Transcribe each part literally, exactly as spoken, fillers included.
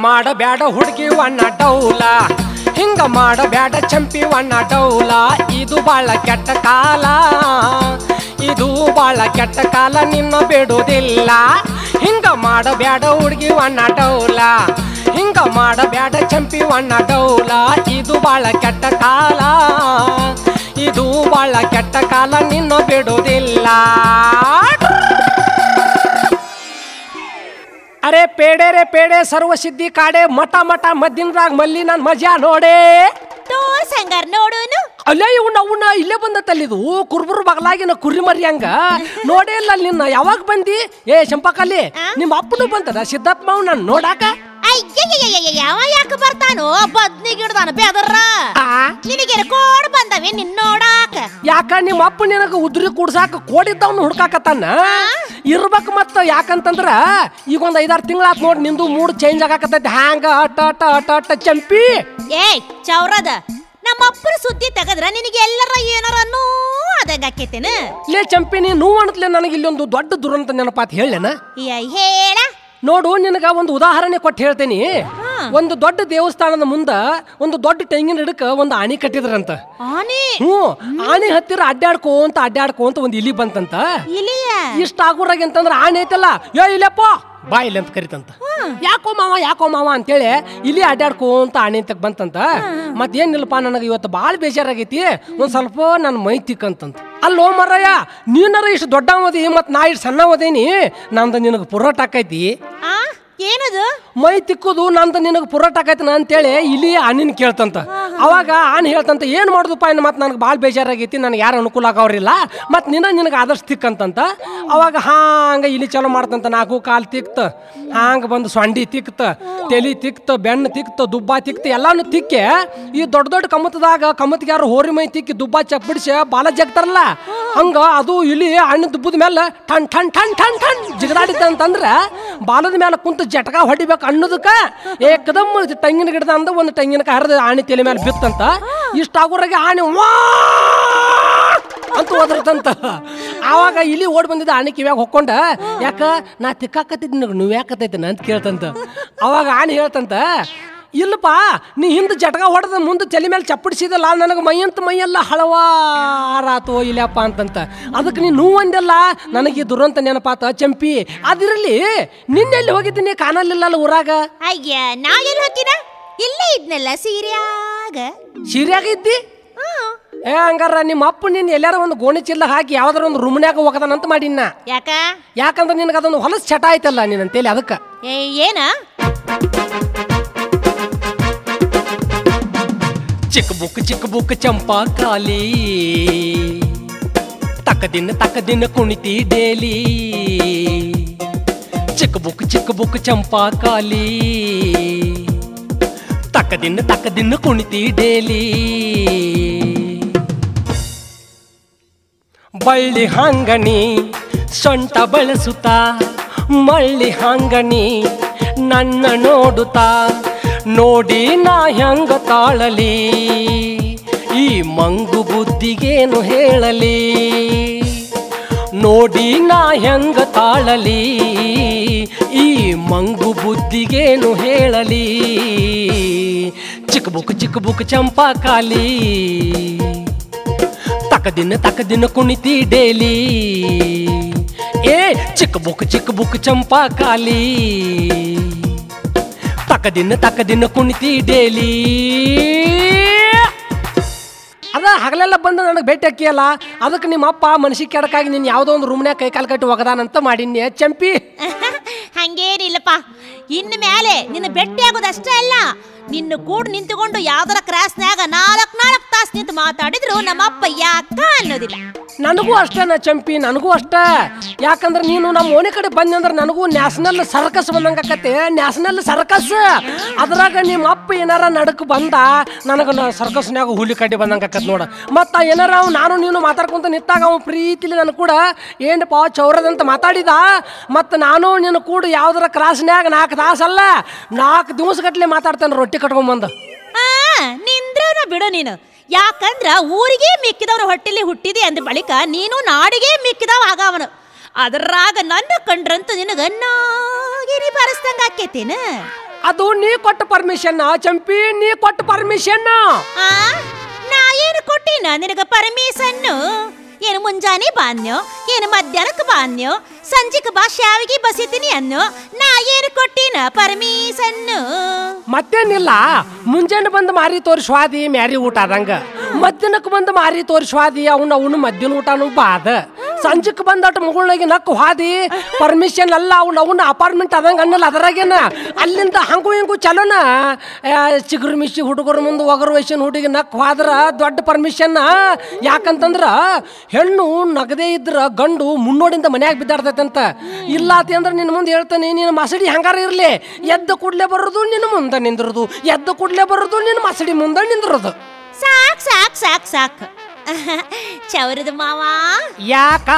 ಮಾಡಬ್ಯಾಡ ಹುಡುಗಿ ವಣ್ಣ ಡೌಲ, ಹಿಂಗ ಮಾಡಬ್ಯಾಡ ಚಂಪಿ ವಣ್ಣ ಡೌಲ. ಇದು ಬಾಳ ಕೆಟ್ಟ ಕಾಲ, ಇದು ಬಾಳ ಕೆಟ್ಟ ಕಾಲ, ನಿನ್ನ ಬಿಡುವುದಿಲ್ಲ. ಹಿಂಗ ಮಾಡಬ್ಯಾಡ ಹುಡುಗಿ ವಣ್ಣ ಡೌಲ, ಹಿಂಗ ಮಾಡಬ್ಯಾಡ ಚಂಪಿ ವಣ್ಣ ಡೌಲ. ಇದು ಬಾಳ ಕೆಟ್ಟ ಕಾಲ, ಇದು ಬಾಳ ಕೆಟ್ಟ ಕಾಲ, ನಿನ್ನ ಬಿಡುವುದಿಲ್ಲ. ಅರೆ ಪೇಡೆ ರೇ ಪೇಡೆ ಸರ್ವಸಿದ್ಧಿ ಕಾಡೆ ಮಠ ಮಠ ಮದ್ದಿನದಾಗ ಮಲ್ಲಿ ನನ್ ಮಜಾ ನೋಡೆ ಸಂಗಾರ ನೋಡೋನು. ಅಲ್ಲೇ ಇವ್ನ ಅವನ್ನ ಇಲ್ಲೇ ಬಂದತ್ತಲ್ಲಿದು ಕುರ್ಬುರ್ ಬಗಲಾಗಿನ ಕುರಿ ಮರಿ ಹಂಗ ನೋಡೇ ಇಲ್ಲ ನಿನ್ನ. ಯಾವಾಗ ಬಂದಿ? ಏ ಶಂಪಕಲ್ಲಿ ನಿಮ್ಮ ಅಪ್ಪನು ಬಂತದ ಸಿದ್ಧಾರ್ಥ ಮಾವ್ ನನ್ ನೋಡಾಕ? ಯಾವ ಯಾಕೆ ಬರ್ತಾನೋ ಬದ್ನಿ ಗಿಡದಾನ ಬೆದರ್ರ. ನಿನಗೆ ಕೋಡ್ ಬಂದವೆ ನಿನ್ ನೋಡಾಕ. ಯಾಕ ನಿಮ್ಮ ಅಪ್ಪ ನಿನಗ ಉದ್ರಿ ಕೂಡ್ಸಾಕ ಕೋಡಿದ್ದವನು ಹುಡ್ಕಾಕತ್ತಾನ ಇರ್ಬೇಕು. ಮತ್ತ ಯಾಕಂತಂದ್ರ ಈಗ ಒಂದ್ ಐದಾರು ತಿಂಗಳಾತ್ ನೋಡ್ ನಿಂದು ಮೂಡ್ ಚೇಂಜ್ ಆಗಾಕತ್ತೈತಿ. ಹ್ಯಾಂಗ ಅಟ ಅಟ ಅಟ ಅಟ ಚಂಪಿ. ಏಯ್ ಚೌರದ, ನಮ್ಮ ಅಪ್ಪನ ಸುದ್ದಿ ತೆಗದ್ರ ನಿನಗೆ ಎಲ್ಲರ ಏನಾರನ್ನು ಅದಂಗ ಆಕೇತೇನ? ಲೇ ಚಂಪಿ, ನೀ ನೋವು ಅನ್ತ್ಲೆ ನನಗೆ ಇಲ್ಲೊಂದು ದೊಡ್ಡ ದುರಂತ ನೆನಪಾತ್ ಹೇಳೇನ? ಹೇಳ ನೋಡು, ನಿನಗ ಒಂದು ಉದಾಹರಣೆ ಕೊಟ್ಟು ಹೇಳ್ತೇನಿ. ಒಂದು ದೊಡ್ಡ ದೇವಸ್ಥಾನದ ಮುಂದ ಒಂದು ದೊಡ್ಡ ತೆಂಗಿನ ಗಿಡಕ್ಕ ಒಂದು ಆಣಿ ಕಟ್ಟಿದ್ರಂತ. ಹ್ಞೂ, ಆಣಿ ಹತ್ತಿರ ಅಡ್ಡಾಡ್ಕೋಂತ ಅಡ್ಡಾಡ್ಕೋಂತ ಒಂದ್ ಇಲಿ ಬಂತಂತ. ಇಷ್ಟ ಆಗೋರಾಗ ಅಂತಂದ್ರ ಆಣಿ ಐತಲ್ಲ, ಯೋ ಇಲ್ಲಪ್ಪ ಬಾ ಇಲ್ಲಿ ಅಂತ ಕರಿತಂತ. ಯಾಕೋ ಮಾವ ಯಾಕೋ ಮಾವ ಅಂತೇಳಿ ಇಲ್ಲಿ ಅಡ್ಡಾಡ್ಕೋಂತ ಆಣಿ ಅಂತ ಬಂತಂತ. ಮತ್ತೇನಿಲ್ಲಪ್ಪ, ನನಗೆ ಇವತ್ತು ಭಾಳ ಬೇಜಾರಾಗೈತಿ, ಒಂದ್ ಸ್ವಲ್ಪ ನನ್ನ ಮೈ ತಿಕ್ಕಂತಂತ. ಅಲ್ಲೋ ಮರಯ್ಯ, ನೀನಾರ ಇಷ್ಟು ದೊಡ್ಡ ಓದಿ ಮತ್ ನಾ ಇಷ್ಟು ಸಣ್ಣ ಓದೇನಿ, ನಂದು ನಿನಗೆ ಪುರೋಟ ಆಕೈತಿ. ಏನದು ಮೈ ತಿಕ್ಕುದು ನಂದು ನಿನಗೆ ಪುರೋಟ ಆಕೈತನ ಅಂತೇಳಿ ಇಲ್ಲಿ ಆನಿನ ಕೇಳ್ತಂತ. ಅವಾಗ ಆನ್ ಹೇಳ್ತಂತ, ಏನ್ ಮಾಡುದಪ್ಪ ಇನ್ನು ಮತ್ತೆ ನನಗೆ ಭಾಳ ಬೇಜಾರಾಗೈತಿ, ನನಗೆ ಯಾರು ಅನುಕೂಲ ಆಗವ್ರಿಲ್ಲ, ಮತ್ ನಿನ್ನ ನಿನಗೆ ಆದಷ್ಟು ತಿಕ್ಕಂತಂತ. ಅವಾಗ ಹಾಂಗ ಇಲ್ಲಿ ಚಲೋ ಮಾಡ್ತಂತ. ನಾಲ್ಕು ಕಾಲು ತಿಕ್ತ, ಹಾಂಗ ಬಂದು ಸೊಂಡಿ ತಿಕ್ತ, ತೆಲಿ ತಿಕ್ತ, ಬೆಣ್ಣು ತಿಕ್ತ, ದುಬ್ಬ ತಿಕ್ತ, ಎಲ್ಲಾನು ತಿಕ್ಕೆ ಈ ದೊಡ್ಡ ದೊಡ್ಡ ಕಮ್ಮತದಾಗ ಕಮ್ಮತ್ತಿಗೆ ಯಾರು ಹೋರಿ ಮೈ ತಿಕ್ಕಿ ದುಬ್ಬ ಚಕ್ ಬಿಡಿಸಿ ಬಾಲ ಜಗ್ತಾರಲ್ಲ ಹಂಗ ಅದು ಇಲ್ಲಿ ಹಣ್ಣು ದುಬ್ಬದ ಮೇಲೆ ಟಣ್ ಟಣ್ ಟಣ್ ಟಣ್ ಟಣ್ ಜಿಗದಾಡಿದ್ದ ಅಂತಂದ್ರ ಬಾಲದ ಮೇಲೆ ಕುಂತ ಜಟಕ ಹೊಡಿಬೇಕು ಅನ್ನೋದಕ್ಕ ಏಕದಮ್ ತೆಂಗಿನ ಗಿಡದ ಅಂದ ಒಂದು ತೆಂಗಿನಕಾಯಿ ಹರಿದ ಆಣಿ ತಲೆ ಮೇಲೆ ಬಿತ್ತಂತ. ಇಷ್ಟ ಆಗೋರಾಗೆ ಆಣಿ ವಾ ಅಂತ ಹೋದ್ರತಂತ. ಆವಾಗ ಇಲ್ಲಿ ಓಡ್ ಬಂದಿದ್ದ ಆಣಿ ಕಿವ್ಯಾಗ ಹೊಕ್ಕೊಂಡ, ಯಾಕ ನಾ ತಿಕ್ಕಾಕತ್ತಿದ್ ನೀವು ಯಾಕತ್ತೈತೇನ ಅಂತ ಕೇಳ್ತಂತ. ಅವಾಗ ಆಣಿ ಹೇಳ್ತಂತ, ಇಲ್ಲಪ್ಪ ನೀ ಹಿಂದೆ ಜಟಕ ಹೊಡೆದ ಮುಂದೆ ತಲೆ ಮೇಲೆ ಚಪ್ಪಡಿಸಿದಲ್ಲ, ನನಗೆ ಮೈಯಂತ ಮೈಯೆಲ್ಲ ಹಳವಾರಾತು ಇಲ್ಲಪ್ಪ ಅಂತಂತ. ಅದಕ್ಕೆ ನೀ ನೋವು ಅಂದೆಲ್ಲ ನನಗೆ ದುರಂತ ನೆನಪಾತ ಚಂಪಿ. ಅದಿರಲಿ, ನಿನ್ನೆಲ್ಲಿ ಹೋಗಿದ್ದೀನಿ ಕಾಣಲಿಲ್ಲಲ್ಲ ಊರಾಗ? ಅಯ್ಯ, ನಾ ಎಲ್ಲಿ ಹೋಗ್ತೀನ? ಇಲ್ಲೇ ಇದ್ನಲ್ಲ ಸೀರ್ಯಾಗ. ಸೀರ್ಯಾಗ ಇದ್ದಿ? ಏ ಹಂಗಾರ ನಿಮ್ಮ ಅಪ್ಪ ನೀನ್ ಎಲ್ಲಾರ ಒಂದು ಗೋಣಿ ಚೀಲ ಹಾಕಿ ಯಾವ್ದಾರ ಒಂದು ರೂಮ್ನ್ಯಾಗ ಹೋಗದಾನಂತ ಮಾಡಿನ. ಯಾಕ? ಯಾಕಂದ್ರೆ ನಿನಗೆ ಅದೊಂದು ಹೊಲಸ ಚಟ ಆಯ್ತಲ್ಲ ನೀನಂತೇಳಿ ಅದಕ್ಕ. ಏನ ಚಿಕ್ಕ ಬುಕ್ ಚಿಕ್ಕ ಬುಕ್ ಚಂಪಾ ಕಾಲಿ, ತಕ್ಕದಿನ ತಕ್ಕದಿನ ಕುಣಿತಿ ಡೇಲಿ. ಚಿಕ್ಕ ಬುಕ್ ಚಿಕ್ಕ ಬುಕ್ ಚಂಪಾ ಕಾಲಿ, ತಕ್ಕದಿನ ತಕ್ಕದಿನ ಕುಣಿತಿ ಡೇಲಿ. ಬಳ್ಳಿ ಹಾಂಗಣಿ ಸೊಂಟ ಬಳಸುತ್ತಾ, ಮಳ್ಳಿ ಹಾಂಗಣಿ ನನ್ನ ನೋಡುತ್ತಾ, ನೋಡಿ ನಾ ಹೆಂಗ ತಾಳಲಿ, ಈ ಮಂಗು ಬುದ್ಧಿಗೇನು ಹೇಳಲಿ. ನೋಡಿ ನಾ ಹೆಂಗ ತಾಳಲಿ, ಈ ಮಂಗು ಬುದ್ಧಿಗೇನು ಹೇಳಲಿ. ಚಿಕ್ಕ ಬುಕ್ ಚಿಕ್ಕ ಬುಕ್ ಚಂಪಾ ಕಾಲಿ, ತಕ್ಕದಿನ ತಕ್ಕದಿನ ಕುಣಿತಿ ಡೇಲಿ. ಏ ಚಿಕ್ಕ ಬುಕ್ ಚಿಕ್ಕ ಬುಕ್ ಚಂಪಾ ಕಾಲಿ, ತಕ್ಕದಿನ ತಕ್ಕದಿನ ಕುಣಿತಿ ಡೇಲಿ. ಅದ ಹಗಲೆಲ್ಲ ಬಂದು ನನಗೆ ಭೇಟಿ ಹಾಕಿಯಲ್ಲ, ಅದಕ್ಕೆ ನಿಮ್ಮ ಅಪ್ಪ ಮನಸ್ಸಿಗೆ ಕೆಡಕಾಗಿ ನೀನು ಯಾವುದೋ ಒಂದು ರೂಮ್ನ್ಯಾಗ ಕೈ ಕಾಲು ಕಟ್ಟಿ ಒಗದಾನಂತ ಮಾಡೀನಿ ಚಂಪಿ. ಹಂಗೇನಿಲ್ಲಪ್ಪ, ಇನ್ನು ಮೇಲೆ ನಿನ್ನ ಭೇಟಿ ಆಗೋದಷ್ಟೇ ಅಲ್ಲ, ನಿನ್ನ ಕೂಡ ನಿಂತುಕೊಂಡು ಯಾವ್ದಾರ ಕ್ರಾಸ್ನ್ಯಾಗ ನಾಲ್ಕು ನಾಲ್ಕು ತಾಸು ನಿಂತು ಮಾತಾಡಿದ್ರು ನಮ್ಮ ಅಪ್ಪ ಯಾಕ ಅನ್ನೋದಿಲ್ಲ. ನನಗೂ ಅಷ್ಟೇನ ಚಂಪಿ, ನನಗೂ ಅಷ್ಟ. ಯಾಕಂದ್ರೆ ನೀನು ನಮ್ಮ ಓಣಿ ಕಡೆ ಬಂದಿ ಅಂದ್ರೆ ನನಗೂ ನ್ಯಾಷನಲ್ ಸರ್ಕಸ್ ಬಂದಂಗ ಆಕತಿ. ನ್ಯಾಷನಲ್ ಸರ್ಕಸ್ ಅದ್ರಾಗ ನಿಮ್ಮ ಅಪ್ಪ ಏನಾರ ನಡಕ್ ಬಂದ ನನಗ ಸರ್ಕಸ್ನ್ಯಾಗ ಹುಲಿ ಕಡ್ಡಿ ಬಂದಂಗ ಆಕತ್ ನೋಡ. ಮತ್ತ ಏನಾರ ಅವ್ ನಾನು ನೀನು ಮಾತಾಡ್ಕೊಂತ ನಿಂತಾಗ ಅವ್ ಪ್ರೀತಿಲಿ ನನ್ ಕೂಡ ಏನಪ್ಪ ಚೌರದಂತ ಮಾತಾಡಿದ. ಮತ್ತ ನಾನು ನೀನು ಕೂಡ ಯಾವ್ದಾರ ಕ್ರಾಸ್ನ್ಯಾಗ ನಾಲ್ಕು ತಾಸಲ್ಲ ನಾಲ್ಕು ದಿವಸ ಗಟ್ಲೆ ಮಾತಾಡ್ತೇನೆ ರೊಟ್ಟಿ ಕಟ್ಕೊಂಬಂದ. ನಿಂದ್ರನ ಬಿಡು ನೀನು, ಯಾಕಂದ್ರ ಊರಿಗೆ ಮಿಕ್ಕಿದವ್ರ ಹೊಟ್ಟಿಲಿ ಹುಟ್ಟಿದೆ ಅಂದ ಬಳಿಕ ನೀನು ನಾಡಿಗೆ ಮಿಕ್ಕಿದವ ಆಗವನು. ಅದರಾಗ ನನ್ನ ಕಂಡ್ರಂತೂ ನಿನಗ ನಾಗಿರಿ ಬಾರಿಸ್ದಂಗ ಆಕೇತೇನ? ಅದು ನೀ ಕೊಟ್ಟ ಪರ್ಮಿಷನ್ ಚಂಪಿ, ನೀ ಕೊಟ್ಟ ಪರ್ಮಿಷನ್. ಆ ನಾ ಏನು ಕೊಟ್ಟಿನ ನಿನಗ ಪರ್ಮಿಷನ್? ಏನು ಮುಂಜಾನೆ ಬಾನ್ಯೋ, ಏನು ಮಧ್ಯಾಹ್ನಕ್ಕೆ ಬಾನ್ಯೋ, ಸಂಜೆಗೆ ಬಾ ಶಾವಿಗೆ ಬಸಿತೀನಿ ಅನ್ನೋ. ನಾ ಏನು ಕೊಟ್ಟಿನ ಪರ್ಮಿಷನ್? ಮತ್ತೇನಿಲ್ಲ, ಮುಂಜಾನೆ ಬಂದು ಮಾರಿ ತೋರಿಸ್ವಾದಿ ಮ್ಯಾರಿ ಊಟ ಆದಂಗ, ಮಧ್ಯಾಹ್ನಕ್ಕೆ ಬಂದು ಮಾರಿ ತೋರಿಸ್ವಾದಿ ಅವನು ಅವನು ಮಧ್ಯಾಹ್ನ ಊಟನು ಬಾದ, ಸಂಜೆಕ್ ಬಂದಟ್ಟು ಮುಗುಳ್ನಾಗಿ ನಕ್ಕು ಹಾದಿ ಪರ್ಮಿಷನ್ ಎಲ್ಲ ಅವ್ನ ಅವನ ಅಪಾರ್ಟ್ಮೆಂಟ್ ಅದಂಗ ಅನ್ನಲ್ಲ. ಅದರಾಗೇನ ಅಲ್ಲಿಂದ ಹಂಗು ಹಿಂಗು ಚಲೋನ ಚಿಗುರು ಮಿಶಿ ಹುಡುಗರ ಮುಂದೆ ಒಗರು ವಯಸ್ಸಿನ ಹುಡುಗಿ ನಕ್ಕು ಹೋದ್ರ ದೊಡ್ಡ ಪರ್ಮಿಷನ್. ಯಾಕಂತಂದ್ರ ಹೆಣ್ಣು ನಗದೇ ಇದ್ರ ಗಂಡು ಮುನ್ನೋಡಿಂದ ಮನ್ಯಾಗ ಬಿದ್ದಾಡ್ತೈತಂತ. ಇಲ್ಲಾತಿ ಅಂದ್ರೆ ನಿನ್ನ ಮುಂದೆ ಹೇಳ್ತಾನೆ, ನೀನು ಮಸಡಿ ಹಂಗಾರ ಇರ್ಲಿ, ಎದ್ದ ಕೂಡ್ಲೆ ಬರೋದು ನಿನ್ನ ಮುಂದೆ ನಿಂದಿರೋದು, ಎದ್ದ ಕೂಡ್ಲೆ ಬರೋದು ನಿನ್ನ ಮಸಡಿ ಮುಂದೆ ನಿಂದಿರೋದು. ಸಾಕ್ ಸಾಕ್ ಸಾಕ್ ಸಾಕ್ ಚೌರದ ಮಾವ. ಯಾಕ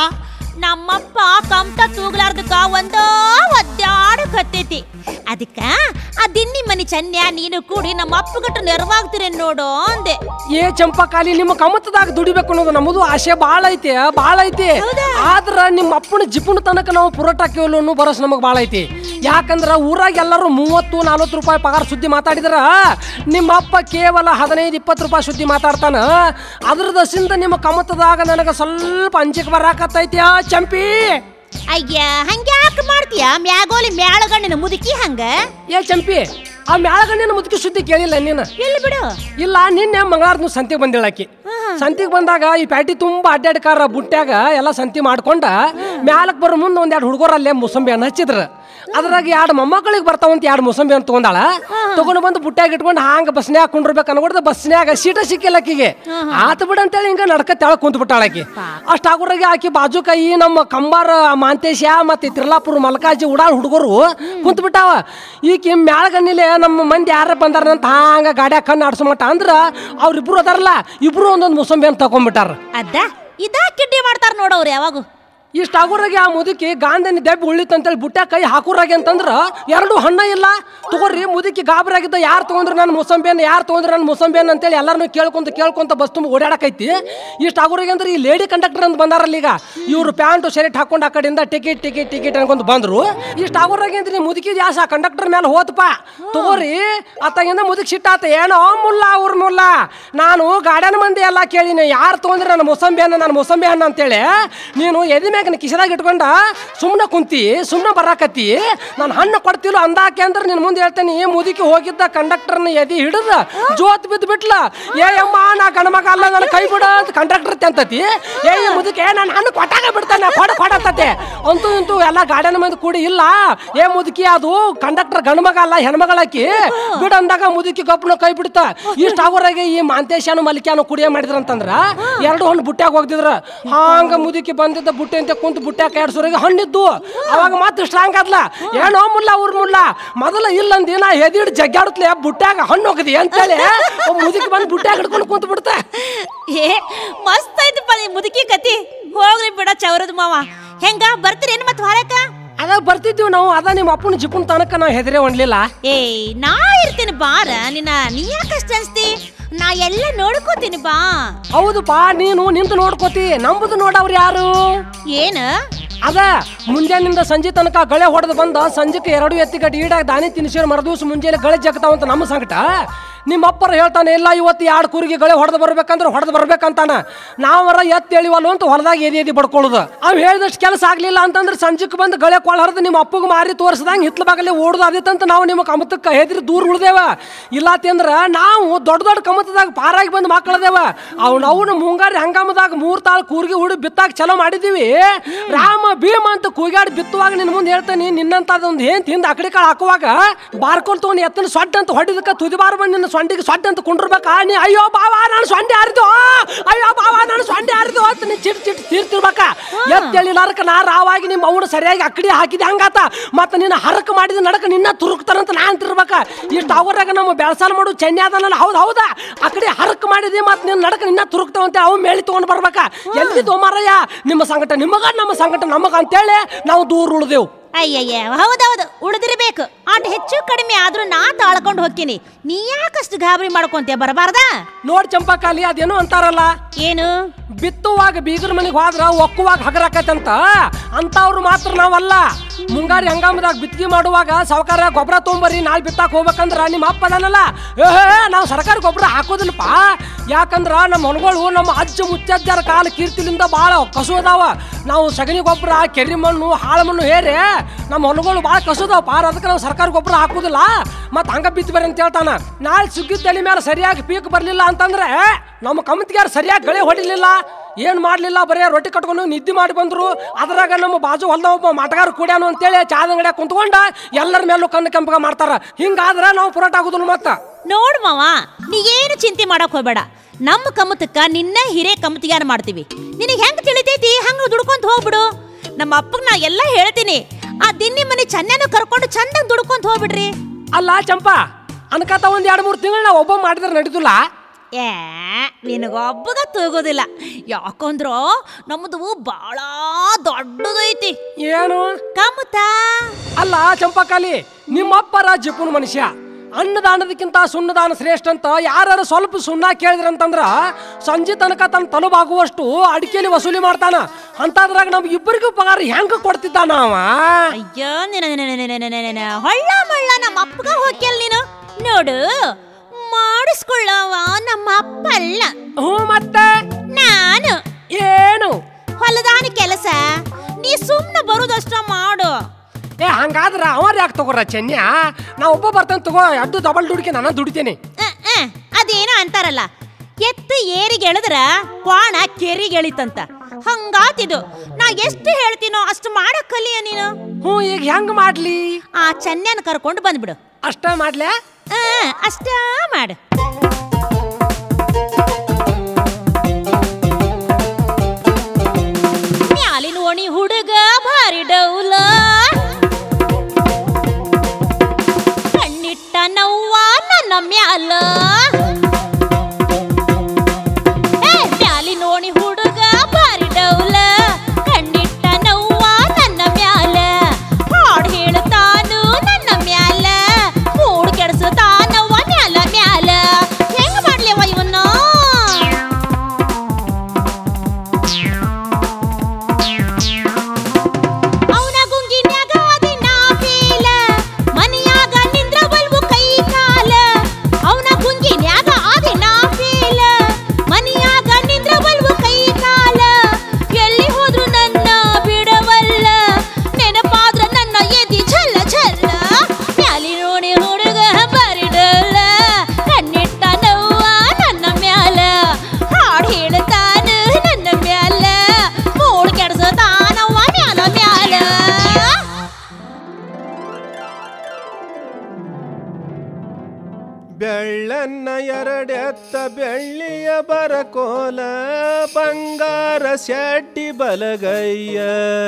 ನಮ್ಮಪ್ಪ ಕಮ್ತ ತೂಗ್ಲಾರ್ದಕ್ಕ ಒಂದೋ ಒದ್ದಾಡು ಕತ್ತೈತಿ. ಅದಕ್ಕ ಆ ದಿನ್ನಿ ಮನಿ ಚನ್ಯ ನೀನು ಕೂಡಿ ನಮ್ಮ ಅಪ್ಪಗಟ್ಟು ನೆರವಾಗ್ತೀರ ನೋಡು ಅಂದೆ. ಏ ಚಂಪಕಾಲಿ, ನಿಮ್ಮ ಕಮತದಾಗ ದುಡಿಬೇಕು ಅನ್ನೋದು ನಮ್ಮದು ಆಸೆ ಬಾಳ ಐತಿ ಬಾಳ ಐತಿ. ಆದ್ರ ನಿಮ್ಮ ಅಪ್ಪನ ಜಿಪುಣ ತನಕ ನಾವು ಪುರೋಟ ಹಾಕಿವಲ್ಲ ಅನ್ನೋ ಭರವಸೆ ನಮಗ್ ಬಾಳ ಐತಿ. ಯಾಕಂದ್ರ ಊರಾಗ ಎಲ್ಲರೂ ಮೂವತ್ತು ನಲ್ವತ್ತು ರೂಪಾಯಿ ಪಗಾರ ಸುದ್ದಿ ಮಾತಾಡಿದ್ರ ನಿಮ್ಮ ಅಪ್ಪ ಕೇವಲ ಹದಿನೈದು ಇಪ್ಪತ್ತು ರೂಪಾಯಿ ಸುದ್ದಿ ಮಾತಾಡ್ತಾನ. ಅದ್ರ ದಸಿಂದ ನಿಮ್ಮ ಕಮತದಾಗ ನನಗ ಸ್ವಲ್ಪ ಅಂಜಿಕೆ ಬರಾಕತ್ತೈತಿ ಚಂಪಿ. ಅಯ್ಯ ಹಂಗ್ಯಾಕ ಮಾಡ್ತೀಯ ಮ್ಯಾಗೋಲಿ ಮ್ಯಾಳಗಣ್ಣಿನ ಮುದುಕಿ ಹಂಗ? ಏ ಚಂಪಿ, ಆ ಮ್ಯಾಳಗಣ್ಣಿನ ಮುದುಕಿ ಸುದ್ದಿ ಕೇಳಿಲ್ಲ ನೀನು? ಇಲ್ಲಿ ಬಿಡು. ಇಲ್ಲ, ನಿನ್ನೆ ಮಂಗಳವಾರ ಸಂತಿಗೆ ಬಂದಿಳಾಕಿ. ಸಂತಿಗೆ ಬಂದಾಗ ಈ ಪ್ಯಾಟಿ ತುಂಬಾ ಅಡ್ಡಾಡ್ಕಾರ ಬುಟ್ಟ್ಯಾಗ ಎಲ್ಲ ಸಂತಿ ಮಾಡ್ಕೊಂಡ ಮ್ಯಾಲಕ್ ಬರೋ ಮುಂದೆ ಒಂದ್ ಎರಡು ಹುಡುಗರು ಅಲ್ಲೇ ಮುಸಂಬಿ ಅನ್ನ ಹಚ್ಚಿದ್ರ. ಅದ್ರಾಗ ಎರಡು ಮೊಮ್ಮಕ್ಕಳಿಗೆ ಬರ್ತಾವಂತ ಎರಡು ಮುಸಂಬಿ ಅಂತ ತಗೊಂಡಾಳ. ತಗೊಂಡು ಬಂದು ಬುಟ್ಟ್ಯಾಗ ಇಟ್ಕೊಂಡು ಹಾಂಗ ಬಸ್ನ್ಯಾಗ ಕುಂಡ್ರಬೇಕು ಅನ್ಕೊಡ್ದ ಬಸ್ನ್ಯಾಗ ಸೀಟ ಸಿಕ್ಕಿಲ್ಲ ಆಕಿಗೆ. ಆತ ಬಿಡ ಅಂತೇಳಿ ಹಿಂಗ ನಡ್ಕ ತೆಳಗ್ ಕುಂತ್ ಬಿಟ್ಟಾಳಕಿ. ಅಷ್ಟ ಆಗೋರಾಗೆ ಆಕಿ ಬಾಜು ಕೈ ನಮ್ಮ ಕಂಬಾರ ಮಾಂತೇಶ ಮತ್ತೆ ತಿರ್ಲಾಪುರ ಮಲ್ಕಾಜಿ ಉಡಾಳ್ ಹುಡುಗರು ಕುಂತ್ ಬಿಟ್ಟಾವ. ಈಕಿ ಮ್ಯಾಳಗಣ್ಣಿಲೆ ನಮ್ಮ ಮಂದಿ ಯಾರ ಬಂದಾರಂತ ಹಾಂಗ ಗಾಡ್ಯಾಗ ಕಣ್ಣು ಆಡ್ಸೋ ಮಟ್ಟ ಅಂದ್ರ ಅವ್ರಿಬ್ರು ಅದಾರಲ್ಲ, ಇಬ್ರು ಒಂದೊಂದು ಮುಸಂಬಿ ಅಂತ ತಗೊಂಡ್ಬಿಟ್ಟಾರ. ಅದ ಇದ ಕಿಡ್ಡಿ ಮಾಡ್ತಾರ ನೋಡವ್ರು ಯಾವಾಗ. ಇಷ್ಟ ಆಗೋರಾಗೆ ಆ ಮುದುಕಿ ಗಾಂಧನಿ ದೆಬ್ಬ ಉಳಿತಂತೇಳಿ ಬುಟ್ಟ್ಯಾ ಕೈ ಹಾಕೋರಾಗೆ ಅಂತಂದ್ರ ಎರಡು ಹಣ್ಣ ಇಲ್ಲ ತಗೋರಿ. ಮುದುಕಿ ಗಾಬರಾಗಿದ್ದ ಯಾರು ತಗೊಂಡ್ರು ನನ್ನ ಮುಸಂಬಿಯನ್ನು, ಯಾರು ತಗೊಂಡ್ರು ನನ್ನ ಮುಸಂಬಿಯನ್ನು ಅಂತೇಳಿ ಎಲ್ಲಾರನ್ನೂ ಕೇಳ್ಕೊಂತ ಕೇಳ್ಕೊಂತ ಬಸ್ ತುಂಬ ಓಡಾಡಕೈತಿ. ಇಷ್ಟ ಆಗೋರಾಗೆ ಅಂದ್ರೆ ಈ ಲೇಡಿ ಕಂಡಕ್ಟರ್ ಅಂತ ಬಂದಾರಲ್ಲ ಈಗ, ಇವ್ರು ಪ್ಯಾಂಟು ಶರ್ಟ್ ಹಾಕೊಂಡು ಆ ಕಡೆಯಿಂದ ಟಿಕೆಟ್ ಟಿಕೆಟ್ ಟಿಕೆಟ್ ಅನ್ಕೊಂತ ಬಂದ್ರು. ಇಷ್ಟ ಆಗೋರಾಗೆ ಅಂದ್ರೆ ಮುದುಕಿ ಜಾಸ ಕಂಡಕ್ಟರ್ ಮೇಲೆ ಹೋತಪ್ಪ ತಗೋರಿ. ಅತ್ತಾಗಿಂದ ಮುದುಕಿ ಸಿಟ್ಟಾತ, ಏನೋ ಮುಲ್ಲ ಅವ್ರ ಮುಲ್ಲ, ನಾನು ಗಾರ್ಡನ್ ಮಂದಿ ಎಲ್ಲ ಕೇಳಿನಿ ಯಾರು ತಗೊಂಡ್ರೆ ನನ್ನ ಮುಸಂಬಿ ಅನ್ನ ನನ್ನ ಮುಸಂಬಿ ಹಣ್ಣು ಅಂತೇಳಿ ನೀನು ಎದಿ ಮ್ಯಾಗ ಕಿಸದಾಗ ಇಟ್ಕೊಂಡ ಸುಮ್ಮನೆ ಕುಂತಿ ಸುಮ್ಮನೆ ಬರಾಕತ್ತಿ. ನಾನು ಹಣ್ಣು ಕೊಡ್ತಿಲ್ಲ ಅಂದಾಕೆ ಅಂದ್ರೆ ನಿನ್ ಮುಂದೆ ಹೇಳ್ತೇನೆ. ಮುದುಕಿ ಹೋಗಿದ್ದ ಕಂಡಕ್ಟರ್ನ ಎದಿ ಹಿಡಿದ ಜೋತ್ ಬಿದ್ದು ಬಿಟ್ಲ. ಏ ಅಮ್ಮ ನಾ ಗಣಮಗ ಅಲ್ಲ, ನನ್ನ ಕೈ ಬಿಡ ಅಂತ ಕಂಡಕ್ಟರ್ ತಂತತಿ. ಏ ಮುದುಕಿ ನಾನು ಹಣ್ಣು ಕೊಟ್ಟಾಗ ಬಿಡ್ತಾನೆ ಕೊಡ ಕೊಡತ್ತತೆ ಅಂತೂ ಇಂತೂ ಎಲ್ಲ ಗಾರ್ಡನ್ ಮಂದಿ ಕೂಡಿ ಇಲ್ಲ. ಏ ಮುದುಕಿ ಅದು ಕಂಡಕ್ಟರ್ ಗಣಮಗ ಅಲ್ಲ ಹೆಣ್ಮಗಳಾಕಿ ಬಿಡ ಅಂದಾಗ ಮುದುಕಿ ಗಪ್ಪನ ಕೈ ಬಿಡ್ತ. ಇಷ್ಟ ಆಗೋರಾಗೆ ಈ ಮಾಂತೇಶನು ಮಲಿಕ್ಯಾನು ಕುಡಿಯ ಮಾಡಿದ್ರ ಅಂತಂದ್ರ ಎರಡು ಹಣ್ಣು ಬುಟ್ಟ್ಯಾಗ ಹೋಗ್ತಿದ್ರ. ಹಾಂಗ ಮುದುಕಿ ಬಂದಿದ್ದ ಬುಟ್ಟೆ ಅಂತ ಕುಂತು ಬುಟ್ಟ್ಯಾಕ ಎರಡು ಸೂರಿಗೆ ಹಣ್ಣಿದ್ದು. ಅವಾಗ ಮತ್ತೆ ಸ್ಟ್ರಾಂಗ್ ಆದ್ಲ. ಏನೋ ಮುಲ್ಲ ಊರ್ ಮುಲ್ಲ ಮೊದಲ ಇಲ್ಲಂದಿ ನಾ ಎದಿಡ್ ಜಗ್ಗಾಡುತ್ತಲೇ ಬುಟ್ಟ್ಯಾಗ ಹಣ್ಣು ಹೋಗದಿ ಅಂತೇಳಿ ಮುದುಕಿ ಬಂದು ಬುಟ್ಟ್ಯಾಗ ಹಿಡ್ಕೊಂಡು ಕುಂತು ಬಿಡ್ತ. ಏ ಮಸ್ತ್ ಐತಪ್ಪ ನೀ ಮುದುಕಿ ಕತಿ. ಹೋಗ್ರಿ ಬಿಡ ಚೌರದ ಮಾವ. ಹೆಂಗ ಬರ್ತೀರೇನು ಮತ್ ಹೊರಕ? ಅದ ಬರ್ತಿದ್ವಿ ನಾವು. ಅದ ನಿಮ್ಮ ಅಪ್ಪನ ಜಿಪ್ಪನ ತನಕ ನಾವು ಹೆದರೇ ಒಣ್ಲಿಲ್ಲ. ಏ ನಾ ಇರ್ತೀನಿ ಬಾರ. ನಿನ್ನ ನೀ ಯಾಕಷ್ಟ ಅನ್ಸ್ತಿ? ನಾ ಎಲ್ಲ ನೋಡ್ಕೋತೀನಿ ಬಾ. ಹೌದು ಬಾ, ನೀನು ನಿಂತು ನೋಡ್ಕೋತಿ, ನಂಬುದು ನೋಡವ್ರು ಯಾರು? ಏನ ಅದ ಮುಂಜಾನಿಂದ ಸಂಜೆ ತನಕ ಗಳೆ ಹೊಡೆದು ಬಂದ ಸಂಜೆಗೆ ಎರಡು ಎತ್ತಿಗಟ್ಟು ಈಡಾಗ ದಾನಿ ತಿನ್ಸಿರ್ ಮರದಿವ್ಸ ಮುಂಜಾನೆ ಗಳೆ ಜಗತಾವಂತ ನಮ್ಮ ಸಂಕಟ. ನಿಮ್ಮ ಅಪ್ಪರ ಹೇಳ್ತಾನೆ ಇಲ್ಲ ಇವತ್ತು ಎರಡು ಕುರಿಗೆ ಗಳೆ ಹೊಡೆದು ಬರ್ಬೇಕಂದ್ರೆ ಹೊಡೆದು ಬರ್ಬೇಕಂತಾನ. ನಾವರ ಎತ್ತಿ ಎಳಿವಲ್ಲ ಅಂತ ಹೊಲದಾಗ ಎದಿ ಎದಿ ಬಡ್ಕೊಳ್ಳೋದು. ಅವ್ ಹೇಳಿದಷ್ಟು ಕೆಲಸ ಆಗ್ಲಿಲ್ಲ ಅಂತಂದ್ರೆ ಸಂಜೆಗೆ ಬಂದು ಗಳೆ ಕೊಳ ಹರಿದು ನಿಮ್ಮ ಅಪ್ಪಗೆ ಮಾರಿ ತೋರಿಸ್ದಂಗೆ ಹಿತ್ಲ ಬಾಗಲೇ ಓಡುದು ಅದಿತ್ತಂತ ನಾವು ನಿಮ್ಮ ಕಮತಕ್ಕೆ ಹೆದ್ರಿ ದೂರ ಉಳ್ದೇವ. ಇಲ್ಲಾತಿ ಅಂದ್ರ ನಾವು ದೊಡ್ಡ ದೊಡ್ಡ ಕಮತದಾಗ ಪಾರಾಗಿ ಬಂದು ಮಕ್ಕಳದೇವ. ಅವ್ನ ಅವನು ಮುಂಗಾರಿ ಹಂಗಾಮದಾಗ ಮೂರ್ ತಾಳು ಕೂರ್ಗಿ ಹುಡಿ ಬಿತ್ತಾಗ ಚಲೋ ಮಾಡಿದೀವಿ. ರಾಮ ಭೀಮ ಅಂತ ಕೂಗಾಡಿ ಬಿತ್ತುವಾಗ ನಿನ್ ಮುಂದೆ ಹೇಳ್ತಾನೆ ನಿನ್ನಂತ ಅದೊಂದು ಏನ್ ತಿಂದ ಅಕಡೆ ಕಾಳು ಹಾಕುವಾಗ ಬಾರ್ಕೊಂಡ್ ತಗೊಂಡು ಎತ್ತನ ಸೊಡ್ಡ ಅಂತ ಹೊಡಿದಕ್ಕ ತುದಿ ಬಾರ ಬಂದು ನಿನ್ನ ಸೊಂಡಿಗೆ ಸೊಡ್ಡ ಅಂತ ಕುಂಡ್ರಬೇಕ. ನೀ ಅಯ್ಯೋ ಬಾವ ನಾನು ಸೊಂಡೆ ಹರಿದು, ಅಯ್ಯೋ ಬಾವ ನಾನು ಸೊಂಡೆ ಹರಿದು ಅಂತ ನೀ ಚಿಟ್ ಚಿಟ್ ತೀರ್ತಿರ್ಬೇಕ. ಎತ್ತೇಳಿಲಾರಕ ನಾ ರಾವಾಗಿ ನಿಮ್ಮ ಅವನು ಸರಿಯಾಗಿ ಅಕಡಿ ಹಾಕಿದೆ ಹಂಗಾತ. ಮತ್ತೆ ನಿನ್ನ ಹರಕ ಮಾಡಿದ ನಡಕ ನಿನ್ನ ತುರುಕ್ತಾರಂತ ನಾ ಅಂತಿರ್ಬೇಕ. ಇಷ್ಟು ಅವರಾಗ ನಮ್ಮ ಬೆಳಸಾಲ ಮಾಡು ಚೆನ್ನೆ ಅದನ್ನಲ್ಲ. ಹೌದು ಹೌದಾ ಅಕಡೆ ಹರಕ್ ಮಾಡಿದಿ ಮತ್ತೆ ನಿನ್ನ ನಡಕ ನಿನ್ನ ತುರುಕ್ತಾವಂತೆ ಅವು ಮೇಳಿ ತಗೊಂಡ್ ಬರ್ಬೇಕ. ಎಲ್ಲಿ ತೋಮಾರಯ್ಯ ನಿಮ್ಮ ಸಂಕಟ ನಿಮಗ ನಮ್ಮ ಸಂಕಟ ನಮಗ ಅಂತೇಳಿ ನಾವು ದೂರ ಉಳಿದೆವು. ಅಯ್ಯಯ್ಯ ಹೌದೌದು ಉಳಿದಿರ್ಬೇಕು. ಆಟ ಹೆಚ್ಚು ಕಡಿಮೆ ಆದ್ರೂ ನಾ ತಾಳ್ಕೊಂಡು ಹೋಗ್ತೀನಿ. ನೀ ಯಾಕಷ್ಟು ಗಾಬರಿ ಮಾಡ್ಕೊಂತೀಯ ಬರಬಾರ್ದ? ನೋಡ್ ಚಂಪಕಾಲಿ ಅದೇನು ಅಂತಾರಲ್ಲ, ಏನು ಬಿತ್ತುವಾಗ ಬೀಗರ ಮನೆಗೆ ಹೋದ್ರ ಒಕ್ಕುವಾಗ ಹಗರಾಕೈತಂತ. ಅಂತವ್ರು ಮಾತ್ರ ನಾವಲ್ಲ. ಮುಂಗಾರಿ ಹಂಗಾಮದಾಗ ಬಿತ್ತಿಗೆ ಮಾಡುವಾಗ ಸಾವುಕಾರ ಗೊಬ್ಬರ ತೊಗೊಂಬರಿ ನಾಳೆ ಬಿತ್ತಾಕ್ ಹೋಗ್ಬೇಕಂದ್ರ ನಿಮ್ಮ ಅಪ್ಪ ಅದಾನಲ್ಲ ಏ ನಾವು ಸರ್ಕಾರಿ ಗೊಬ್ಬರ ಹಾಕೋದಿಲ್ಲಪ್ಪ. ಯಾಕಂದ್ರ ನಮ್ಮ ಹೊಲಗಳು ನಮ್ಮ ಅಜ್ಜ ಮುಚ್ಚಜ್ಜರ ಕಾಲ ಕೀರ್ತಿಲಿಂದ ಭಾಳ ಕಸು ಅದಾವ. ನಾವು ಸಗಣಿ ಗೊಬ್ಬರ ಕೆರಿ ಮಣ್ಣು ಹಾಳು ಮಣ್ಣು ಹೇರಿ ನಮ್ಮ ಹೊಲಗಳು ಭಾಳ ಕಸುದಾವ ಪಾರ. ಅದಕ್ಕೆ ನಾವು ಸರ್ಕಾರಿ ಗೊಬ್ಬರ ಹಾಕೋದಿಲ್ಲ. ಮತ್ತು ಹಂಗ ಬಿತ್ತಿ ಬರ್ರಿ ಅಂತ ಹೇಳ್ತಾನ. ನಾಳೆ ಸುಗ್ಗಿ ತಲೆ ಮೇಲೆ ಸರಿಯಾಗಿ ಪೀಕ್ ಬರಲಿಲ್ಲ ಅಂತಂದ್ರೆ ನಮ್ಮ ಕಮತಿಗಾರ ಸರಿಯಾಗಿ ಗಳೆ ಹೊಡಿಲಿಲ್ಲ, ಏನು ಮಾಡಲಿಲ್ಲ, ಬರೀ ರೊಟ್ಟಿ ಕಟ್ಕೊಂಡು ನಿದ್ದೆ ಮಾಡಿ ಬಂದರು. ಅದ್ರಾಗ ನಮ್ಮ ಬಾಜು ಹೊಲ್ದ ಒಬ್ಬ ಮಾಟಗಾರ ಕುಡ್ಯಾನು ಅಂತೇಳಿ ಚಾದಂಗಡಿಯಾಗ ಕುಂತ್ಕೊಂಡ ಎಲ್ಲರ ಮೇಲೂ ಕಣ್ಣು ಕೆಂಪಗ ಮಾಡ್ತಾರ. ಹಿಂಗಾದ್ರೆ ನಾವು ಪುರಾಟ ಆಗುದಿಲ್ಲ. ಮತ್ತ ನೋಡ್ ಮಾವ, ನೀ ಏನು ಚಿಂತೆ ಮಾಡಕ್ ಹೋಗ್ಬೇಡ. ನಮ್ಮ ಕಮತಕ್ಕ ನಿನ್ನ ಹಿರೇ ಕಮತಿಗಾರ ಮಾಡ್ತೀವಿ. ನಿನಗೆ ಹೆಂಗ್ ತಿಳಿತೈತಿ ಹಂಗ ದುಡ್ಕೊಂತ ಹೋಗ್ಬಿಡು. ನಮ್ಮ ಅಪ್ಪಗ್ ನಾ ಎಲ್ಲ ಹೇಳ್ತೀನಿ. ಆ ದಿನ್ನಿ ಮನೆ ಚನ್ನನು ಕರ್ಕೊಂಡು ಚಂದಾಗ ದುಡ್ಕೊಂತ ಹೋಗ್ಬಿಡ್ರಿ. ಅಲ್ಲ ಚಂಪಾ, ಅನ್ಕತ ಒಂದ್ ಎರಡು ಮೂರು ತಿಂಗಳು ನಾವು ಒಬ್ಬ ಮಾಡಿದ್ರೆ ನಡೀತಿಲ್ಲ. ಏ ನಿನಗೊಬ್ಬಗ ತಗೋದಿಲ್ಲ. ಯಾಕಂದ್ರ ನಮ್ದು ಬಾಳ ದೊಡ್ಡದೈತಿ. ಏನು ಕಮತ ಅಲ್ಲ ಚಂಪಾಕಾಲಿ, ನಿಮ್ಮಪ್ಪರ ಜಿಪ್ಪುನ ಮನುಷ್ಯ. ಅನ್ನದಾನದಕ್ಕಿಂತ ಸುಣ್ಣದಾನ ಶ್ರೇಷ್ಠ ಅಂತ ಯಾರು ಸ್ವಲ್ಪ ಸುಣ್ಣ ಕೇಳಿದ್ರಂತಂದ್ರ ಸಂಜೆ ತನಕ ತನ್ನ ತಲುಬಾಗುವಷ್ಟು ಅಡಿಕೆಲಿ ವಸೂಲಿ ಮಾಡ್ತಾನ. ಅಂತದ್ರಾಗ ನಮ್ಗೆ ಇಬ್ಬರಿಗೂ ಪಗಾರ ಹೆಂಗ ಕೊಡ್ತಿದ್ದ ನಾವ? ಅಯ್ಯೋ ಹೊಳ್ಳ ಮಳ್ಳ ನಮ್ಮ ಅಪ್ಪಗ ಹೋಗ್ಯಲ್ ನೀನು. ನೋಡು, ಮಾಡಿಸ್ಕೊಳ್ಳವ ನಮ್ಮ ಅಪ್ಪ ಅಲ್ಲ. ಹ್ಞೂ ಮತ್ತೆ ನಾನು ಏನು ಹೊಲದಾನ ಕೆಲಸ ನೀ ಸುಮ್ನೆ ಬರುದಷ್ಟ ಮಾಡು. ಏ ಹಂಗಾದ್ರ ಅವ್ರ ಯಾಕೆ ತಗೋರ ಚೆನ್ಯ? ನಾ ಒಬ್ಬ ಬರ್ತೇನೆ ತಗೋ, ಅಡ್ಡು ಡಬಲ್ ದುಡ್ಕೆ ನಾನು ದುಡಿತೇನೆ. ಅದೇನೋ ಅಂತಾರಲ್ಲ, ಎತ್ತು ಏರಿಗೆ ಎಳೆದ್ರ ಕ್ವಾಣ ಕೆರಿಗೆ ಎಳಿತಂತ. ಹಂಗಾತಿದು. ನಾ ಎಷ್ಟು ಹೇಳ್ತೀನೋ ಅಷ್ಟು ಮಾಡಕ್ ಕಲಿಯ ನೀನು. ಹ್ಞೂ, ಈಗ ಹೆಂಗ್ ಮಾಡ್ಲಿ? ಆ ಚೆನ್ನನ ಕರ್ಕೊಂಡು ಬಂದ್ಬಿಡು. ಅಷ್ಟ ಮಾಡ್ಲೆ? ಅಷ್ಟ ಮಾಡು. ಮ್ಯಾಲಿನ ಓಣಿ ಹುಡುಗ ಭಾರಿ ಡೌಲ, ಕಣ್ಣಿಟ್ಟ ನವ್ವ ನನ್ನ ಮ್ಯಾಲ. ಮ್ಯಾಲಿನ ಓಣಿ ಹುಡುಗ ಭಾರಿ ಡೌಲ, ಕಣ್ಣಿಟ್ಟ ನವ್ವ ನನ್ನ ಮ್ಯಾಲ. ಹಾಡು ಹೇಳ್ತಾನು ನನ್ನ ಮ್ಯಾಲ, ಮೂಡ್ ಕೆಡ್ಸತಾನವ್ವ ಮ್ಯಾಲ ಮ್ಯಾಲ. ಹೆಂಗ ಮಾಡ್ಲಿವ ಇವನ್ನ? ಅವನ ಗುಂಗಿನ್ಯಾಗ ಅದಿನ ಫೇಲ, ಮನಿಯಾಗ ನಿಂದ್ರ ಬಲ್ವು ಕೈ ಕಾಲ. ಅವನ ಗುಂಗಿನ್ಯಾಗ ಅದಿನ ಫೇಲ, ಮನಿಯಾಗ ನಿಂದ್ರ ಬಲ್ವು ಕೈ ಕಾಲ. ಎಲ್ಲಿ ಹೋದ್ರು ನನ್ನ ಬಿಡವಲ್ಲ, ನೆನಪಾದ್ರ ನನ್ನ ಎದಿ ಛಲ್ಲ ಛಲ್ಲ. ಮ್ಯಾಲಿ ನೋಡಿ ಹುಡುಗ ಬರಿಡಲ್ಲ, ಕಣ್ಣಿಟ್ಟ ನವ್ವ ನನ್ನ ಮ್ಯಾಲ. ಹಾಡು ಹೇಳ್ತಾನ ನನ್ನ ಮ್ಯಾಲ, ಮೂಡ್ ಕೆಡ್ಸತಾನವ್ವ ಮ್ಯಾಲ ಮ್ಯಾಲ. ಬೆಳ್ಳನ್ನ ಎರಡೆತ್ತ ಬೆಳ್ಳಿಯ ಬರಕೋಲ, ಬಂಗಾರ ಶೆಡ್ಡಿ ಬಲಗಯ್ಯ.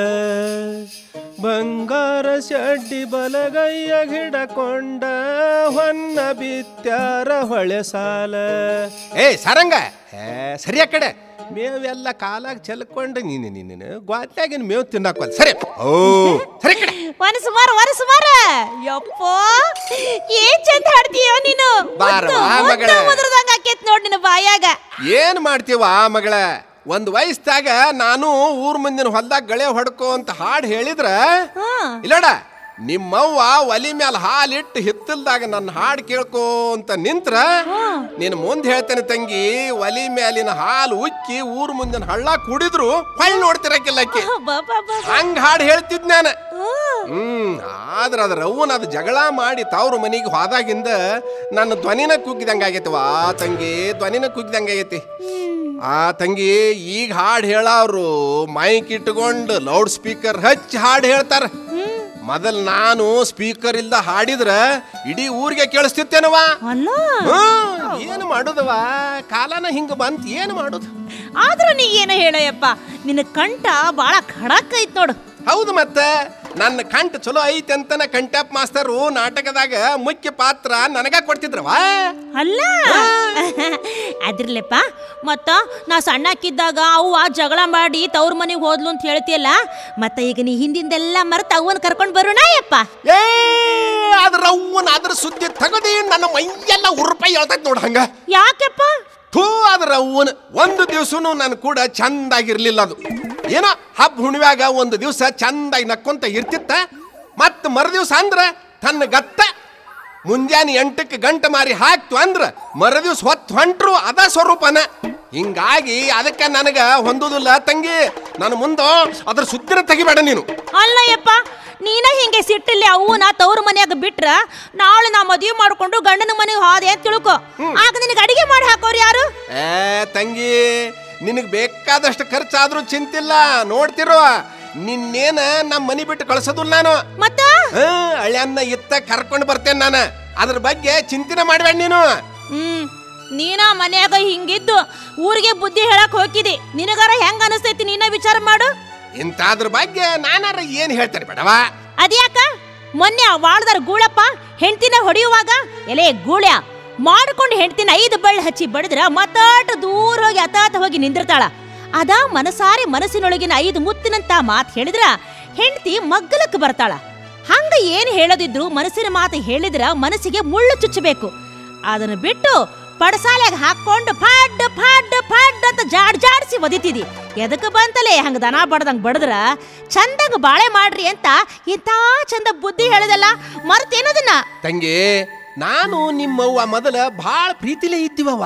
ಬಂಗಾರ ಶೆಡ್ಡಿ ಬಲಗಯ್ಯ ಹಿಡಕೊಂಡ ಹೊನ್ನ ಬಿತ್ಯಾರ ಹೊಳೆ ಸಾಲ. ಏ ಸಾರಂಗ, ಏ ಸರಿಯ ಕಡೆ ಮೇವೆಲ್ಲ ಕಾಲಾಗ ಚೆಲ್ಕೊಂಡು ನೀನು ನೀನು ಗ್ವಾತ್ಯಾಗಿನ ಮೇವು ತಿನ್ನಕ್ವಲ್. ಸರಿ ಓ ಸರಿ ಕಡೆ ಒನ್ ಸುಮಾರು ಒನ್ ಸುಮಾರ. ಯಪ್ಪ ಏನ್ ಚಂದ ಹಾಡ್ತೀಯೋ ನೀನು. ಮುದ್ರದಂಗ ಆಕೇತ್ ನೋಡ್ ನಿನ್ನ ಬಾಯಾಗ. ಏನ್ ಮಾಡ್ತೀವ ಮಗಳ? ಒಂದ್ ವಯಸ್ಸಾಗ ನಾನು ಊರ್ ಮುಂದಿನ ಹೊಲ್ದಾಗ ಗಳೆ ಹೊಡ್ಕೋ ಅಂತ ಹಾಡು ಹೇಳಿದ್ರ ಇಲ್ಲಡ, ನಿಮ್ಮವ್ವ ಒಲಿ ಮ್ಯಾಲ ಹಾಲಿಟ್ಟು ಹಿತ್ತಲ್ದಾಗ ನನ್ನ ಹಾಡು ಕೇಳ್ಕೋ ಅಂತ ನಿಂತ್ರ ನೀನ್ ಮುಂದೆ ಹೇಳ್ತೇನೆ ತಂಗಿ, ಒಲಿ ಮ್ಯಾಲಿನ ಹಾಲು ಉಕ್ಕಿ ಊರ್ ಮುಂದಿನ ಹಳ್ಳ ಕುಡಿದ್ರು ಹೊಳ್ ನೋಡ್ತಿರಕಿಲ್ಲಕ್ಕೆ. ಹಂಗ ಹಾಡು ಹೇಳ್ತಿದ್ ನಾನು. ಹ್ಮ್ ಆದ್ರ ಅದ್ರ ಅವ್ವನ ಅದು ಜಗಳ ಮಾಡಿ ತವ್ರ ಮನಿಗೆ ಹೋದಾಗಿಂದ ನನ್ನ ಧ್ವನಿನ ಕುಗ್ಗಿದಂಗ ಆಗೈತವಾ ತಂಗಿ, ಧ್ವನಿನ ಕುಗ್ಗಿದಂಗ ಆಗೈತಿ. ಆ ತಂಗಿ ಈಗ ಹಾಡು ಹೇಳವ್ರು ಮೈಕ್ ಇಟ್ಕೊಂಡು ಲೌಡ್ ಸ್ಪೀಕರ್ ಹಚ್ಚಿ ಹಾಡು ಹೇಳ್ತಾರ. ಮೊದಲ್ ನಾನು ಸ್ಪೀಕರ್ ಇಲ್ದ ಹಾಡಿದ್ರ ಇಡೀ ಊರಿಗೆ ಕೇಳಿಸ್ತಿತ್ತೇನವಾ. ಏನು ಮಾಡುದವ, ಕಾಲನ ಹಿಂಗ ಬಂತ, ಏನು ಮಾಡುದು? ಆದ್ರೂ ನೀ ಏನು ಹೇಳಯ್ಯಪ್ಪ, ನಿನ್ನ ಕಂಠ ಬಾಳ ಖಡಕ್ ಐತ್ ನೋಡು. ಹೌದು, ಮತ್ತೆ ನನ್ನ ಕಂಠ ಚಲೋ ಐತೆ ಅಂತನ ಕಂಠಪ್ ಮಾಸ್ತರು ನಾಟಕದಾಗ ಮುಖ್ಯ ಪಾತ್ರ ನನಗ ಕೊಡ್ತಿದ್ರವಾ. ಅಲ್ಲ ಅದ್ರಲ್ಲಪ್ಪ, ಮತ್ತ ನಾ ಸಣ್ಣಕ್ಕಿದ್ದಾಗ ಅವ್ವ ಜಗಳ ಮಾಡಿ ತವ್ರ ಮನೆಗೆ ಹೋದ್ಲು ಅಂತ ಹೇಳ್ತಿಯಲ್ಲ, ಮತ್ತ ಈಗ ನೀ ಹಿಂದಿಂದೆಲ್ಲ ಮರೆತ ಅವ್ವನ್ ಕರ್ಕೊಂಡ್ ಬರೋಣ ಯಪ್ಪ. ಏ ಅದ್ರ ಅವ್ವನ ಅದ್ರ ಸುದ್ದಿ ತಗದಿ ನನ್ನ ಮೈಯೆಲ್ಲ ಉರುಪಾಯಿ ಹೇಳ್ತೈತಿ ನೋಡ. ಹಂಗ ಯಾಕೆಪ್ಪ? ಥೂ, ಅದ್ರ ಅವ್ವನ ಒಂದು ದಿವ್ಸನು ನನ್ ಕೂಡ ಚಂದಾಗಿರ್ಲಿಲ್ಲ ಅದು. ಏನೋ ಹಬ್ಬ ಹುಣ್ಣಿವ್ಯಾಗ ಒಂದು ದಿವಸ ಚಂದಾಗಿ ನಕ್ಕೊಂತ ಇರ್ತಿತ್ತ ಮತ್ ಮರು ದಿವ್ಸ ಅಂದ್ರ ತನ್ನ ಗತ್ತ ಮುಂಜಾನೆ ಎಂಟಕ್ಕೆ ಗಂಟೆ ಮಾರಿ ಹಾಕ್ತು ಅಂದ್ರ ಮರು ದಿವ್ಸ ಹೊತ್ತು ಹೊಂಟ್ರು ಅದ ಸ್ವರೂಪನ. ಹಿಂಗಾಗಿ ಅದಕ್ಕೆ ನನಗ ಹೊಂದುದಿಲ್ಲ ತಂಗಿ. ನನ್ನ ಮುಂದ ಅದ್ರ ಸುದ್ದಿನ ತೆಗಿಬೇಡ ನೀನು. ಅಲ್ಲಯ್ಯಪ್ಪ, ನೀನ ಹಿಂಗೆ ಸಿಟ್ಟಲ್ಲಿ ಅವನ ತವ್ರ ಮನ್ಯಾಗ ಬಿಟ್ರ ನಾಳೆ ನಾ ಮದುವೆ ಮಾಡ್ಕೊಂಡು ಗಂಡನ ಮನೆಗೆ ಹೋದೆ ಅಂತ ತಿಳ್ಕೊ. ಆಗ ನಿನಗೆ ಅಡಿಗೆ ಮಾಡಿ ಹಾಕೋರು ಯಾರು? ಏ ತಂಗಿ, ನಿನಗ್ ಬೇಕಾದಷ್ಟು ಖರ್ಚಾದ್ರೂ ಚಿಂತಿಲ್ಲ. ನೋಡ್ತಿರೋ ನಿನ್ನೇನ ನಮ್ಮ ಮನಿ ಬಿಟ್ಟು ಕಳ್ಸೋದಿಲ್ಲ ನಾನು. ಮತ್ತ ಹಳ್ಳಿಯನ್ನ ಇತ್ತ ಕರ್ಕೊಂಡು ಬರ್ತೇನೆ ನಾನು. ಅದ್ರ ಬಗ್ಗೆ ಚಿಂತನೆ ಮಾಡ್ಬೇಡ ನೀನು. ಹ್ಮ್ ನೀನ ಮನ್ಯಾಗ ಹಿಂಗಿದ್ದು ಊರಿಗೆ ಬುದ್ಧಿ ಹೇಳಕ್ ಹೋಗಿದಿ. ನಿನಗಾರ ಹೆಂಗ ಅನಿಸ್ತೈತಿ ನೀನ ವಿಚಾರ ಮಾಡು. ಇಂತಾದ್ರ ಬಗ್ಗೆ ನಾನಾರ ಏನ್ ಹೇಳ್ತಾರೆ ಬೇಡವಾ? ಅದ್ಯಾಕ ಮೊನ್ನೆ ಆ ವಾಳ್ದಾರ ಗೂಳಪ್ಪ ಹೆಂಡ್ತಿನ ಹೊಡೆಯುವಾಗ ಎಲೆ ಗೂಳ್ಯ ಮಾಡ್ಕೊಂಡು ಹೆಂಡ್ತಿನ ಐದು ಬಳ್ಳಿ ಹಚ್ಚಿ ಬಡಿದ್ರ ಮತ್ತಾಟ ದೂರ ಹೋಗಿ ಅತಾತ ಹೋಗಿ ನಿಂದಿರ್ತಾಳ. ಅದ ಮನಸಾರಿ ಮನಸ್ಸಿನೊಳಗಿನ ಐದು ಮುತ್ತಿನಂತ ಮಾತು ಹೇಳಿದ್ರ ಹೆಂಡ್ತಿ ಮಗ್ಗಲಕ್ಕೆ ಬರ್ತಾಳ. ಹಂಗ ಏನ್ ಹೇಳೋದಿದ್ರು ಮನಸ್ಸಿನ ಮಾತು ಹೇಳಿದ್ರ ಮನಸ್ಸಿಗೆ ಮುಳ್ಳು ಚುಚ್ಚಬೇಕು. ಅದನ್ನ ಬಿಟ್ಟು ಪಡಸಾಲೆಗ ಹಾಕೊಂಡು ಫಾಡ್ ಫಾಡ್ ಫಾಡ್ ಅಂತ ಜಾಡ್ ಜಾಡ್ಸಿ ಒದಿತಿದಿ. ಎದಕ್ಕೆ ಬಂತಲೇ ಹಂಗ ದನ ಬಡ್ದಂಗ್ ಬಡದ್ರ ಚಂದಂಗ ಬಾಳೆ ಮಾಡ್ರಿ ಅಂತ ಇಂಥ ಚಂದ ಬುದ್ಧಿ ಹೇಳಿದಲ್ಲ, ಮರ್ತೇನದನ್ನ? ತಂಗಿ, ನಾನು ನಿಮ್ಮವ್ವ ಮೊದಲ ಭಾಳ ಪ್ರೀತಿಲೇ ಇದ್ದೀವವ.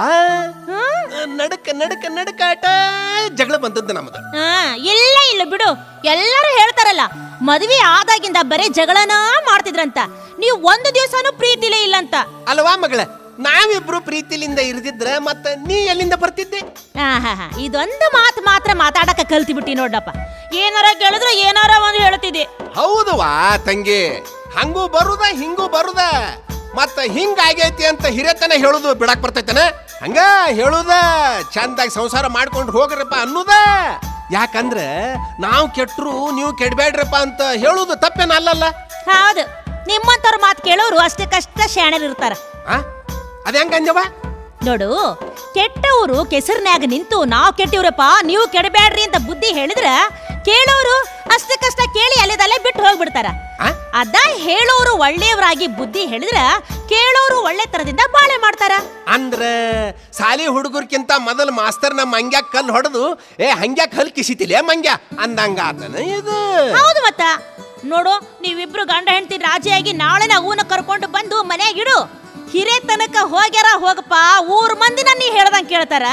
ನಡಕ ನಡಕ ನಡಕಾಟ ಜಗಳ ಬಂದದ್ದು ನಮ್ಮದ. ಇಲ್ಲ ಇಲ್ಲ ಬಿಡು, ಎಲ್ಲರೂ ಹೇಳ್ತಾರಲ್ಲ ಮದ್ವೆ ಆದಾಗಿಂದ ಬರೀ ಜಗಳನ ಮಾಡ್ತಿದ್ರಂತ. ನೀವು ಒಂದು ದಿವಸನೂ ಪ್ರೀತಿಲೇ ಇಲ್ಲ ಅಂತ. ಅಲ್ವಾ ಮಗಳ? ನಾವಿಬ್ರು ಪ್ರೀತಿಲಿಂದ ಇರ್ದಿದ್ರ ಮತ್ತ ನೀ ಎಲ್ಲಿಂದ ಬರ್ತಿದ್ದೆ? ಇದೊಂದು ಮಾತು ಮಾತ್ರ ಮಾತಾಡಕ ಕಲ್ತಿ ಬಿಟ್ಟಿ ನೋಡಪ್ಪ. ಏನಾರ ಕೇಳಿದ್ರೆ ಏನಾರ ಒಂದು ಹೇಳ್ತಿದ್ದೆ. ಹೌದವಾ ತಂಗಿ, ಹಂಗೂ ಬರುದ ಹಿಂಗೂ ಬರುದ. ಮತ್ತ ಹಿಂಗ ಆಗೈತಿ ಅಂತ ಹಿರೇತನ ಹೇಳುದು ಬಿಡಾಕ್ ಬರ್ತೈತನ? ಹಂಗ ಹೇಳುದ ಚಂದಾಗಿ ಸಂಸಾರ ಮಾಡ್ಕೊಂಡು ಹೋಗ್ರಪ್ಪ ಅನ್ನುದ. ಯಾಕಂದ್ರ ನಾವು ಕೆಟ್ರು ನೀವು ಕೆಡ್ಬೇಡ್ರಪ್ಪ ಅಂತ ಹೇಳುದು ತಪ್ಪೇನ ಅಲ್ಲಲ್ಲ? ಹೌದು, ನಿಮ್ಮಂತವ್ರ ಮಾತು ಕೇಳೋರು ಅಷ್ಟಕ್ಕಷ್ಟ ಶಾಣರಿರ್ತಾರ. ಅದ ಹೆಂಗ ಅಂಜವ? ನೋಡು, ಕೆಟ್ಟವರು ಕೆಸರಿನ್ಯಾಗ ನಿಂತು ನಾವು ಕೆಟ್ಟಿವ್ರಪ್ಪ ನೀವು ಕೆಡಬೇಡ್ರಿ ಅಂತ ಬುದ್ಧಿ ಹೇಳಿದ್ರ ಕೇಳೋರು ಅಷ್ಟಕ್ಕಷ್ಟ ಕೇಳಿ ಅಲ್ಲಿದಲ್ಲೇ ಬಿಟ್ಟು ಹೋಗ್ಬಿಡ್ತಾರ. ಅದ ಹೇಳೋರು ಒಳ್ಳೆಯವರಾಗಿ ಬುದ್ಧಿ ಹೇಳಿದ್ರ ಕೇಳೋರು ಒಳ್ಳೆ ತರದಿಂದ ಬಾಳೆ ಮಾಡ್ತಾರ. ಅಂದ್ರ ಸಾಲಿ ಹುಡುಗರ್ಕಿಂತ ಮೊದಲು ಮಾಸ್ತರ್ ನಮ್ಮ ಮಂಗ್ಯಾಕ ಕಲ್ ಹೊಡೆದು ಏ ಹಂಗ್ಯಾಕ ಕಲ್ ಕಿಸಿತಿಲೇ ಮಂಗ್ಯ ಅಂದಂಗ ಆತನ ಇದು. ಹೌದು ಮತ್ತ. ನೋಡು, ನೀವಿಬ್ರು ಗಂಡ ಹೆಂಡತಿ ರಾಜಿಯಾಗಿ ನಾಳೆ ಹೂನ ಕರ್ಕೊಂಡು ಬಂದು ಮನ್ಯಾಗಿಡು. ಹಿರೇ ತನಕ ಹೋಗ್ಯಾರ ಹೋಗಪ್ಪ, ಊರ್ ಮಂದಿನ ನೀ ಹೇಳ್ದಂಗ ಕೇಳ್ತಾರ.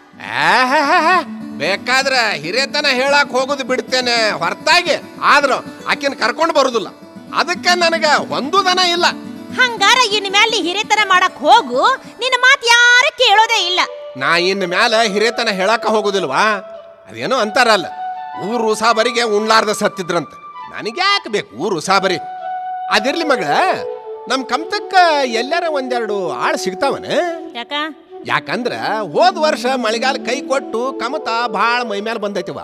ಬೇಕಾದ್ರ ಹಿರೇತನ ಹೇಳಕ್ ಹೋಗುದು ಬಿಡ್ತೇನೆ ಹೊರತಾಗಿ ಆದ್ರ ಆಕಿನ ಕರ್ಕೊಂಡು ಬರುದಿಲ್ಲ. ಅದಕ್ಕೆ ನನಗ ಒಂದು ದನ ಇಲ್ಲ. ಹಂಗಾರ ಇನ್ ಮ್ಯಾಲ ನೀ ಹಿರೇತನ ಮಾಡಕ್ ಹೋಗು, ನಿನ್ನ ಮಾತು ಯಾರು ಕೇಳೋದೇ ಇಲ್ಲ. ನಾ ಇನ್ ಮ್ಯಾಲ ಹಿರೇತನ ಹೇಳಾಕ ಹೋಗುದಿಲ್ವಾ? ಅದೇನೋ ಅಂತಾರಲ್ಲ, ಊರು ಉಸಾಬರಿಗೆ ಉಣ್ಲಾರ್ದ ಸತ್ತಿದ್ರಂತ. ನನಗ್ಯಾಕೆ ಬೇಕು ಊರು ಉಸಾಬರಿ? ಅದಿರ್ಲಿ ಮಗಳ, ನಮ್ ಕಮ್ತಕ್ಕ ಎಲ್ಲಾರ ಒಂದೆರಡು ಆಳ್ ಸಿಗ್ತಾವನ? ಯಾಕ? ಯಾಕಂದ್ರ ಹೋದ್ ವರ್ಷ ಮಳೆಗಾಲ ಕೈ ಕೊಟ್ಟು ಕಮತ ಭಾಳ ಮೈ ಮೇಲೆ ಬಂದೈತಿವ.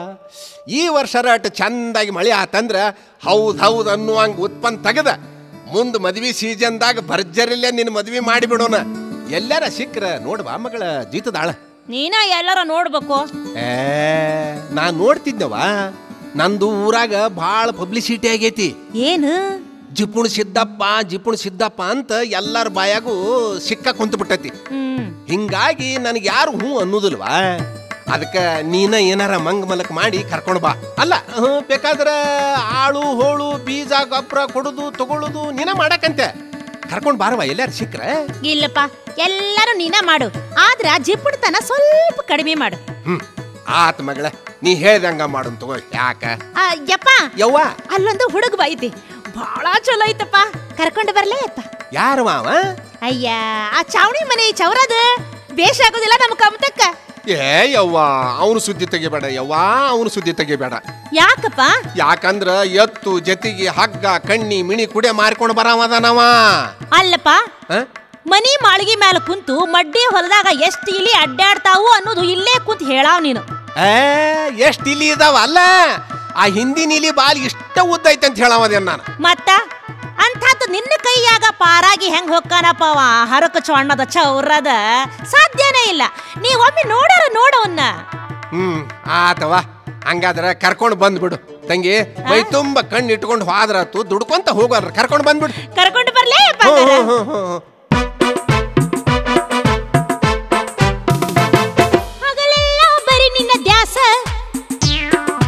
ಈ ವರ್ಷ ಅಟ್ ಚಂದಾಗಿ ಮಳೆ ಆತಂದ್ರ ಹೌದ್ ಹೌದ್ ಅನ್ನುವಂಗ ಉತ್ಪನ್ನ ತೆಗದ ಮುಂದ್ ಮದ್ವಿ ಸೀಸನ್ದಾಗ ಭರ್ಜರಿಲ್ಲೇ ನಿನ್ ಮದ್ವಿ ಮಾಡಿಬಿಡೋಣ. ಎಲ್ಲಾರ ಸಿಕ್ಕ್ರ ನೋಡ್ಬಾ ಮಗಳ ಜೀತದಾಳ. ನೀನ ಎಲ್ಲಾರ ನೋಡ್ಬೇಕು. ಏ ನಾ ನೋಡ್ತಿದ್ದವ, ನಂದು ಊರಾಗ ಭಾಳ ಪಬ್ಲಿಸಿಟಿ ಆಗೈತಿ. ಏನು? ಜಿಪುಣ ಸಿದ್ದಪ್ಪ ಜಿಪುಣ ಸಿದ್ದಪ್ಪ ಅಂತ ಎಲ್ಲಾರ ಬಾಯಾಗೂ ಸಿಕ್ಕ ಕುಂತು ಬಿಟ್ಟೈತಿ. ಹಿಂಗಾಗಿ ನನಗೆ ಯಾರು ಹ್ಞೂ ಅನ್ನೋದಿಲ್ವಾ? ಅದಕ್ಕೆ ನೀನ ಏನಾರ ಮಂಗ್ ಮಲಕ್ ಮಾಡಿ ಕರ್ಕೊಂಡು ಬಾ. ಅಲ್ಲ ಬೇಕಾದ್ರೆ ಆಳು ಹೋಳು ಬೀಜ ಗೊಬ್ಬರ ಕೊಡುದು ತಗೊಳುದು ನೀನ ಮಾಡಕಂತೆ. ಕರ್ಕೊಂಡ್ ಬಾರವಾ ಎಲ್ಲಾರು ಸಿಕ್ಕ್ರ? ಇಲ್ಲಪ್ಪ, ಎಲ್ಲಾರು ನೀನ ಮಾಡು. ಆದ್ರ ಜಿಪ್ಪುಡ್ತನ ಸ್ವಲ್ಪ ಕಡಿಮೆ ಮಾಡು. ಹ್ಮ್ ಆತ್ ಮಗಳ, ನೀ ಹೇಳ್ದಂಗ ಮಾಡು ತಗೋ. ಯಾಕ ಯಪ್ಪ ಯವ್ವ, ಅಲ್ಲೊಂದು ಹುಡುಗ ಬೈತಿ, ಬಹಳ ಚಲೋ ಐತಪ್ಪ, ಕರ್ಕೊಂಡು ಬರ್ಲೇ ಅಪ್ಪ. ಯಾರು ಮಾವ? ಅಯ್ಯ, ಆ ಚಾವಣಿ ಮನೆ ಚೌರದ ಬೇಷ ಆಗೋದಿಲ್ಲ ನಮ್ಮ ಕಮತಕ್ಕ. ಏ ಯವ್ವ, ಅವನು ಸುದ್ದಿ ತೆಗಿಬೇಡ ಯವ್ವ, ಅವನು ಸುದ್ದಿ ತೆಗಿಬೇಡ. ಯಾಕಪ್ಪ? ಯಾಕಂದ್ರ ಎತ್ತು ಜತಿಗೆ ಹಗ್ಗ ಕಣ್ಣಿ ಮಿಣಿ ಕುಡಿಯ ಮಾರ್ಕೊಂಡು ಬರವದನವ. ಅಲ್ಲಪ್ಪ, ಮನಿ ಮಾಳಿಗೆ ಮ್ಯಾಲ ಕುಂತು ಮಡ್ಡಿ ಹೊಲದಾಗ ಎಷ್ಟ್ ಇಲಿ ಅಡ್ಡಾಡ್ತಾವು ಅನ್ನೋದು ಇಲ್ಲೇ ಕುಂತ ಹೇಳಾವ್ ನೀನು. ಏ ಎಷ್ಟ್ ಇಲಿ ಇದಾವ ಅಲ್ಲ, ಆ ಹಿಂದಿನ ಇಲಿ ಬಾಲ್ ಇಷ್ಟ ಉದ್ದ ಐತೆ ಅಂತ ಹೇಳವದೇನ್ ನಾನು. ಮತ್ತ ಅಂಥದ್ದು ನಿನ್ನ ಕೈಯಾಗ ಪಾರಾಗಿ ಹೆಂಗ್ ಹೊಕ್ಕಾನಪ್ಪವ ಹರಕ ಚೊಣ್ಣದ ಚೌರದ ಸಾಧ್ಯನೇ ಇಲ್ಲ. ನೀವೊಮ್ಮೆ ನೋಡಾರ ನೋಡವನ್ನ. ಹ್ಮ್ ಆತವ, ಹಂಗಾದ್ರ ಕರ್ಕೊಂಡು ಬಂದ್ಬಿಡು ತಂಗಿ. ಮೈ ತುಂಬ ಕಣ್ಣು ಇಟ್ಕೊಂಡು ಹೋದ್ರಾತು, ದುಡ್ಕೊಂತ ಹೋಗೋರ ಕರ್ಕೊಂಡು ಬಂದ್ಬಿಡು. ಕರ್ಕೊಂಡು ಬರ್ಲೇ? ಹಗಲೆಲ್ಲ ಬರೀ ನಿನ್ನ ದ್ಯಾಸ,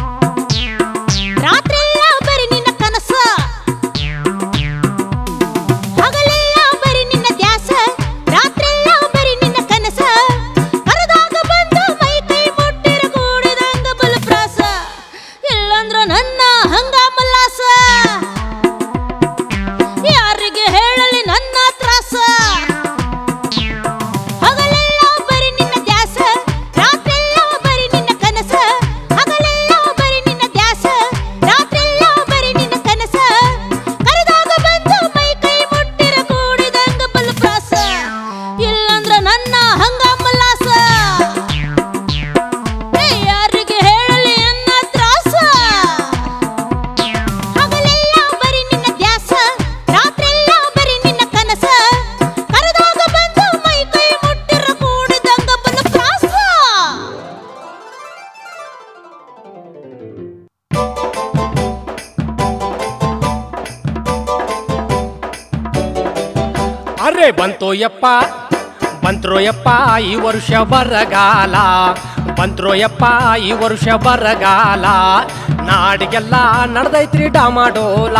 ಏ ಬಂತು ಯಪ್ಪ ಬಂತ್ರೋ ಯಪ್ಪ ಈ ವರ್ಷ ಬರಗಾಲ, ಬಂತ್ರೋ ಯಪ್ಪ ಈ ವರ್ಷ ಬರಗಾಲ, ನಾಡಿಗೆಲ್ಲ ನಡೆದೈತ್ರಿ ಡಾಮಾಡೋಲ.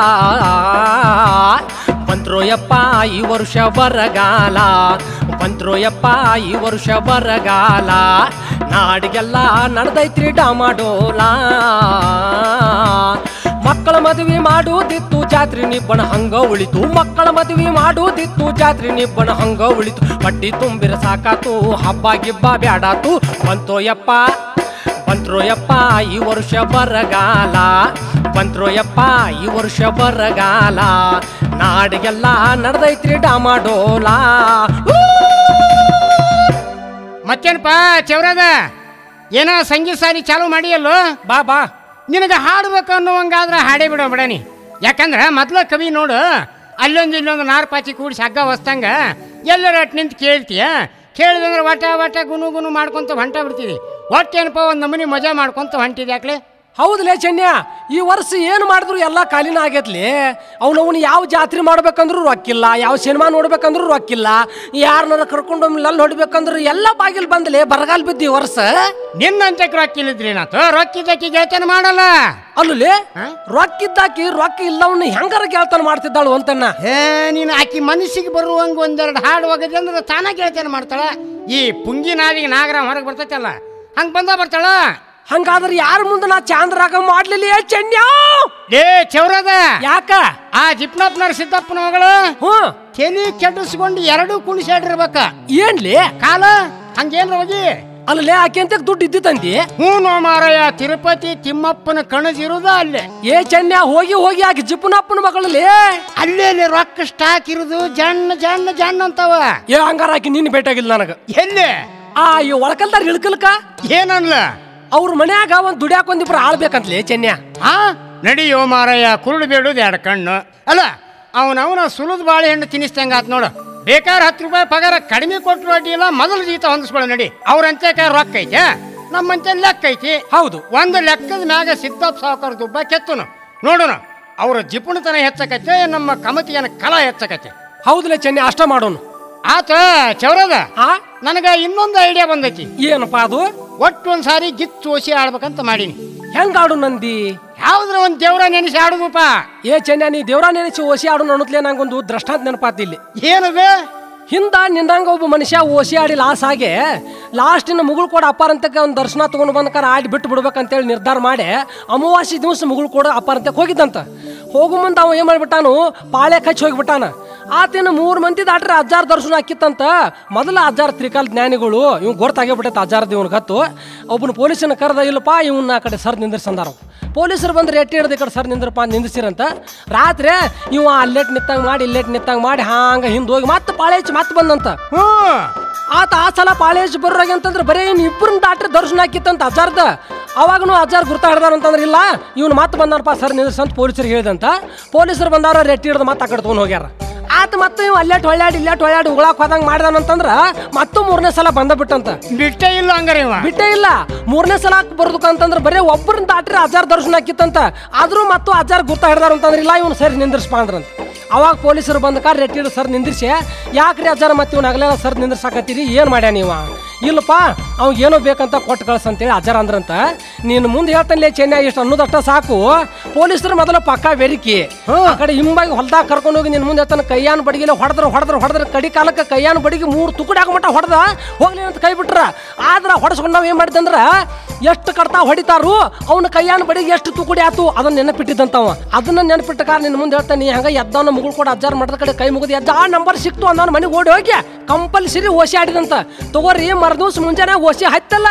ಬಂತ್ರೋ ಯಪ್ಪ ಈ ವರ್ಷ ಬರಗಾಲ, ಬಂತ್ರೋ ಯಪ್ಪ ಈ ವರ್ಷ ಬರಗಾಲ, ನಾಡಿಗೆಲ್ಲ ನಡೆದೈತ್ರಿ ಡಾಮಾಡೋಲ. ಮಕ್ಕಳ ಮದುವೆ ಮಾಡುವುದಿತ್ತು ಜಾತ್ರೆ ನಿಬ್ಬಣ ಹಂಗ ಉಳಿತು, ಮಕ್ಕಳ ಮದುವೆ ಮಾಡುವುದಿತ್ತು ಜಾತ್ರೆ ನಿಬ್ಬಣ ಹಂಗ ಉಳಿತು. ಪಟ್ಟಿ ತುಂಬಿರ ಸಾಕಾತು ಹಬ್ಬ ಗಿಬ್ಬ ಬ್ಯಾಡಾತು. ಬಂತೋ ಯಪ್ಪ ಬಂತ್ರೋ ಯಪ್ಪ ಈ ವರ್ಷ ಬರಗಾಲ, ಬಂತ್ರೋ ಯಪ್ಪ ಈ ವರ್ಷ ಬರಗಾಲ, ನಾಡಿಗೆಲ್ಲ ನಡೆದೈತ್ರಿ ಡಾಮಾಡೋಲ. ಮತ್ತೇನಪ್ಪ ಚೌರದ ಏನೋ ಸಂಗೀತ ಸಾರಿ ಚಾಲು ಮಾಡಿಯಲ್ಲೋ? ಬಾ ಬಾ ನಿನಗೆ ಹಾಡ್ಬೇಕು ಅನ್ನುವಂಗಾದ್ರೆ ಹಾಡೇ ಬಿಡೋ ಬಿಡನಿ. ಯಾಕಂದ್ರೆ ಮೊದ್ಲ ಕವಿ ನೋಡು ಅಲ್ಲೊಂದು ಇಲ್ಲೊಂದು ನಾರು ಪಾಚಿ ಕೂಡಿಸಿ ಹಗ್ಗ ಹೊಸ್ತಂಗ ಎಲ್ಲರ ಅಟ್ ನಿಂತು ಕೇಳ್ತೀಯ. ಕೇಳಿದಂದ್ರೆ ವಟ ವಟ ಗುನು ಗುನು ಮಾಡ್ಕೊಂತ ಹೊಂಟ ಬಿಡ್ತೀವಿ. ಒಟ್ಟೇನಪ್ಪ ಒಂದು ನಮೂನಿ ಮಜಾ ಮಾಡ್ಕೊಂತ ಹೊಂಟಿದ್ ಯಾಕ್ಲೆ? ಹೌದಲೇ ಚೆನ್ಯ, ಈ ವರ್ಷ ಏನು ಮಾಡಿದ್ರು ಎಲ್ಲ ಕಾಲಿನ ಆಗೈತ್ಲಿ. ಅವನವನು ಯಾವ ಜಾತ್ರೆ ಮಾಡ್ಬೇಕಂದ್ರೂ ರೊಕ್ಕಿಲ್ಲ, ಯಾವ ಸಿನಿಮಾ ನೋಡ್ಬೇಕಂದ್ರೂ ರೊಕ್ಕಿಲ್ಲ, ಯಾರನ್ನಾರ ಕರ್ಕೊಂಡು ಅಲ್ಲಿ ನೋಡ್ಬೇಕಂದ್ರು ಎಲ್ಲ ಬಾಗಿಲು ಬಂದ್ಲಿ ಬರಗಾಲ ಬಿದ್ದು ಈ ವರ್ಷ. ನಿನ್ನಂತಕ್ಕೆ ರೊಕ್ಕಿಲ್ಲಿದ್ರಿ ನಾತು ರೊಕ್ಕಿದ್ದಕ್ಕಿ ಗೆಳತನ ಮಾಡಲ್ಲ. ಅಲ್ಲಿ ರೊಕ್ಕಿದ್ದಾಕಿ ರೊಕ್ಕ ಇಲ್ಲವನ್ನ ಹೆಂಗಾರ ಗೆಳತನ ಮಾಡ್ತಿದ್ದಾಳು ಅಂತನ್ನ. ಹೇ ನೀನು ಆಕಿ ಮನಸ್ಸಿಗೆ ಬರುವಂಗ ಒಂದೆರಡು ಹಾಡು ಹೋಗದೆ ಅಂದ್ರೆ ತಾನ ಗೆಳತನ ಮಾಡ್ತಾಳ. ಈ ಪುಂಗಿ ನಾವಿಗೆ ನಾಗರ ಹೊರಗೆ ಬರ್ತೈತಲ್ಲ ಹಂಗ ಬಂದ ಬರ್ತಾಳ. ಹಂಗಾದ್ರೆ ಯಾರ ಮುಂದೆ ನಾ ಚಾಂದ್ರಾಗ ಮಾಡ್ಲಿಲ್ಲ ಚೆನ್ಯ? ಏ ಚೌರದ ಯಾಕ ಆ ಜಿಪ್ನಪ್ಪನವ್ರ ಸಿದ್ದಪ್ಪನ ಮಗಳು ಹ್ಮ್ ಕೆಲಿ ಕೆಡಿಸ್ಕೊಂಡು ಎರಡು ಕುಣಿಸಾಡಿರ್ಬೇಕ. ಏನ್ಲಿ ಕಾಲ ಹಂಗೇನ್ರ ಹೋಗಿ ಅಲ್ಲೇ ಆಕೆ ಅಂತ ದುಡ್ಡು ಇದ್ದಿತ್ತಂದಿ? ಹ್ಞೂ ನೋ ಮಾರಾಯ, ತಿರುಪತಿ ತಿಮ್ಮಪ್ಪನ ಕಣಜಿರುದ ಅಲ್ಲೇ. ಏ ಚೆನ್ಯ ಹೋಗಿ ಹೋಗಿ ಆಕೆ ಜಿಪ್ಪನಪ್ಪನ ಮಗಳಲ್ಲಿ ಅಲ್ಲೇ ಅಲ್ಲಿ ರೊಕ್ಕ ಸ್ಟಾಕ್ ಇರುದು ಜಣ್ಣ ಜಣ್ಣ ಜಣ್ಣ ಅಂತವ. ಏ ಹಂಗಾರ ಆಕಿ ನಿನ್ನ ಭೇಟಾಗಿಲ್ಲ ನನಗ. ಎಲ್ಲಿ ಆ ಈ ಒಳಕಲ್ದಾರ ಇಳ್ಕಲ್ಕ ಏನನ್ಲ ಅವ್ರ ಮನ್ಯಾಗ ಒಂದ್ ದುಡ್ಯಾಕ ಒಂದಿಬ್ರು ಆಳ್ಬೇಕಂತ್ಲಿ ಚೆನ್ಯ. ಹಾ ನಡಿಯೋ ಮಾರಾಯ, ಕುರುಡು ಬೇಡುದು ಎರಡು ಕಣ್ಣು ಅಲ್ಲ. ಅವನವನ ಸುಲಿದ ಬಾಳೆಹಣ್ಣು ತಿನ್ನಿಸ್ದಂಗ ಆತ್ ನೋಡು. ಬೇಕಾದ್ರೆ ಹತ್ತು ರೂಪಾಯಿ ಪಗಾರ ಕಡಿಮೆ ಕೊಟ್ಟರು ಅಡ್ಡಿ ಇಲ್ಲ, ಮೊದಲು ಜೀತ ಹೊಂದಿಸ್ಕೊಳ್ಳೋ ನಡಿ. ಅವ್ರಂತೆ ರೊಕ್ಕ ಐತೆ, ನಮ್ಮಂತೆ ಲೆಕ್ಕ ಐತಿ. ಹೌದು, ಒಂದು ಲೆಕ್ಕದ ಮ್ಯಾಗ ಸಿದ್ದಪ್ಪ ಸಾವುಕಾರ ದುಬ್ಬ ಕೆತ್ತನು ನೋಡೋಣ. ಅವ್ರ ಜಿಪುಣತನ ಹೆಚ್ಚಕತ್ತೆ, ನಮ್ಮ ಕಮತಿಯನ ಕಲಾ ಹೆಚ್ಚಕತ್ತೆ. ಹೌದಲೇ ಚೆನ್ಯ, ಅಷ್ಟ ಮಾಡೋನು. ಆತ ಚೌರದ ಆ ನನಗ ಇನ್ನೊಂದು ಐಡಿಯಾ ಬಂದೈತಿ. ಏನಪ್ಪಾ ಅದು? ಒಟ್ಟು ಒಂದ್ ಸಾರಿ ಗಿತ್ತು ಓಸಿ ಆಡ್ಬೇಕಂತ ಮಾಡೀನಿ. ಹೆಂಗಾಡು ನಂದಿ? ಯಾವ್ದ್ರ ಒಂದ್ ದೇವ್ರ ನೆನೆಸಿ ಆಡುದಪ್ಪ. ಏ ಚೆನ್ಯ, ನೀ ದೇವ್ರ ನೆನೆಸಿ ಓಸಿ ಆಡು ಅನ್ನತ್ಲೇ ನಂಗೊಂದು ದೃಷ್ಟಾಂತ ನೆನಪಾತಿ ಇಲ್ಲಿ. ಏನದು? ಹಿಂದ ನಿಂದಂಗ ಒಬ್ಬ ಮನುಷ್ಯ ಓಸಿ ಆಡಿ ಲಾಸ್ ಆಗಿ ಲಾಸ್ಟಿನ ಮುಗುಳು ಕೂಡ ಅಪ್ಪಾರಂತಕ್ಕೆ ಒಂದು ದರ್ಶನ ತಗೊಂಡು ಬಂದಕಾರ ಆಡಿ ಬಿಟ್ಟು ಬಿಡ್ಬೇಕಂತೇಳಿ ನಿರ್ಧಾರ ಮಾಡಿ ಅಮಾವಾಸ್ಯೆ ದಿವಸ ಮುಗುಳು ಕೂಡ ಅಪ್ಪಾರಂತಕ್ಕೆ ಹೋಗಿದ್ದಂತ. ಹೋಗು ಮುಂದೆ ಅವ ಏನು ಮಾಡಿಬಿಟ್ಟಾನು, ಪಾಳೆ ಕಚ್ಚಿ ಹೋಗಿಬಿಟ್ಟಾನ. ಆತೇನು ಮೂರು ಮಂದಿ ದಾಟ್ರೆ ಅಜ್ಜಾರ ದರ್ಶನ ಹಾಕಿತ್ತಂತ. ಮೊದಲ ಅಜ್ಜಾರ ತ್ರಿಕಾಲ ಜ್ಞಾನಿಗಳು ಇವ್ ಗೊತ್ತಾಗಿಬಿಟ್ಟೈತೆ ಅಜ್ಜಾರದ ಇವನ್ ಗತ್ತು. ಒಬ್ಬನ ಪೊಲೀಸನ ಕರೆದ ಇಲ್ಲಪ್ಪ ಇವನ್ನ ಆ ಕಡೆ ಸರ್ ನಿಂದಿರ್ಸಂದಾರ. ಪೊಲೀಸರು ಬಂದ್ರೆ ಎಟ್ಟಿ ಹಿಡ್ದು ಈ ಕಡೆ ಸರ್ ನಿಂದ್ರಪ್ಪ ನಿಂದಿಸಿರಂತ. ರಾತ್ರಿ ಇವ ಅಲ್ಲೆಟ್ ನಿತ್ತಂಗ ಮಾಡಿ ಇಲ್ಲೆಟ್ ನಿತ್ತಂಗ ಮಾಡಿ ಹಾಂಗ ಹಿಂದೆ ಹೋಗಿ ಮತ್ತೆ ಪಾಳೆ ಹಚ್ಚಿ ಮತ್ತೆ ಬಂದಂತ. ಹ್ಮ್ ಆತ ಆ ಸಲ ಪಾಳೆ ಹಚ್ಚಿ ಬರೋರಾಗ ಅಂತಂದ್ರೆ ಬರೀ ಇನ್ ಇಬ್ಬರನ್ನ ದಾಟ್ರೆ ದರ್ಶನ ಹಾಕಿತ್ತಂತ ಅಜ್ಜಾರ್ದ. ಅವಾಗನು ಅಜ್ಜಾರ್ ಗುರ್ತಾ ಹಿಡ್ದಾರ ಅಂತಂದ್ರೆ ಇಲ್ಲ ಇವ್ನು ಮತ್ತೆ ಬಂದಾರಪ್ಪ ಸರ್ ನಿಂದ್ರಸಂತ ಪೊಲೀಸರಿಗೆ ಹೇಳಿದಂತ. ಪೊಲೀಸರು ಬಂದವ್ರ ರೆಟ್ಟಿ ಹಿಡ್ದು ಮತ್ತೆ ಆ ಕಡೆ ತೊಗೊಂಡು ಹೋಗ್ಯಾರ. ಆತ ಮತ್ತೆ ಇವ್ ಅಲ್ಲೆಟ್ ಹೊಳ್ಯಾಡಿ ಇಲ್ಲೆಟ್ ಹೊಳ್ಯಾಡಿ ಉಗಳಾಕ್ ಹೋದಂಗ ಮಾಡಿದಾನಂತಂದ್ರ ಮತ್ತು ಮೂರನೇ ಸಲ ಬಂದ ಬಿಟ್ಟಂತ. ಬಿಟ್ಟೇ ಇಲ್ಲ ಹಂಗಾರೆ ಇವ ಬಿಟ್ಟೇ ಇಲ್ಲ. ಮೂರನೇ ಸಲ ಬರ್ದಕ್ಕಂತಂದ್ರೆ ಬರೀ ಒಬ್ಬರನ್ನ ದಾಟ್ರೆ ಅಜ್ಜಾರ್ ದರ್ಶನ ಹಾಕಿತ್ತಂತ. ಆದ್ರೂ ಮತ್ತು ಅಜ್ಜಾರ್ ಗುರ್ತಾ ಹಿಡ್ದಾರ ಅಂತಂದ್ರೆ ಇಲ್ಲ ಇವ್ನು ಸರಿ ನಿಂದ್ರಿಸ್ಪ ಅಂದ್ರಂತ. ಅವಾಗ ಪೊಲೀಸರು ಬಂದ ಕಾರ್ ರೆಟ್ಟಿಡ್ ಸರ್ ನಿಂದಿರ್ಸಿ, ಯಾಕ್ರಿ ಅಜ್ಜಾರ ಮತ್ತೆ ಇವ್ನ ಆಗಲೇ ಸರ್ ನಿಂದ್ರಸಾಕತ್ತೀರಿ, ಏನು ಮಾಡ್ಯಾ ನೀವ? ಇಲ್ಲಪ್ಪ ಅವ್ ಏನೋ ಬೇಕಂತ ಕೊಟ್ಟು ಕಳ್ಸಂತೇಳಿ ಅಜ್ಜಾರ ಅಂದ್ರಂತ. ನೀನು ಮುಂದೆ ಹೇಳ್ತಾನೆ ಚೆನ್ನ ಇಷ್ಟು ಅನ್ನೋದಷ್ಟ ಸಾಕು. ಪೊಲೀಸರು ಮೊದಲು ಪಕ್ಕ ಬೆರಿಕಿ ಆ ಕಡೆ ಹಿಂಬಾಗಿ ಹೊಲ್ದಾಗ ಕರ್ಕೊಂಡು ಹೋಗಿ ನಿನ್ನ ಮುಂದೆ ಹೇಳ್ತಾನೆ ಕೈಯಾನ ಬಡಿಗಿಲ್ಲ ಹೊಡೆದ್ರ ಹೊಡೆದ್ರ ಹೊಡೆದ್ರ ಕಡಿ ಕಾಲಕ್ಕೆ ಕೈಯಾನ ಬಡಿಗೆ ಮೂರು ತುಕಡಿ ಹಾಕಮಟ್ಟ ಹೊಡೆದ ಹೋಗ್ಲಿ ಅಂತ ಕೈ ಬಿಟ್ರ. ಆದ್ರ ಹೊಡೆಸ್ಕೊಂಡು ನಾವು ಏನು ಮಾಡಿದಂದ್ರ ಎಷ್ಟು ಕಡ್ತಾ ಹೊಡಿತಾರು ಅವ್ನ ಕೈಯಾನ ಬಡಿಗೆ ಎಷ್ಟು ತುಕಡಿ ಆತು ಅದನ್ನ ನೆನಪಿಟ್ಟಿದ್ದಂತವ. ಅದನ್ನ ನೆನಪಿಟ್ಟ ಕಾರ್ ನಿನ್ನ ಮುಂದೆ ಹೇಳ್ತಾನೆ ಹಂಗ ಎದ್ದವನ ಮುಗುಳು ಕೂಡ ಅಜ್ಜಾರ ಮಠದ ಕಡೆ ಕೈ ಮುಗಿದು ಎದ್ದ ಆ ನಂಬರ್ ಸಿಕ್ತು ಅಂದವನ ಮನೆಗೆ ಓಡಿ ಹೋಗಿ ಕಂಪಲ್ಸರಿ ಓಸಿ ಆಡಿದಂತ. ತಗೋರಿ ಮರ್ದೂಸ್ ಮುಂಜಾನೆ ಓಸಿ ಹತ್ತಲ್ಲ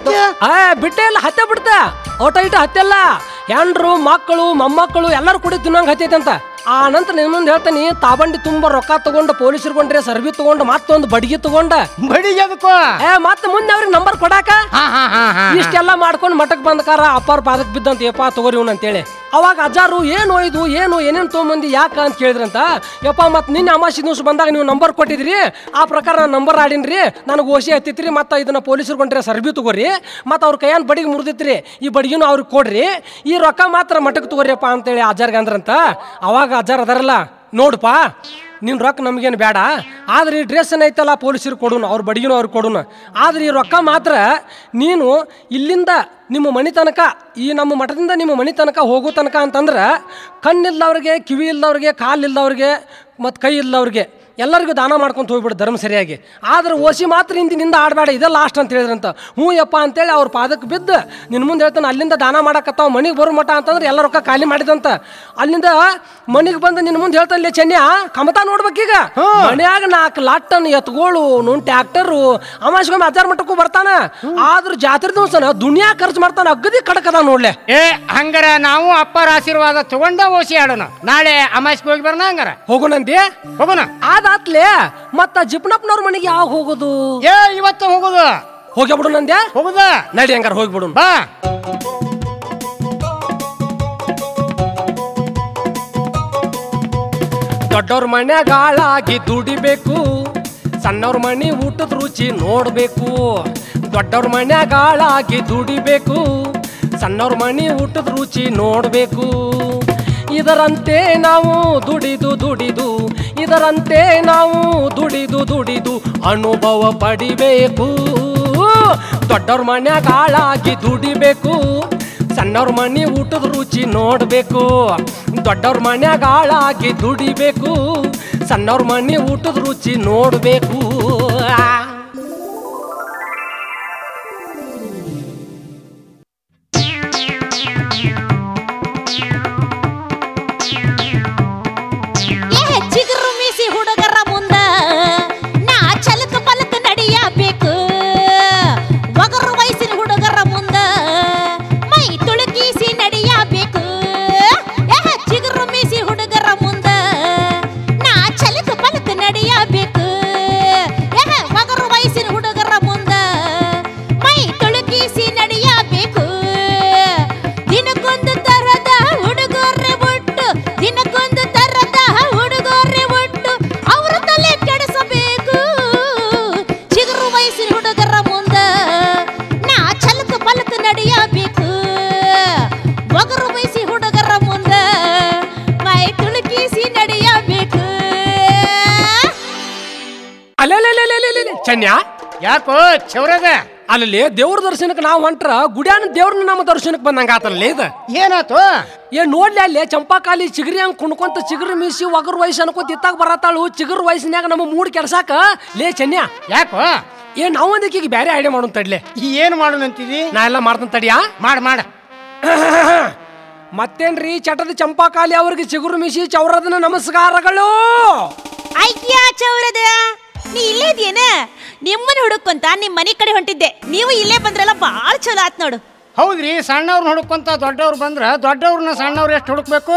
ಬಿಟ್ಟೆ ಇಲ್ಲ ಹತ್ತೆ ಬಿಡ್ತ ಔಟ ಇಟ ಹತ್ತೆಲ್ಲ ಹೆಂಡ್ರು ಮಕ್ಕಳು ಮೊಮ್ಮಕ್ಕಳು ಎಲ್ಲರೂ ಕೂಡ ತಿನ್ನಂಗ ಹತ್ತೈತಂತ. ಆ ನಂತರ ನಿನ್ನ ಮುಂದೆ ಹೇಳ್ತಾನೆ ತಾಬಂಡಿ ತುಂಬಾ ರೊಕ್ಕ ತಗೊಂಡು ಪೊಲೀಸರು ಕೊಂಡ್ರೆ ಸರ್ವಿ ತಗೊಂಡು ಮತ್ತೊಂದು ಬಡಿಗೆ ತಗೊಂಡ ಬಡಿಗೆ ಅದಕ್ಕೋ ಏ ಮತ್ತೆ ಮುಂದೆ ಅವ್ರಿಗೆ ನಂಬರ್ ಕೊಡಾಕ ಇಷ್ಟೆಲ್ಲ ಮಾಡ್ಕೊಂಡು ಮಠಕ್ ಬಂದಕಾರ ಅಪ್ಪಾರ ಪಾದಕ್ ಬಿದ್ದಂತ ಯಪ್ಪ ತಗೋರಿ ಇವ್ನ ಅಂತೇಳಿ. ಅವಾಗ ಅಜ್ಜಾರು ಏನು ಇದು ಏನು ಏನೇನು ತೊಗೊಂಬಂದಿ ಯಾಕ ಅಂತ ಕೇಳಿದ್ರಂತ. ಯಪ್ಪ ಮತ್ತೆ ನಿನ್ನೆ ಅಮಾಸಿ ದಿವಸ ಬಂದಾಗ ನೀವು ನಂಬರ್ ಕೊಟ್ಟಿದ್ರಿ, ಆ ಪ್ರಕಾರ ನಾನು ನಂಬರ್ ಆಡಿನ್ರಿ, ನನಗೆ ಓಸಿ ಹತ್ತಿತ್ರಿ, ಮತ್ತು ಇದನ್ನ ಪೊಲೀಸರು ಕೊಂಡ್ರೆ ಸರ್ವಿ ತಗೋರಿ, ಮತ್ತು ಅವ್ರ ಕೈಯಾನ ಬಡಿಗೆ ಮುರಿದಿತ್ರಿ, ಈ ಬಡಿಗೆನೂ ಅವ್ರಿಗೆ ಕೊಡ್ರಿ, ಈ ರೊಕ್ಕ ಮಾತ್ರ ಮಠಕ್ಕೆ ತಗೋರಿಯಪ್ಪ ಅಂತೇಳಿ ಅಜ್ಜಾರ್ಗೆ ಅಂದ್ರಂತ. ಅವಾಗ ಅಜ್ಜಾರ್ ಅದಾರಲ್ಲ ನೋಡಪ್ಪ ನಿನ್ನ ರೊಕ್ಕ ನಮಗೇನು ಬೇಡ, ಆದ್ರೆ ಈ ಡ್ರೆಸ್ ಏನೈತಲ್ಲ ಪೊಲೀಸರು ಕೊಡೋಣ, ಅವ್ರ ಬಡಿಗಿನೂ ಅವ್ರು ಕೊಡೋಣ. ಆದ್ರೆ ಈ ರೊಕ್ಕ ಮಾತ್ರ ನೀನು ಇಲ್ಲಿಂದ ನಿಮ್ಮ ಮನೆ ತನಕ, ಈ ನಮ್ಮ ಮಠದಿಂದ ನಿಮ್ಮ ಮನೆ ತನಕ ಹೋಗೋ ತನಕ ಅಂತಂದ್ರೆ ಕಣ್ಣಿಲ್ಲದವ್ರಿಗೆ, ಕಿವಿ ಇಲ್ಲದವ್ರಿಗೆ, ಕಾಲಿಲ್ಲದವ್ರಿಗೆ ಮತ್ತು ಕೈ ಇಲ್ಲದವ್ರಿಗೆ ಎಲ್ಲರಿಗೂ ದಾನ ಮಾಡ್ಕೊಂತ ಹೋಗ್ಬಿಡು ಧರ್ಮ ಸರಿಯಾಗಿ. ಆದ್ರೆ ಓಸಿ ಮಾತ್ರ ಹಿಂದಿನಿಂದ ಆಡಬೇಡ, ಇದೇ ಲಾಸ್ಟ್ ಅಂತ ಹೇಳಿದ್ರಂತ. ಹ್ಞೂ ಯಪ್ಪ ಅಂತೇಳಿ ಅವ್ರ ಪಾದಕ್ಕೆ ಬಿದ್ದು ನಿನ್ನ ಮುಂದೆ ಹೇಳ್ತಾನೆ, ಅಲ್ಲಿಂದ ದಾನ ಮಾಡಕತ್ತಾವ ಮನೆಗೆ ಬರೋ ಮಠ ಅಂತಂದ್ರೆ ಎಲ್ಲ ರೊಕ್ಕ ಖಾಲಿ ಮಾಡಿದಂತ. ಅಲ್ಲಿಂದ ಮನೆಗೆ ಬಂದು ನಿನ್ನ ಮುಂದೆ ಹೇಳ್ತಾನೆ, ಚೆನ್ಯ ಕಮತ ನೋಡ್ಬೇಕೀಗ ಮನ್ಯಾಗ ನಾಲ್ಕು ಲಾಟನ್ ಎತ್ಗೋಳು ನೋನ್ ಟ್ಯಾಕ್ಟರು ಅಮಾಸ್ಗೊಮ್ಮೆ ಹಜಾರ್ ಮಟ್ಟಕ್ಕೂ ಬರ್ತಾನ. ಆದ್ರೂ ಜಾತ್ರೆ ದಿವಸನ ದುನಿಯಾ ಖರ್ಚು ಮಾಡ್ತಾನೆ, ಅಗದಿ ಕಡಕದ ನೋಡ್ಲೆ. ಏ ಹಂಗಾರ ನಾವು ಅಪ್ಪರ ಆಶೀರ್ವಾದ ತಗೊಂಡ ಓಸಿ ಆಡೋಣ. ನಾಳೆ ಅಮಾಸ್ಗೆ ಹೋಗಿ ಬರೋಣ. ಹಂಗಾರ ಹೋಗೋಣಂದಿ ಹೋಗೋಣ. ಅದಾತ್ಲೆ ಮತ್ತ ಜಿಪ್ನಪ್ಪನವ್ರ ಮನೆಗೆ ಯಾವಾಗ ಹೋಗೋದು? ಏ ಇವತ್ತು ಹೋಗೋದು. ಹೋಗಿ ಬಿಡು ನಂದ್ಯಾ. ಹೋಗುದ ನಡಿ ಹಂಗಾರ ಹೋಗ್ಬಿಡು ಬಾ. ದೊಡ್ಡವ್ರ ಮನ್ಯಾಗ ಗಾಳಾಗಿ ದುಡಿಬೇಕು, ಸಣ್ಣವ್ರ ಮನೆ ಊಟದ ರುಚಿ ನೋಡ್ಬೇಕು. ದೊಡ್ಡವ್ರ ಮನ್ಯಾಗ ಗಾಳಾಗಿ ದುಡಿಬೇಕು, ಸಣ್ಣವ್ರ ಮನೆ ಊಟದ ರುಚಿ ನೋಡ್ಬೇಕು. ಇದರಂತೆ ನಾವು ದುಡಿದು ದುಡಿದು ಇದರಂತೆ ನಾವು ದುಡಿದು ದುಡಿದು ಅನುಭವ ಪಡಿಬೇಕು. ದೊಡ್ಡವ್ರ ಮನ್ಯಾಗ ಗಾಳಾಗಿ ದುಡಿಬೇಕು, ಸಣ್ಣವ್ರ ಮನೆ ಊಟದ ರುಚಿ ನೋಡ್ಬೇಕು. ದೊಡ್ಡವ್ರ ಮನ್ಯಾಗ ಗಾಳಾಗಿ ದುಡಿಬೇಕು, ಸಣ್ಣವ್ರ ಮನೆ ಊಟದ ರುಚಿ ನೋಡ್ಬೇಕು. ಚಿಗುರು ಮೀಸಿ ಹುಡುಗರ ಮುಂದ ನಾ ಚಲಕ ಪಲಕ ನಡೆಯಬೇಕು. ಒಗರು ವಯಸ್ಸಿನ ಹುಡುಗರ ಮುಂದ ಮೈ ತುಳುಕಿಸಿ ನಡೆಯಬೇಕು. ಚಿಗುರು ಮೀಸಿ ಹುಡುಗರ ಮುಂದ ನಾ ಚಲಕ ಪಲಕ ನಡೆಯಬೇಕು. ಒಗರು ವಯಸ್ಸಿನ ಹುಡುಗರ ಮುಂದ ಮೈ ತುಳುಕಿಸಿ ನಡೆಯಬೇಕು. ದಿನಕ್ಕೊಂದು ತರದ ಹುಡುಗರೆ ಒಟ್ಟು, ದಿನಕ್ಕೊಂದು ತರದ ಹುಡುಗರೆ ಒಟ್ಟು ಅವ್ರ ತಲೆ ಕೆಡಿಸಬೇಕು. ಚಿಗುರು ವಯಸ್ಸಿನ ಹುಡುಗರ ಮುಂದ ನಾ ಚಲಕ ಪಲಕ ನಡೆಯಬೇಕು. ಒಗರು ವಯಸ್ಸಿ ಹುಡುಗರ ಮುಂದ ಮೈ ತುಳುಕಿಸಿ ನಡೆಯಬೇಕು. ಅಲ್ಲೇ ಚನ್ಯ ಯಾಕೋ ಚೌರದ ಅಲ್ಲಿ ದೇವ್ರ ದರ್ಶನಕ್ಕೆ ನಾವು ಹೊಂಟ್ರ ಗುಡಿಯಾನ ದೇವ್ರನ್ನ ನಮ್ಮ ದರ್ಶನಕ್ಕೆ ಬಂದಂಗ ಆತಲ್ಲ ಇದು. ಏನಾತು? ಏನ್ ನೋಡ್ಲಿ ಅಲ್ಲಿ ಚಂಪಾಕಾಲಿ ಚಿಗರಿ ಹಂಗ್ ಕುಣ್ಕೊಂತ ಚಿಗುರು ಮೀಸಿ ಒಗರು ವಯಸ್ಸು ಅನ್ಕೋತ ಇತ್ತಾಗ ಬರತ್ತಾಳು. ಚಿಗುರು ವಯಸ್ಸಿನಾಗ ನಮ್ಮ ಮೂಡ್ ಕೆಲ್ಸಾಕ ಲೇ ಚನ್ಯ. ಯಾಕೋ? ಏನ್ ನಾವು ಒಂದಕ್ಕೆ ಬ್ಯಾರೆ ಐಡಿಯಾ ಮಾಡೋನ್ ತಡ್ಲೆ. ಏನು ಮಾಡೋಣ ಅಂತಿದಿ? ನಾ ಎಲ್ಲ ಮಾಡ್ತಾನ ತಡಿಯಾ. ಮಾಡ ಮಾಡ ಮತ್ತೇನ್ರಿ ಚಟದ ಚಂಪಾಕಾಲಿ ಅವ್ರಿಗೆ ಚಿಗುರು ಮೀಸಿ ಚೌರದನ ನಮಸ್ಕಾರಗಳು. ಅಯ್ಯ ಚೌರದ, ನೀ ಇಲ್ಲೇ ಇದೆಯೇನ? ನಿಮ್ಮನ್ನ ಹುಡುಕೊಂತ ನಿಮ್ ಮನೆ ಕಡೆ ಹೊಂಟಿದ್ದೆ, ನೀವು ಇಲ್ಲೇ ಬಂದ್ರಲ್ಲ, ಬಾಳ್ ಚಲೋ ಆತ್ ನೋಡು. ಹೌದ್ರಿ, ಸಣ್ಣವ್ರನ್ನ ಹುಡುಕೊಂತ ದೊಡ್ಡವ್ರು ಬಂದ್ರ ದೊಡ್ಡವ್ರನ್ನ ಸಣ್ಣವ್ರು ಎಷ್ಟು ಹುಡುಕ್ಬೇಕು?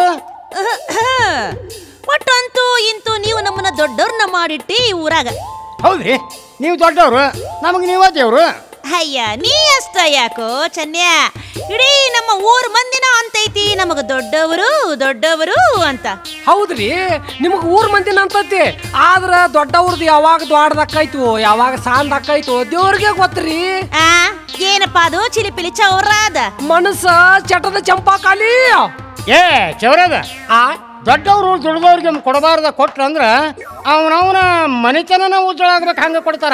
ಒಟ್ಟಂತೂ ಇಂತೂ ನೀವು ನಮ್ಮನ್ನ ದೊಡ್ಡವ್ರನ್ನ ಮಾಡಿಟ್ಟಿ ಈ ಊರಾಗ. ಹೌದ್ರಿ, ನೀವು ದೊಡ್ಡವ್ರು, ನಮಗೆ ನೀವ ದೇವ್ರು. ಅಯ್ಯ ನೀ ಅಷ್ಟ ಯಾಕೋ ಚನ್ಯ, ಇಡೀ ನಮ್ಮ ಊರ್ ಮಂದಿನ ಅಂತೈತಿ ನಮಗ ದೊಡ್ಡವರು ದೊಡ್ಡವರು ಅಂತ. ಹೌದ್ರಿ, ನಿಮಗ್ ಊರ್ ಮಂದಿನ ಅಂತೈತಿ, ಆದ್ರ ದೊಡ್ಡವ್ರದ್ದು ಯಾವಾಗ ದೊಡ್ಡದಕ್ಕಾಯ್ತು ಯಾವಾಗ ಸಾಂದಕ್ಕಾಯ್ತು ದೇವ್ರಿಗೆ ಗೊತ್ತ್ರಿ. ಆ ಏನಪ್ಪಾ ಅದು ಚಿಲಿಪಿಲಿ ಚೌರಾದ ಮನಸ್ಸ ಚಟದ ಚಂಪಾಕಾಲಿ. ಏ ಚೌರದ, ಆ ದೊಡ್ಡವ್ರು ದುಡ್ದವ್ರಿಗೆ ಕೊಡಬಾರ್ದ ಕೊಟ್ರಂದ್ರ ಅವನವನ ಮನೆತನ ಉಜ್ಜಳ ಆಗ್ಬೇಕು, ಹಂಗ ಕೊಡ್ತಾರ.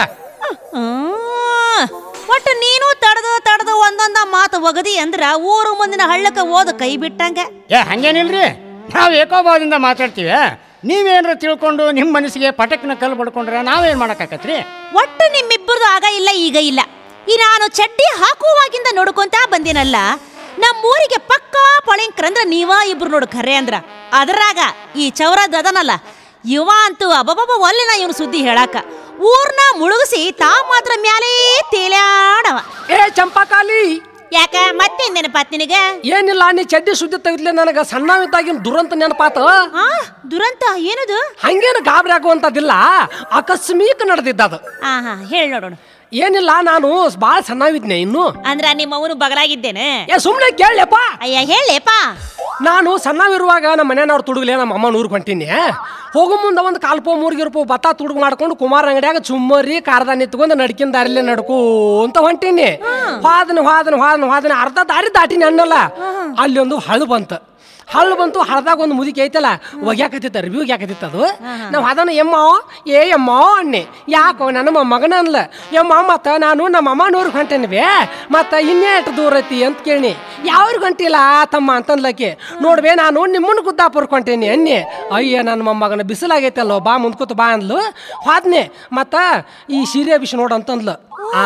ಒಟ್ಟು ನೀನು ತಡದು ತಡದು ಒಂದೊಂದ ಮಾತು ಒಗದಿ ಅಂದ್ರ ಊರು ಮುಂದಿನ ಹಳ್ಳಕ್ಕ ಓದ ಕೈ ಬಿಟ್ಟಂಗ. ಏ ಹಂಗೇನಿಲ್ರಿ, ನಾವ್ ಏಕೋಭಾವದಿಂದ ಮಾತಾಡ್ತೀವಿ. ನೀವೇನ್ರ ತಿಳ್ಕೊಂಡು ನಿಮ್ ಮನಸ್ಸಿಗೆ ಪಟಕ್ನ ಕಲ್ಲು ಬಡ್ಕೊಂಡ್ರೆ ನಾವೇನ್ ಮಾಡಕ್ಕಾಕತ್ರಿ? ಒಟ್ಟು ನಿಮ್ಮಿಬ್ಬರದು ಆಗ ಇಲ್ಲ ಈಗ ಇಲ್ಲ. ಈ ನಾನು ಚಡ್ಡಿ ಹಾಕುವಾಗಿಂದ ನೋಡ್ಕೊಂತ ಬಂದಿನಲ್ಲ, ನಮ್ಮೂರಿಗೆ ಪಕ್ಕಾ ಪಳಿಂಕ್ರಂದ್ರ ನೀವ ಇಬ್ರು ನೋಡು ಖರೆ ಅಂದ್ರ. ಅದರಾಗ ಈ ಚೌರದ ಅದನಲ್ಲ ಇವ ಅಂತೂ ಅಬಬಬ ಒಲ್ಲಿನ ಇವನು ಸುದ್ದಿ ಹೇಳಾಕ ಊರ್ನ ಮುಳುಗಿಸಿ ತಾ ಮಾತ್ರ ಮ್ಯಾಲೇ ತೇಲಾಡವ. ಏ ಚಂಪಾಕಾಲಿ, ಯಾಕ ಮತ್ತೆ ನೆನಪಾತ್ ನಿನಗ? ಏನಿಲ್ಲ, ನೀ ಚಡ್ಡಿ ಸುದ್ದಿ ತೆಗಿದ್ಲೆ ನನಗ ಸಣ್ಣವಿದ್ದಾಗಿನ ದುರಂತ ನೆನಪಾತ. ಆ ದುರಂತ ಏನದು? ಹಂಗೇನು ಗಾಬರಿ ಆಗುವಂತದಿಲ್ಲ, ಆಕಸ್ಮಿಕ ನಡೆದಿದ್ದದು. ಹಾ ಹಾ ಹೇಳಿ ನೋಡೋಣ. ಏನಿಲ್ಲ, ನಾನು ಬಾಳ ಸಣ್ಣವಿದ್ನೆ ಇನ್ನು. ಅಂದ್ರ ನಿಮ್ಮ ಅವನು ಬಗಲಾಗಿದ್ದೇನೆ? ಏ ಸುಮ್ನೆ ಕೇಳಪ್ಪ. ಅಯ್ಯ ಹೇಳಪ್ಪ. ನಾನು ಸಣ್ಣವಿರುವಾಗ ನಮ್ಮ ಮನೆಯವ್ರು ತುಡುಗ್ಲೆ ನಮ್ಮ ಅಮ್ಮ ನೂರು ಹೊಂಟೀನಿ. ಹೋಗೋ ಮುಂದೆ ಒಂದು ಕಾಲ್ಪೋ ಮೂರ್ಗಿರ್ಪೋ ಭತ್ತ ತುಡುಗು ಮಾಡ್ಕೊಂಡು ಕುಮಾರ ಅಂಗಡಿಯಾಗ ಚುಮ್ಮರಿ ಕಾರದ ನಿತ್ಕೊಂಡು ನಡ್ಕಿನ ದಾರಿಲೇ ನಡ್ಕೋ ಅಂತ ಹೊಂಟೀನಿ. ಹಾದನ ಹಾದನ ಹಾದನ ಹಾದನ ಅರ್ಧ ದಾರಿ ದಾಟಿನಿ ಅನ್ನಲ್ಲ, ಅಲ್ಲಿ ಒಂದು ಹಳ್ಳು ಬಂತ. ಹಳ್ಳು ಬಂತು, ಹಳದಾಗ ಒಂದು ಮುದುಕಿ ಐತಲ್ಲ ಒಗ್ಯಾಕತ್ತಿತ್ತ, ಅರ್ಬಿ ಒಗ್ಯಾಕತ್ತಿತ್ತ. ಅದು ನಾವು ಅದನ್ನ ಎಮ್ಮ ಏ ಎಮ್ಮ ಅಣ್ಣೆ, ಯಾಕೋ ನನ್ನ ಮಗನ ಅನ್ಲ ಎಮ್ಮ, ಮತ್ತ ನಾನು ನಮ್ಮ ಅಮ್ಮನೂರ್ಗೆ ಹೊಂಟೇನ್ವಿ, ಮತ್ತ ಇನ್ನೇಟು ದೂರ ಐತಿ ಅಂತ ಕೇಳಿ. ಯಾವ್ರಿಗೆ ಹೊಂಟಿಲ್ಲ ತಮ್ಮ ಅಂತನ್ಲಕ್ಕೆ. ನೋಡ್ಬೇ ನಾನು ನಿಮ್ಮನ್ನ ಗುದ್ದಾಪುರ್ಕ್ ಹೊಂಟೇನಿ ಅನ್ನಿ. ಅಯ್ಯ ನನ್ನ ಮೊಮ್ಮಗನ ಬಿಸಿಲಾಗೈತಲ್ಲೋ, ಬಾ ಮುಂದ್ಕೂತ ಬಾ ಅಂದ್ಲು. ಹೋದ್ನೆ ಮತ್ತ ಈ ಸೀರೆ ಬಿಸಿ ನೋಡಂತಂದ್ಲು. ಆ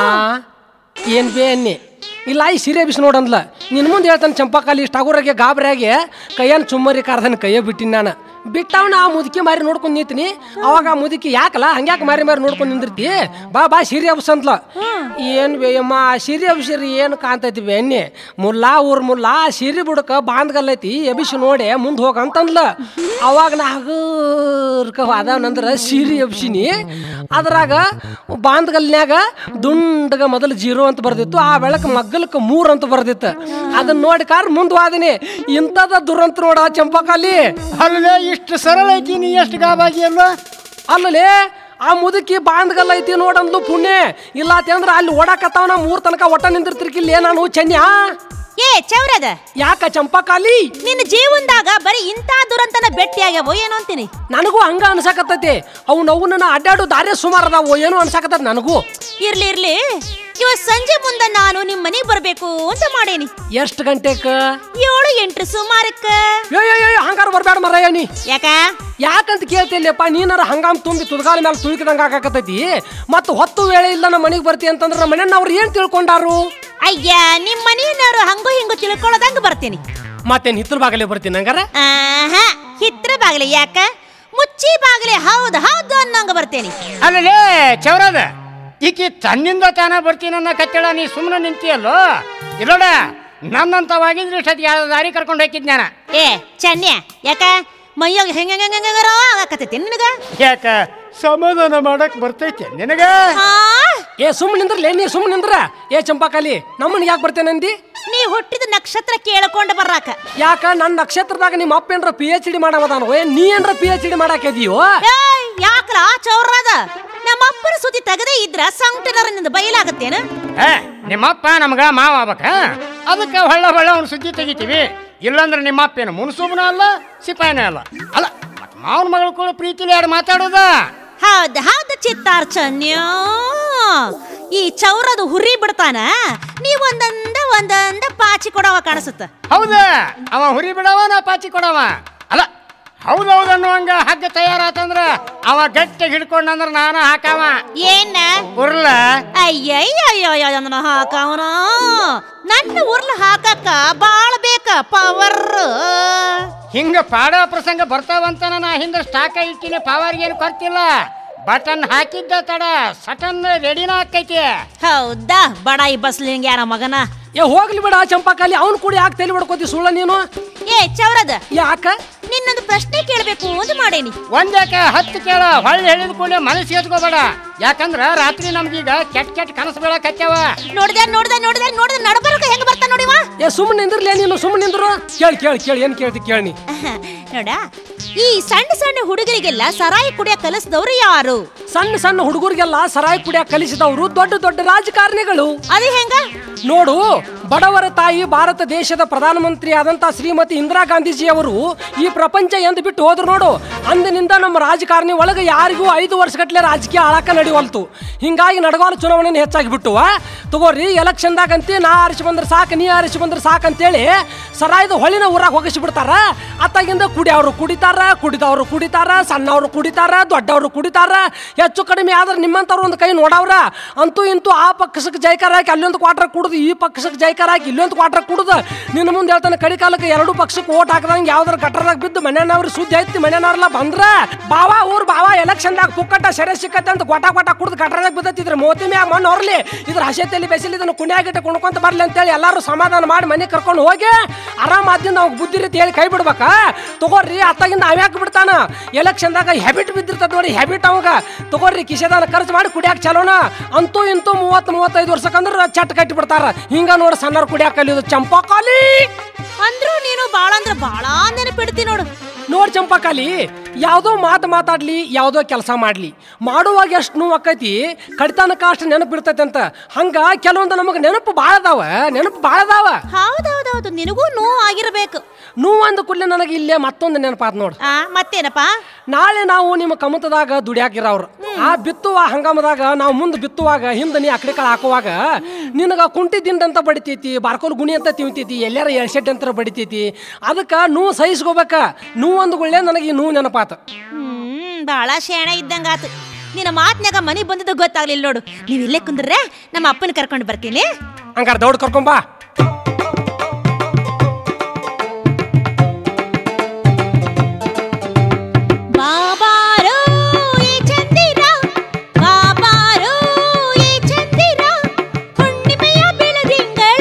ಏನ್ ಬೇ ಅನ್ನಿ. ಇಲ್ಲ ಈ ಸೀರೆ ಬಿಸಿ ನೋಡಂದ್ಲ. ನಿನ್ನ ಮುಂದೆ ಹೇಳ್ತಾನೆ ಚಂಪಾಕಾಲಿ ಇಷ್ಟ ಆಗೋರಾಗೆ ಗಾಬರಿಯಾಗಿ ಕೈಯನ್ನು ಚುಮ್ಮರಿ ಕಾರ್ದನ ಕೈಯ ಬಿಟ್ಟಿನಿ ನಾನು. ಬಿಟ್ಟವನ ಆ ಮುದುಕಿ ಮಾರಿ ನೋಡ್ಕೊಂಡು ನಿಂತೀನಿ. ಅವಾಗ ಆ ಮುದುಕಿ ಯಾಕಲ್ಲ ಹಂಗ್ಯಾಕೆ ಮಾರಿ ಮಾರಿ ನೋಡ್ಕೊಂಡು ನಿಂದಿರ್ತಿ, ಬಾ ಬಾ ಸೀರೆ ಹಬ್ಸ ಅಂತಲ. ಏನು ಬೇಯಮ್ಮ ಸೀರೆ ಹಬ್ಸಿರಿ ಏನು ಕಾಣ್ತೈತಿ ಬೇ ಅನ್ನಿ. ಮುಲ್ಲಾ ಊರ್ ಮುಲ್ಲಾ ಸೀರೆ ಬುಡಕ ಬಾಂದ್ಗಲ್ಲೈತಿ ಎಬಿಸಿ ನೋಡಿ ಮುಂದೆ ಹೋಗಂತಂದ್ಲ. ಅವಾಗ ನಾ ಹಗರ್ಕ ಅದಾವನಂದ್ರ ಸೀರೆ ಎಬ್ಸಿನಿ. ಅದ್ರಾಗ ಬಾಂದ್ಗಲ್ನ್ಯಾಗ ದುಂಡಗ ಮೊದಲು ಜೀರೋ ಅಂತ ಬರ್ದಿತ್ತು, ಆ ಬೆಳಕು ಮಗ್ಗಲಕ್ಕೆ ಮೂರ್ ಅಂತ ಬರ್ದಿತ್ತು. ಅದನ್ನ ನೋಡಿ ಕಾರ್ ಮುಂದ್ ವಾದಿನಿ. ಇಂಥದ ದುರಂತ ನೋಡ ಚಂಪಾಕಾಲಿ. ಅಲ್ಲೇ ಇಷ್ಟು ಸರಳ ಐತಿ, ನೀ ಎಷ್ಟು ಗಾಬಾಗಿ ಅಲ್ಲ. ಅಲ್ಲಲೇ ಆ ಮುದುಕಿ ಬಾಂದ್ಗಲ್ಲ ಐತಿ ನೋಡಂದ್ಲು ಪುಣ್ಯ. ಇಲ್ಲ ಅಂತಂದ್ರ ಅಲ್ಲಿ ಓಡಾಕತ್ತಾವ ನಾ ಮೂರ್ ತನಕ ಒಟ್ಟ ನಿಂದಿರ್ತಿರ್ಕಿಲ್ಲ ನಾನು ಚೆನ್ಯಾ. ಏ ಚೌರದ, ಯಾಕ ಚಂಪಾಕಾಲಿ ನಿನ್ನ ಜೀವನದಾಗ ಬರೀ ಇಂಥ ದುರಂತನ ಭೇಟಿ ಆಗ್ಯಾವೋ ಏನೋ ಅಂತೀನಿ. ನನಗೂ ಹಂಗ ಅನ್ಸಾಕತ್ತೈತಿ. ಅವು ನೋವು ನನ್ನ ಅಡ್ಡಾಡು ದಾರಿ ಸುಮಾರು ಅದಾವು ಏನೋ ಅನ್ಸಾಕತ್ತ ನನಗೂ. ಇರ್ಲಿ ಇರ್ಲಿ, ಇವತ್ ಸಂಜೆ ಮುಂದೆ ನಾನು ನಿಮ್ ಮನೆಗ್ ಬರ್ಬೇಕು ಅಂತ ಮಾಡೇನಿ. ಎಷ್ಟು ಗಂಟೆಕ? ಏಳು ಎಂಟ್ರ ಸುಮಾರಕ್ಕ. ಅಯ್ಯೋ ಹಂಗಾರ ಬರ್ಬೇಡ ಮರಯ್ಯ ನೀ. ಯಾಕ ಯಾಕಂತ ಕೇಳ್ತಿಲ್ಲಪ್ಪ, ನೀನಾರ ಹಂಗಾಮ್ ತುಂಬಿ ತುದ್ಗಾಲ ಮೇಲೆ ತುಳುಕಿದಂಗ ಆಗಾಕತ್ತೈತಿ. ಮತ್ತ ಹೊತ್ತು ವೇಳೆ ಇಲ್ಲ ನಮ್ಮ ಮನೆಗೆ ಬರ್ತಿ ಅಂತಂದ್ರ ನಮ್ಮ ಮನೆಯವ್ರು ಏನ್ ತಿಳ್ಕೊಂಡಾರು? ಅಯ್ಯ ನಿಮ್ ಮನೆಯವರು ಹಂಗು ಹಿಂಗು ತಿಳ್ಕೊಳ್ಳೋದಂಗ ಬರ್ತೀನಿ. ಮತ್ತೇನ್ ಹಿತ್ತಲ ಬಾಗಲೇ ಬರ್ತೀನಿ ಹಂಗಾರ? ಆಹಾ, ಹಿತ್ರ ಬಾಗ್ಲಿ ಯಾಕ, ಮುಚ್ಚಿ ಬಾಗ್ಲಿ ಹೌದು ಹೌದು ಅನ್ನಂಗ ಬರ್ತೇನೆ. ಅಲ್ಲೇ ಚೌರದ, ಈಕಿ ತನ್ನಿಂದ ತಾನ ಬರ್ತೀನಿ ಅನ್ನೋ ಕಚ್ಚಳ ನೀ ಸುಮ್ಮನೆ ನಿಂತಿಯಲ್ಲೋ. ಇಲ್ಲೋಡ ನನ್ನಂತವಾಗಿದ್ರೆ ಇಷ್ಟೊತ್ತಿಗೆ ಯಾವ ದಾರಿ ಕರ್ಕೊಂಡು ಹೋಗಿದ್ ನಾನು. ಏ ಚನ್ಯ, ಯಾಕ ಮೈಯಾಗ ಹೆಂಗ ಹೆಂಗಾರೋ ಆಗಕತ್ತೈತಿ ನಿನಗ? ಯಾಕ ಸಮಾಧಾನ ಮಾಡಕ್ ಬರ್ತೈತೆ ನಿನಗ? ಏ ಸುಮ್ಮನೆ ನಿಂದ್ರಲೇ ನೀ, ಸುಮ್ಮನೆ ನಿಂದ್ರ. ಏ ಚಂಪಾಕಾಲಿ ನಮ್ಮನ್ ಯಾಕೆ ಬರ್ತೇನೆ ಅಂದಿ? ನೀ ಹುಟ್ಟಿದ ನಕ್ಷತ್ರ ಕೇಳ್ಕೊಂಡು ಬರ್ರಾಕ. ಯಾಕ ನನ್ನ ನಕ್ಷತ್ರದಾಗ ನಿಮ್ಮ ಅಪ್ಪ ಏನ್ರ ಪಿ ಎಚ್ ಡಿ ಮಾಡವದಾನು? ಏ ನೀ ಏನ್ರ ಪಿ ಎಚ್ ಡಿ ಮಾಡಾಕಿದೀಯೋ? ಯಾಕ್ರ ಚೌರದ, ನಮ್ಮ ಅಪ್ಪನ ಸುದ್ದಿ ತೆಗದೇ ಇದ್ರ ಸಂಕಟನಿಂದ ಬಯಲಾಗತ್ತೇನ? ಏ ನಿಮ್ಮಪ್ಪ ನಮ್ಗ ಮಾವ ಆಗ್ಬೇಕ, ಅದಕ್ಕೆ ಹೊಳ್ಳ ಹೊಳ್ಳ ಅವ್ನ ಸುದ್ದಿ ತೆಗಿತೀವಿ. ಇಲ್ಲಾಂದ್ರೆ ನಿಮ್ಮ ಅಪ್ಪೇನು ಮುನ್ಸೂಬನ ಅಲ್ಲ, ಸಿಪಾಯಿನೇ ಅಲ್ಲ. ಅಲ್ಲ ಮತ್ ಮಾವನ ಮಗಳು ಕೂಡ ಪ್ರೀತಿಲಿ ಯಾರು ಮಾತಾಡೋದ? ಹೌದ ಹೌದ ಚಿತ್ತಾರ್ಚನ್ಯ, ಈ ಚೌರದ ಹುರಿ ಬಿಡ್ತಾನ, ನೀ ಒಂದಂದ ಒಂದಂದ ಪಾಚಿ ಕೊಡವ ಕಾಣಿಸುತ್ತ. ಹೌದ, ಅವ ಹುರಿ ಬಿಡವ ನಾ ಪಾಚಿ ಕೊಡವ. ಅಲ್ಲ ಹೌದೌದು ಅನ್ನುವಂಗ ಹಗ್ಗ ತಯಾರಾತಂದ್ರ ಅವ ಗಟ್ಟಿಗೆ ಹಿಡ್ಕೊಂಡಂದ್ರ ನಾನು ಹಾಕವ. ಏನ ಉರ್ಲ? ಅಯ್ಯಯ್ಯಯ್ಯಯ್ಯ ನನ್ನ ಹಾಕವನ. ನನ್ನ ಉರ್ಲ ಹಾಕಕ್ಕ ಬಾಳ ಬೇಕ ಪವರ್. ಹಿಂಗ ಪಾಡ ಪ್ರಸಂಗ ಬರ್ತಾವಂತ ನಾ ಹಿಂದ ಸ್ಟಾಕ ಇಟ್ಟಿನಿ. ಪವರ್ಗೆ ಏನು ಕೊರ್ತಿಲ್ಲ, ಬಟನ್ ಹಾಕಿದ್ದ ತಡ ಸಟನ್ ರೆಡಿನ ಹಾಕೈತಿ. ಹೌದಾ ಬಡಾಯಿ ಬಸ್ಲಿಂಗ ಯಾರ ಮಗನ. ಏ ಹೋಗ್ಲಿ ಬಿಡ ಚಂಪಾಕಾಲಿ, ಅವ್ನು ಕೂಡ ಯಾಕೆ ತಲೆ ಬಿಡ್ಕೋತಿ ಸುಳ್ಳ ನೀನು? ಏ ಚೌರದ, ಯಾಕ ನಿನ್ನೊಂದು ಪ್ರಶ್ನೆ ಕೇಳಬೇಕು ಅಂತ ಮಾಡೇನಿ. ಒಂದ್ಯಾಕ ಹತ್ತು ಕೇಳ, ಹೊಳ್ಳಿ ಹೇಳಿದ ಕೂಡಲೇ ಮನಸ್ಸು ಎತ್ಕೋಬೇಡ. ಯಾಕಂದ್ರ ರಾತ್ರಿ ನಮ್ಗೀಗ ಕೆಟ್ಟ ಕೆಟ್ಟ ಕನಸು ಬೀಳಕ್ ಹಚ್ಚಾವ. ನೋಡ್ದೆ ನೋಡ್ದೆ ನೋಡ್ದೆ ನೋಡ್ದೆ ನಡಬರ್ಕ ಹೆಂಗ ಬರ್ತಾ ನೋಡಿವ. ಏ ಸುಮ್ಮನೆ ನಿಂದ್ರಲೇ ನೀನು, ಸುಮ್ಮನೆ ನಿಂದ್ರು. ಕೇಳಿ ಕೇಳಿ ಕೇಳಿ ಏನ್ ಕೇಳ್ತಿ ಕೇಳಿ. ನೋಡ, ಈ ಸಣ್ಣ ಸಣ್ಣ ಹುಡುಗರಿಗೆಲ್ಲ ಸರಾಯಿ ಕುಡಿಯ ಕಲಿಸಿದವ್ರು ಯಾರು? ಸಣ್ಣ ಸಣ್ಣ ಹುಡುಗರಿಗೆಲ್ಲ ಸರಾಯಿ ಕುಡಿಯ ಕಲಿಸಿದವರು ದೊಡ್ಡ ದೊಡ್ಡ ರಾಜಕಾರಣಿಗಳು. ಅದು ಹೆಂಗ ನೋಡು, ಬಡವರ ತಾಯಿ ಭಾರತ ದೇಶದ ಪ್ರಧಾನಮಂತ್ರಿ ಆದಂತ ಶ್ರೀಮತಿ ಇಂದಿರಾ ಗಾಂಧೀಜಿ ಅವರು ಈ ಪ್ರಪಂಚ ಎಂದು ಬಿಟ್ಟು ಹೋದ್ರು ನೋಡು. ಅಂದಿನಿಂದ ನಮ್ಮ ರಾಜಕಾರಣಿ ಒಳಗೆ ಯಾರಿಗೂ ಐದು ವರ್ಷಗಟ್ಲೆ ರಾಜಕೀಯ ಆಳಕ ನಡೆಯುವಲ್ತು. ಹಿಂಗಾಗಿ ನಡಗಾಲ ಚುನಾವಣೆ ಹೆಚ್ಚಾಗಿ ಬಿಟ್ಟುವ. ತಗೋರಿ ಎಲೆಕ್ಷನ್ದಾಗಂತಿ ನಾ ಆರಿಸಿ ಬಂದ್ರೆ ಸಾಕು, ನೀ ಆರಿಸಿ ಬಂದ್ರೆ ಸಾಕು ಅಂತೇಳಿ ಸರಾಯ್ದ ಹೊಳಿನ ಊರಾಗ ಹೋಗಿಸಿ ಬಿಡ್ತಾರ. ಅತ್ತಾಗಿಂದ ಕುಡಿಯವರು ಕುಡಿತಾರ, ಕುಡಿದವರು ಕುಡಿತಾರ, ಸಣ್ಣವರು ಕುಡಿತಾರ, ದೊಡ್ಡವರು ಕುಡಿತಾರ. ಹೆಚ್ಚು ಕಡಿಮೆ ಆದ್ರೆ ನಿಮ್ಮಂತವ್ರು ಒಂದು ಕೈ ನೋಡವ್ರ. ಅಂತೂ ಇಂತೂ ಆ ಪಕ್ಷಕ್ಕೆ ಜೈಕಾರ ಹಾಕಿ ಅಲ್ಲೊಂದು ಕ್ವಾಟ್ರ ಕುಡುದು, ಈ ಪಕ್ಷಕ್ಕೆ ಜೈಕಾರ ಹಾಕಿ ಇಲ್ಲೊಂದು ಕ್ವಾಟ್ರ ಕುಡುದು. ನಿನ್ನ ಮುಂದೆ ಹೇಳ್ತಾನೆ ಕಡಿ ಕಾಲಕ್ಕೆ ಎರಡು ಪಕ್ಷಕ್ಕೆ ಓಟ್ ಹಾಕದಂಗೆ ಯಾವ್ದಾರ ಗಟ್ಟರದಾಗ ಬಿದ್ದು ಮನೆಯವ್ರು ಸುದ್ದಿ ಐತಿ. ಮನೆಯವ್ರೆಲ್ಲ ಬಂದ್ರ ಬಾವ ಊರ್ ಬಾವ ಎಲೆಕ್ಷನ್ದಾಗ ಪುಕ್ಕಟ್ಟ ಸೆರೆ ಸಿಕ್ಕತ್ತೆ ಅಂತ ಗೊಟ ಗೊಟ ಕುಡ್ದು ಗಟ್ಟರದಾಗ ಬಿದ್ದತ್ತಿದ್ರೆ ಮೋತಿ ಮ್ಯಾಗ ಮಣ್ಣು ಹೊರಲಿ, ಇದ್ರ ಹಸೆತಲ್ಲಿ ಬೆಸಿಲಿ ಇದನ್ನು ಕುಣ್ಯಾಗಿಟ್ಟು ಕುಣ್ಕೊಂತ ಬರ್ಲಿ ಅಂತೇಳಿ ಎಲ್ಲಾರು ಸಮಾಧಾನ ಮಾಡಿ ಮನೆ ಕರ್ಕೊಂಡು ಹೋಗಿ ಆರಾಮ ಆದ್ರಿಂದ ಅವಾಗ ಬುದ್ಧಿ ರೀತಿ ಹೇಳಿ ಕೈ ಬಿಡ್ಬೇಕ. ತಗೋರಿ ಅತ್ತಾಗಿಂದ ಅವ್ಯಾಕ ಬಿಡ್ತಾನ. ಎಲೆಕ್ಷನ್ದಾಗ ಹ್ಯಾಬಿಟ್ ಬಿದ್ದಿರ್ತದ ನೋಡಿ, ಹ್ಯಾಬಿಟ್ ಅವಾಗ ತಗೋರಿ ಕಿಶೆದಾನ ಖರ್ಚು ಮಾಡಿ ಕುಡಿಯಾಕ ಚಲೋನ. ಅಂತೂ ಇಂತೂ ಮೂವತ್ ಮೂವತ್ತೈದು ವರ್ಷಕ್ಕಂದ್ರ ಚಟ್ ಕಟ್ಟಿ ಬಿಡ್ತಾರ. ಹಿಂಗ ನೋಡಿ ಸಣ್ಣವ್ರು ಕುಡಿಯಾಕ ಕಲಿಯೋದು ಚಂಪಾಕಾಲಿ. ಅಂದ್ರು ನೀನು ಬಾಳ ಅಂದ್ರ ಬಾಳ ನೆನಪಿಡ್ತಿ ನೋಡು. ನೋಡ್ ಚಂಪಾಕಾಲಿ, ಯಾವುದೋ ಮಾತು ಮಾತಾಡ್ಲಿ, ಯಾವುದೋ ಕೆಲಸ ಮಾಡ್ಲಿ, ಮಾಡುವಾಗ ಎಷ್ಟು ನೋವು ಆಕೈತಿ, ಕಡಿತನಕ ಅಷ್ಟು ನೆನಪು ಬಿಡ್ತೈತೆ ಅಂತ. ಹಂಗ ಕೆಲವೊಂದು ನಮಗೆ ನೆನಪು ಭಾಳ ಅದಾವ, ನೆನಪು ಭಾಳ ಅದಾವ. ಹೌದೌದು ಹೌದೌದು, ನಿನಗೂ ನೋವು ಆಗಿರ್ಬೇಕು. ನೋವು ಅಂದ ಕೂಡಲೇ ನನಗೆ ಇಲ್ಲೇ ಮತ್ತೊಂದು ನೆನಪಾತ್ ನೋಡು. ಆ ಮತ್ತೇನಪ್ಪ? ನಾಳೆ ನಾವು ನಿಮ್ಮ ಕಮತದಾಗ ದುಡಿಯಾಕಿರವ್ರು, ಆ ಬಿತ್ತುವ ಹಂಗಾಮದಾಗ ನಾವು ಮುಂದೆ ಬಿತ್ತುವಾಗ ಹಿಂದೆ ನೀ ಅಕಡೆ ಕಡೆ ಹಾಕುವಾಗ ನಿನಗ ಕುಂಟಿ ದಿಂಡಂತ ಬಡಿತೈತಿ, ಬಾರ್ಕೋಲ್ ಗುಣಿ ಅಂತ ತಿಂತೈತಿ, ಎಲ್ಲಾರ ಎಳ್ಸೆಟ್ ಅಂತ ಬಡಿತೈತಿ. ಅದಕ್ಕೆ ನೋವು ಸಹಿಸ್ಕೋಬೇಕ. ನೋವು ಅಂದ ಕೂಡಲೇ ನನಗೆ ಈ ನೋವು ನೆನಪಾತ. ಹ್ಮ್ ಬಾಳ ಶೇಣ ಇದ್ದಂಗಾತು. ನಿನ್ನ ಮಾತ್ನಾಗ ಮನೆ ಬಂದದ್ದು ಗೊತ್ತಾಗ್ಲಿಲ್ಲ ನೋಡು. ನೀವ್ ಇಲ್ಲೇ ಕುಂದ್ರೆ ನಮ್ಮ ಅಪ್ಪನ ಕರ್ಕೊಂಡು ಬರ್ತೀನಿ. ಹಂಗಾರ ದೌಡ್ ಕರ್ಕೊಂಬಾ. ಬಾಬಾರೋ ಈ ಚಂದಿರ, ಬಾಬಾರೋ ಈ ಚಂದಿರ, ಹುಣ್ಣಿಮೆಯ ಬೆಳದಿಂಗಳ.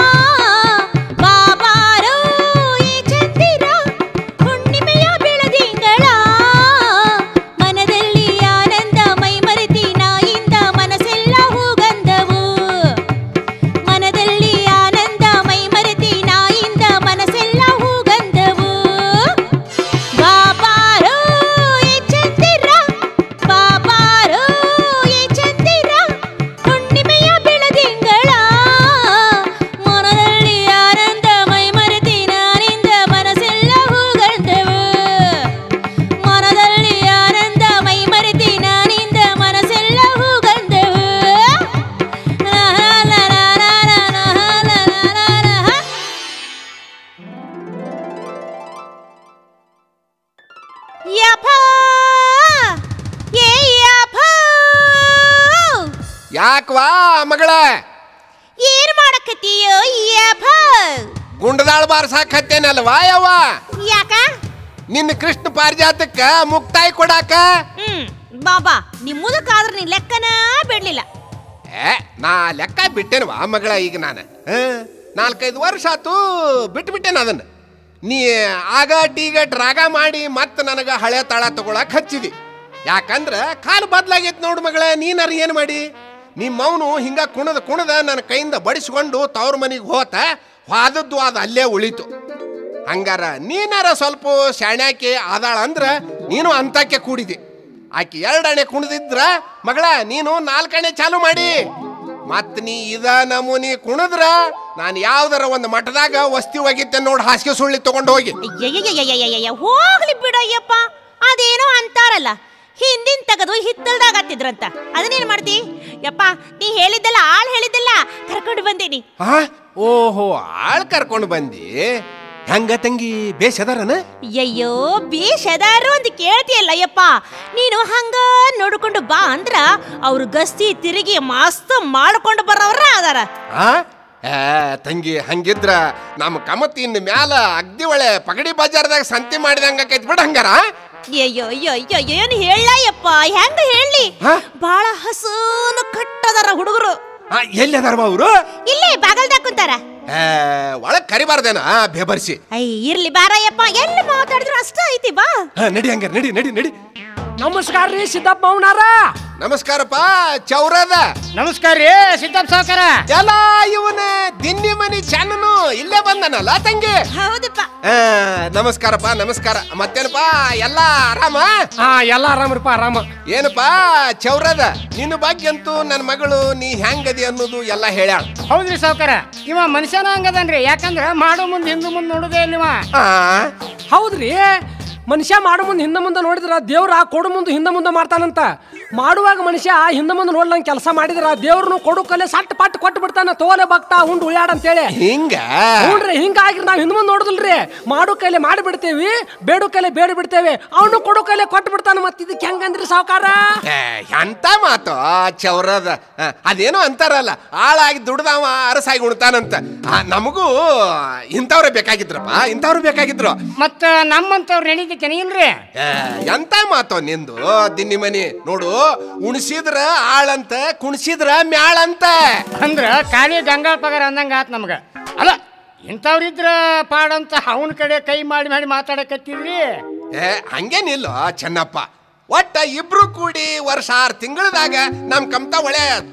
ಬಾಬಾರೋ ಈ ಚಂದಿರ, ಹುಣ್ಣಿಮೆಯ ಬೆಳದಿಂಗಳ. ಮನದಲ್ಲಿ ಆನಂದ ಮೈ ಮರೆತಿ ನಾಯಿಂದ ಮನಸ್ಸೆಲ್ಲ ಹೂಗಂಧವು. ಮನದಲ್ಲಿ ಆನಂದ ಮೈ ಮರೆತಿ ನಾಯಿಂದ ಮನಸ್ಸೆಲ್ಲ ಹೂಗಂಧವು. ಬಾಬಾರೋ ಈ ಚಂದಿರ, ಬಾಬಾರೋ ಈ ಚಂದಿರ, ಹುಣ್ಣಿಮೆಯ ಬೆಳದಿಂಗಳ. ಮನದಲ್ಲಿ ಆನಂದ ಮೈ ಮರೆತಿ ನಾನಿಂದ ಮನಸ್ಸೆಲ್ಲ ಹೂಗಂಧವು. ಮನದಲ್ಲಿ ಆನಂದ ಮೈ ಮರೆತಿ ನಾನಿಂದ ಮನಸ್ಸೆಲ್ಲ ಹೂಗಂಧವು. ಯಪ್ಪ ಏ ಯಪ್ಪ, ಯಾಕವಾ ಮಗಳ ಏನ್ ಮಾಡಕತ್ತೀಯೋ ಯಪ್ಪ? ಗುಂಡದಾಳ ಬಾರ್ಸಾಕತ್ತೇನಲ್ವಾ ಯವ್ವ? ಯಾಕ? ನಿನ್ನ ಕೃಷ್ಣ ಪಾರಿಜಾತಕ್ಕ ಮುಕ್ತಾಯ ಕೊಡಾಕ. ಹ್ಮ್ ಬಾಬಾ, ನಿಮ್ಮದಕ್ಕಾದ್ರೆ ನೀನ್ ಲೆಕ್ಕನ ಬಿಡ್ಲಿಲ್ಲ. ಏ ನಾ ಲೆಕ್ಕ ಬಿಟ್ಟೇನವಾ ಮಗಳ. ಈಗ ನಾನು ನಾಲ್ಕೈದು ವರ್ಷ ಆತು ಬಿಟ್ಟು ಬಿಟ್ಟೇನ ಅದನ್ನ. ನೀ ಆಗ ಟೀಗಟ್ ರಾಗ ಮಾಡಿ ಮತ್ತೆ ನನಗ ಹಳೆ ತಾಳ ತಗೊಳಕ್ ಹಚ್ಚಿದಿ. ಯಾಕಂದ್ರ ಕಾಲು ಬದ್ಲಾಗೈತ್ ನೋಡು ಮಗಳ. ನೀನಾರ ಏನ್ ಮಾಡಿ ನಿಮ್ಮವನು ಹಿಂಗ ಕುಣದ ಕುಣದ ನನ್ನ ಕೈಯಿಂದ ಬಡಿಸ್ಕೊಂಡು ತವ್ರ ಮನಿಗೆ ಹೋತ, ಹೋದದ್ದು ಅದು ಅಲ್ಲೇ ಉಳಿತು. ಹಂಗಾರ ನೀನಾರ ಸ್ವಲ್ಪ ಶಾಣ್ಯಾಕೆ ಆದಾಳ ಅಂದ್ರ ನೀನು ಅಂತಕ್ಕೆ ಕೂಡಿದಿ. ಆಕಿ ಎರಡಣೆ ಕುಣಿದಿದ್ರ ಮಗಳ ನೀನು ನಾಲ್ಕಣೆ ಚಾಲು ಮಾಡಿ. ಮತ್ ನೀ ಇದ ನಮೂನಿ ಕುಣದ್ರ ನಾನು ಯಾವ್ದಾರ ಒಂದು ಮಠದಾಗ ವಸ್ತಿ ಹೋಗಿದ್ದೆ ನೋಡ್, ಹಾಸಿಗೆ ಸುಳ್ಳಿ ತಗೊಂಡು ಹೋಗಿ. ಅಯ್ಯಯ್ಯಯ್ಯಯ್ಯಯ್ಯಯ್ಯ, ಹೋಗ್ಲಿ ಬಿಡಯ್ಯಪ್ಪ. ಅದೇನೋ ಅಂತಾರಲ್ಲ, ಹಿಂದಿನ ತೆಗೆದು ಹಿತ್ತಲ್ದಾಗ ಹತ್ತಿದ್ರಂತ. ಅದನ್ನೇನ್ ಮಾಡ್ತಿ ಯಪ್ಪ? ನೀ ಹೇಳಿದ್ದಲ್ಲ, ಆಳ್ ಹೇಳಿದ್ದಲ್ಲ, ಕರ್ಕೊಂಡು ಬಂದೀನಿ. ಹಾ ಓಹೋ, ಆಳ್ ಕರ್ಕೊಂಡು ಬಂದಿ. ಹಂಗ ತಂಗಿ ಬೇಷ್ ಅದಾರನ? ಅಯ್ಯೋ ಬೇಷ್ ಅದಾರು ಅಂತ ಕೇಳ್ತಿಯಲ್ಲ ಯಪ್ಪ. ನೀನು ಹಂಗ ನೋಡ್ಕೊಂಡು ಬಾ ಅಂದ್ರ ಅವ್ರು ಗಸ್ತಿ ತಿರುಗಿ ಮಸ್ತ್ ಮಾಡ್ಕೊಂಡು ಬರೋವ್ರ ಅದಾರ. ಆ ಏ ತಂಗಿ, ಹಂಗಿದ್ರ ನಮ್ಮ ಕಮತಿನ ಮ್ಯಾಲ ಅಗ್ದಿ ಒಳ್ಳೆ ಪಗಡಿ ಬಜಾರ್ದಾಗ ಸಂತಿ ಮಾಡಿದಂಗ ಆಕೈತಿ ಬಿಡ. ಹಂಗಾರ ಅಯ್ಯೋ ಅಯ್ಯೋ ಅಯ್ಯೋ ಏನ್ ಹೇಳಯ್ಯಪ್ಪ? ಹೆಂಗ ಹೇಳಿ? ಬಾಳ ಹಸೂನು ಕಟ್ಟದಾರ ಹುಡುಗರು. ಎಲ್ಲಿ ಅದಾರ ಅವರು? ಇಲ್ಲೇ ಬಾಗಲ್ದಾಗ ಕುಂತಾರ. ಒಳಗ್ ಕರಿಬಾರ್ದೇನ ಬೇಬರ್ಸಿ? ಐ ಇರ್ಲಿ ಬಾರಯ್ಯಪ್ಪ, ಎಲ್ಲಿ ಮಾತಾಡಿದ್ರು ಅಷ್ಟ ಐತಿ ಬಾ. ನಡಿ ಹಂಗಾರ, ನಡಿ ನಡಿ ನಡಿ. ನಮಸ್ಕಾರ ರೀ ಸಿದ್ದಪ್ಪ ಅವನಾರ. ನಮಸ್ಕಾರಪ್ಪ ಚೌರದ. ನಮಸ್ಕಾರ ರೀ ಸಿದ್ದಪ್ಪ ಸಾವ್ಕಾರ. ಎಲ್ಲ ಇವನ ದಿನ್ನಿ ಮನಿ ಚಾನನು ಇಲ್ಲೇ ಬಂದನಲ್ಲ ತಂಗಿ. ಹೌದಪ್ಪ. ನಮಸ್ಕಾರಪ್ಪ ನಮಸ್ಕಾರ. ಮತ್ತೇನಪ್ಪ ಎಲ್ಲ ಆರಾಮ? ಹಾ ಎಲ್ಲ ಆರಾಮ್ರಿಪ್ಪ, ಆರಾಮ. ಏನಪ್ಪಾ ಚೌರದ, ನಿನ್ನ ಬಗ್ಗೆ ಅಂತೂ ನನ್ನ ಮಗಳು ನೀ ಹೆಂಗದಿ ಅನ್ನೋದು ಎಲ್ಲ ಹೇಳ್ಯಾಳ. ಹೌದ್ರಿ ಸಾವ್ಕಾರ, ಇವ ಮನುಷ್ಯನ ಹಂಗದನ್ರಿ. ಯಾಕಂದ್ರ ಮಾಡೋ ಮುಂದೆ ಹಿಂದೆ ಮುಂದೆ ನೋಡುದೇ ಇಲ್ಲಿವ. ಹೌದ್ರಿ, ಮನುಷ್ಯ ಮಾಡೋ ಮುಂದೆ ಹಿಂದೆ ಮುಂದೆ ನೋಡಿದ್ರ ದೇವ್ರ ಕೊಡು ಮುಂದೆ ಹಿಂದೆ ಮುಂದೆ ಮಾಡ್ತಾನಂತ. ಮಾಡುವಾಗ ಮನುಷ್ಯ ಹಿಂದೆ ಮುಂದೆ ನೋಡ್ಲಂಗೆ ಕೆಲಸ ಮಾಡಿದ್ರ ದೇವ್ರನು ಕೊಡು ಕಲೆ ಸಟ್ ಪಟ್ಟು ಕೊಟ್ಟು ಬಿಡ್ತಾನ. ತೋಲೆ ಭಕ್ತ ಉಂಡು ಉಳ್ಳಾಡ ಅಂತೇಳಿ. ಹಿಂಗ ಹ್ಞೂನ್ರಿ, ಹಿಂಗಾಗಿ ನಾವ್ ಹಿಂದೆ ಮುಂದೆ ನೋಡುದಿಲ್ರಿ. ಮಾಡು ಕೈಲೆ ಮಾಡಿ ಬಿಡ್ತೇವಿ, ಬೇಡು ಕೈಲೆ ಬೇಡ ಬಿಡ್ತೇವೆ. ಅವನು ಕೊಡು ಕೈಲೆ ಕೊಟ್ಟು ಬಿಡ್ತಾನ. ಮತ್ ಇದಕ್ಕೆ ಹೆಂಗಂದ್ರಿ ಸಾವ್ಕಾರ? ಎಂತ ಮಾತು ಚೌರದ. ಅದೇನೋ ಅಂತಾರಲ್ಲ, ಆಳಾಗಿ ದುಡ್ದವ ಅರಸಾಗಿ ಉಣ್ತಾನಂತ. ನಮಗೂ ಇಂಥವ್ರೆ ಬೇಕಾಗಿದ್ರಪ್ಪ, ಇಂಥವ್ರು ಬೇಕಾಗಿದ್ರು. ಮತ್ತ ನಮ್ಮಂತವ್ರು ನಡೀತೇನೆ ಇಲ್ರಿ? ಎಂತ ಮಾತು ನಿಂದು ದಿನ್ನಿ ಮನಿ. ನೋಡು, ಉಣಿಸಿದ್ರ ಆಳಂತ, ಕುಣಿಸಿದ್ರ ಮ್ಯಾಳಂತ. ಅಂದ್ರ ಖಾಲಿ ಗಂಗಾ ಪಗಾರ ಅಂದಂಗ ಆತ್ ನಮ್ಗ. ಅಲ್ಲ, ಇಂಥವ್ರಿದ್ರ ಪಾಡಂತ ಅವನ ಕಡೆ ಕೈ ಮಾಡಿ ಮಾಡಿ ಮಾತಾಡಕತ್ತಿದ್ರಿ. ಏ ಹಂಗೇನಿಲ್ಲ ಚೆನ್ನಪ್ಪ. ಒಟ್ಟ ಇಬ್ರು ಕೂಡಿ ವರ್ಷ ಆರು ತಿಂಗಳದಾಗ ನಮ್ ಕಮ್ತ ಒಳ್ಳೆ ದುಂಡ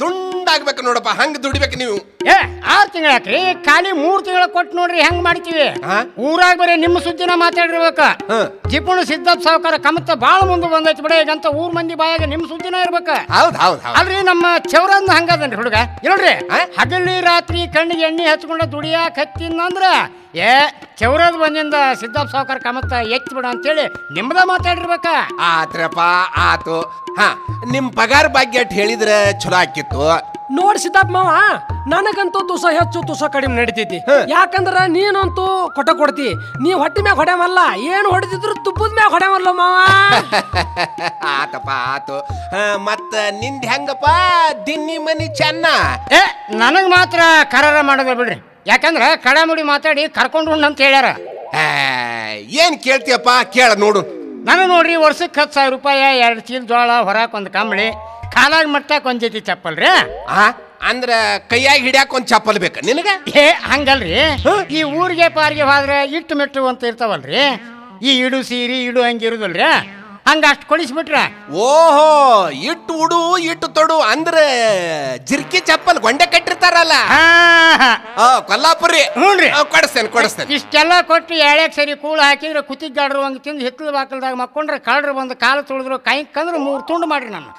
ಮುಂದಾಗ್ಬೇಕು ನೋಡಪ್ಪ, ಹಂಗ ದುಡಿಬೇಕು ನೀವು. ಏ ಆರು ತಿಂಗಳ ಯಾಕ್ರಿ, ಖಾಲಿ ಮೂರ್ ತಿಂಗಳ ಕೊಟ್ಟು ನೋಡ್ರಿ ಹೆಂಗ್ ಮಾಡ್ತೀವಿ. ಊರಾಗ ಬರೀ ನಿಮ್ಮ ಸುದ್ದಿನ ಮಾತಾಡಿರ್ಬೇಕ. ಜಿಪುಣ ಸಿದ್ದಪ್ಪ ಸಾವುಕಾರ ಕಮತ್ತ ಬಾಳ ಮುಂದೆ ಬಂದೈತಿ ಬಿಡ, ಈಗಂತ ಊರ್ ಮಂದಿ ಬಾಯಾಗ ನಿಮ್ ಸುದ್ದಿನ ಇರ್ಬೇಕ. ಹೌದ್ ಹೌದ್ ಅಲ್ರಿ ನಮ್ಮ ಚೌರಂದ ಹಂಗದನ್ರಿ ಹುಡುಗ. ಇಲ್ರಿ ಹಗಲಿ ರಾತ್ರಿ ಕಣ್ಣಿಗೆ ಎಣ್ಣೆ ಹಚ್ಕೊಂಡ ದುಡಿಯಾಕ ಹತ್ತಿಂದ್ರ ಏ ಚೌರದ ಬಂದಿಂದ ಸಿದ್ದಪ್ಪ ಸಾವುಕಾರ ಕಮತ್ತ ಎತ್ತಿ ಬಿಡ ಅಂತೇಳಿ ನಿಮ್ದ ಮಾತಾಡಿರ್ಬೇಕ. ಆತ್ರಪ್ಪ ಆತು. ಹಾ, ನಿಮ್ ಪಗಾರ ಭಾಗ್ಯ ಅಟ್ ಹೇಳಿದ್ರೆ ಚಲೋ ಆಕಿತ್ತು. ನೋಡ್ ಸಿದ್ದಪ್ಪ ಮಾವ, ನನಗಂತೂ ತುಸ ಹೆಚ್ಚು ತುಸ ಕಡಿಮೆ ನಡಿತೈತಿ. ಯಾಕಂದ್ರ ನೀನಂತೂ ಕೊಟ್ಟ ಕೊಡ್ತಿ, ನೀವ್ ಹೊಟ್ಟಿ ಮ್ಯಾಗ ಹೊಡೆವಲ್ಲ, ಏನ್ ಹೊಡೆದಿದ್ರು ತುಪ್ಪದ ಮ್ಯಾಗ ಹೊಡೆವಲ್ಲ ಮಾವ. ಆತಪ್ಪ ಆತು. ಮತ್ತ ನಿಂದ ಹೆಂಗಪ್ಪ ದಿನ್ನಿ ಮನಿ ಚೆನ್ನ? ಏ ನನಗ್ ಮಾತ್ರ ಕರಾರ ಮಾಡೋದ ಬಿಡ್ರಿ, ಯಾಕಂದ್ರ ಕಡಮುಡಿ ಮಾತಾಡಿ ಕರ್ಕೊಂಡು ಅಂತ ಹೇಳ್ಯಾರ. ಏನ್ ಕೇಳ್ತೀಯಪ್ಪ, ಕೇಳ ನೋಡು. ನಾನು ನೋಡ್ರಿ ವರ್ಷಕ್ಕೆ ಹತ್ತು ಸಾವಿರ ರೂಪಾಯಿ, ಎರಡು ಚೀಲ ಜೋಳ, ಹೊರಕ್ ಒಂದು ಕಂಬಳಿ, ಕಾಲಾಗ ಮಟ್ಟಕ್ ಒಂದ್ ಜೊತೆ ಚಪ್ಪಲ್ ರೀ. ಅಂದ್ರ ಕೈಯಾಗಿ ಹಿಡ್ಯಾಕ ಒಂದ್ ಚಪ್ಪಲ್ ಬೇಕ ನಿನಗ? ಏ ಹಂಗಲ್ರಿ, ಈ ಊರಿಗೆ ಪಾರಿಗೆ ಹೋದ್ರೆ ಇಟ್ಟು ಮೆಟ್ಟು ಅಂತ ಇರ್ತಾವಲ್ರಿ, ಈ ಇಡು ಸೀರಿ ಇಡು ಹಂಗಿರುದಲ್ರಿ, ಹಂಗ ಅಷ್ಟು ಕೊಡಿಸ್ಬಿಟ್ರ. ಓಹೋ, ಇಟ್ಟು ಉಡು ಇಟ್ಟು ತೊಡು ಅಂದ್ರೆ ಜಿರ್ಕಿ ಚಪ್ಪಲ್ ಗೊಂಡೆ ಕಟ್ಟಿರ್ತಾರಲ್ಲ, ಕೊಲ್ಲಾಪುರಿ. ಹ್ಞೂನ್ರಿ, ಕೊಡಿಸ್ತೇನೆ ಕೊಡಿಸ್ತೇನೆ. ಇಷ್ಟೆಲ್ಲ ಕೊಟ್ಟು ಎಳ್ಯಾಕ್ ಸರಿ ಕೂಳು ಹಾಕಿದ್ರೆ ಕುತ್ತಿಗಾಡ್ರು ಹಂಗ ತಿಂದು ಹಿತ್ತಲ ಬಾಕಲ್ದಾಗ ಮಕ್ಕೊಂಡ್ರೆ ಕಳ್ರು ಬಂದು ಕಾಲು ತುಳಿದ್ರು ಕೈ ಕಂದ್ರೆ ಮೂರು ತುಂಡು ಮಾಡ್ರಿ ನಾನು.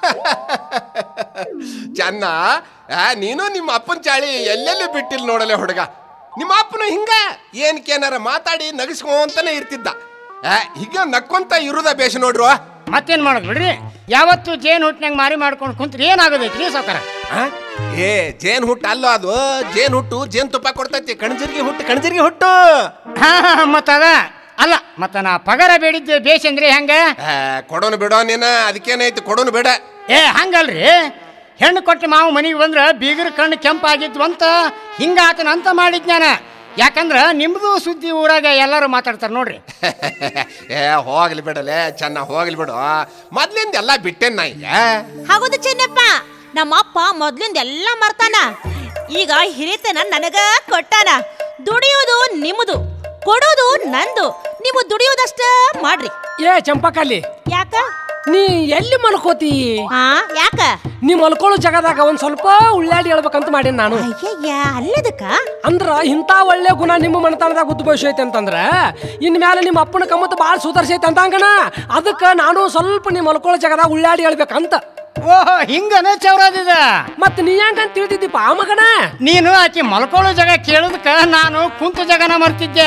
ಚೆನ್ನ, ನೀನು ನಿಮ್ಮ ಅಪ್ಪನ ಚಾಳಿ ಎಲ್ಲೆಲ್ಲಿ ಬಿಟ್ಟಿಲ್ ನೋಡಲೆ ಹುಡುಗ. ನಿಮ್ಮ ಅಪ್ಪನು ಹಿಂಗ ಏನಕ್ಕೇನಾರ ಮಾತಾಡಿ ನಗಿಸ್ಕೊಂತಾನೆ ಇರ್ತಿದ್ದ. ಈಗ ನಕ್ಕೊಂತ ಇರುದ ಬೇಷ ನೋಡ್ರು. ಮತ್ತೇನ್ ಮಾಡೋದು ಬಿಡ್ರಿ, ಯಾವತ್ತು ಜೇನ್ ಹುಟ್ಟಿನಾಗ ಮಾರಿ ಮಾಡ್ಕೊಂಡು ಕುಂತ್ರಿ ಏನಾಗೋದೈತ್ರಿ ಸಾವ್ಕಾರ? ಏ ಜೇನ್ ಹುಟ್ಟು ಅಲ್ಲೋ ಅದು, ಜೇನ್ ಹುಟ್ಟು ಜೇನ್ ತುಪ್ಪ ಕೊಡ್ತೈತಿ. ಕಣಜರ್ಗಿ ಹುಟ್ಟು ಕಣಜರ್ಗಿ ಹುಟ್ಟು. ಹಾ ಮತ್ತದ ಅಲ್ಲ, ಮತ್ತ ನಾ ಪಗಾರ ಬೇಡಿದ್ದೆ ಬೇಷ್ ಅಂದ್ರೆ ಹೆಂಗ? ಕೊಡೋನು ಬಿಡೋ ನೀನ, ಅದಕ್ಕೇನೈತಿ ಕೊಡೋನು ಬೇಡ. ಏ ಹಂಗಲ್ರಿ, ಹೆಣ್ಣು ಕೊಟ್ಟು ಮಾವು ಮನೆಗೆ ಬಂದ್ರ ಬೀಗರ ಕಣ್ಣು ಕೆಂಪಾಗಿದ್ವು ಅಂತ ಹಿಂಗ ಆತನ ಅಂತ ಮಾಡಿದ್ನಾನ. ಯಾಕಂದ್ರ ನಿಮ್ದು ಸುದ್ದಿ ಊರಾಗ ಎಲ್ಲಾರು ಮಾತಾಡ್ತಾರ ನೋಡ್ರಿ. ಏ ಹೋಗ್ಲಿ ಬಿಡಲೆ ಚೆನ್ನ, ಹೋಗ್ಲಿ ಬಿಡು. ಮೊದ್ಲಿಂದ ಎಲ್ಲಾ ಬಿಟ್ಟೇನ್ ನಾ ಈಗ. ಹೌದು ಚೆನ್ನಪ್ಪ, ನಮ್ಮ ಅಪ್ಪ ಮೊದ್ಲಿಂದ ಎಲ್ಲ ಮರ್ತಾನ. ಈಗ ಹಿರಿತನ ನನಗ ಕೊಟ್ಟಾನ. ದುಡಿಯೋದು ನಿಮ್ಮದು, ಕೊಡೋದು ನಂದು. ನೀವು ದುಡಿಯೋದಷ್ಟ ಮಾಡ್ರಿ. ಏ ಚಂಪಕಲ್ಲಿ, ಯಾಕ ನೀ ಎಲ್ಲಿ ಮಲ್ಕೋತಿ? ಹಾ ಯಾಕ? ನೀ ಮಲ್ಕೊಳ್ಳೋ ಜಗದಾಗ ಒಂದ್ ಸ್ವಲ್ಪ ಉಳ್ಳಾಡಿ ಹೇಳ್ಬೇಕಂತ ಮಾಡೇನ್ ನಾನು. ಅಯ್ಯಯ್ಯ, ಅಲ್ಲದಕ್ಕ ಅಂದ್ರ ಇಂಥ ಒಳ್ಳೆ ಗುಣ ನಿಮ್ಮ ಮನತನದಾಗ ಉದ್ಭವಿಸೈತೆ ಅಂತಂದ್ರ ಇನ್ ಮೇಲೆ ನಿಮ್ಮ ಅಪ್ಪನ ಕಮ್ಮತ್ತು ಬಾಳ್ ಸುಧಾರಿಸೈತೆ ಅಂತ ಅಂಗಣ. ಅದಕ್ಕ ನಾನು ಸ್ವಲ್ಪ ನೀ ಮಲ್ಕೊಳ್ಳೋ ಜಗದಾಗ ಉಳ್ಳಾಡಿ ಹೇಳ್ಬೇಕಂತ. ಓಹೋ, ಹಿಂಗನ ಚೌರಾದಿದ. ಮತ್ ನೀ ಹೆಂಗಂತ ತಿಳಿದಿದ್ದೀಪ ಆ ಮಗನ? ನೀನು ಆಕಿ ಮಲ್ಕೊಳ್ಳೋ ಜಾಗ ಕೇಳೋದಕ್ಕ ನಾನು ಕುಂತ ಜಾಗನ ಮರ್ತಿದ್ದೆ.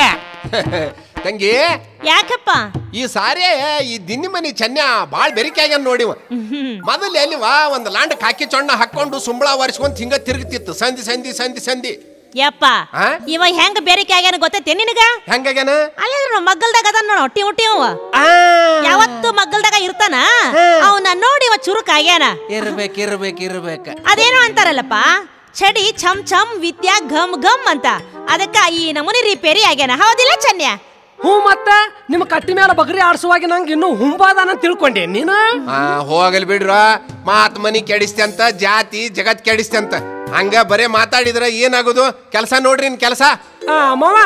ತಂಗಿ, ಯಾಕಪ್ಪ ಈ ಸಾರಿ ಈ ದಿನ್ನಿ ಮನಿ ಚೆನ್ನ ಬಾಳ್ ಬೆರಿಕೆ ಆಗ್ಯಾನ ನೋಡಿವ. ಮೊದಲು ಎಲ್ಲಿವಾ ಒಂದ್ ಲಾಂಡ್ ಕಾಕಿ ಚೊಣ್ಣ ಹಾಕೊಂಡು ಸುಂಬಳ ಒರೆಸ್ಕೊಂಡ್ ಹಿಂಗ ತಿರುಗ್ತಿತ್ತು ಸಂಧಿ ಸಂಧಿ ಸಂಧಿ ಸಂಧಿ. ಯಪ್ಪ, ಇವ ಹೆಂಗ ಬೇರಿಕೆ ಆಗ್ಯಾನ ಗೊತ್ತೈತೆ ನಿನಗ? ಹೆಂಗಾಗ್ಯಾನ? ಅಲ್ಲ ಮಗ್ಗಲ್ದಾಗ ಅದ ನೋಡ, ಟಿವ್ ಟಿವ್ ಯಾವತ್ತು ಮಗ್ಗಲ್ದಾಗ ಇರ್ತಾನ. ಅವನ ನೋಡಿ ಇವ ಚುರುಕ್ ಆಗ್ಯಾನ. ಇರ್ಬೇಕ್ ಇರ್ಬೇಕ್ ಇರ್ಬೇಕ. ಅದೇನೋ ಅಂತಾರಲ್ಲಪ್ಪ, ಚಡಿ ಛಮ್ ಛಮ್ ವಿದ್ಯಾ ಘಮ್ ಘಮ್ ಅಂತ. ಅದಕ್ಕ ಈ ನಮೂನಿ ರಿಪೇರಿ ಆಗ್ಯಾನ. ಹೌದಿಲ್ಲ ಚನ್ಯ? ಹ್ಞೂ, ಮತ್ತ ನಿಮ್ಮ ಕಟ್ಟಿ ಮೇಲೆ ಬಗ್ರಿ ಆಡ್ಸುವಾಗ ನಂಗೆ ಇನ್ನು ಹುಂಬಾದಾನ ತಿಳ್ಕೊಂಡೆ ನೀನು. ಹೋಗಲ್ ಬಿಡ್ರ, ಮಾತ್ ಮನಿ ಕೆಡಿಸ್ತೆ ಅಂತ, ಜಾತಿ ಜಗತ್ ಕೆಡಿಸ್ತೆ ಅಂತ. ಹಂಗ ಬರೇ ಮಾತಾಡಿದ್ರ ಏನಾಗೋದು? ಕೆಲಸ ನೋಡ್ರಿ ನಿನ್ ಕೆಲಸ. ಮಾವ,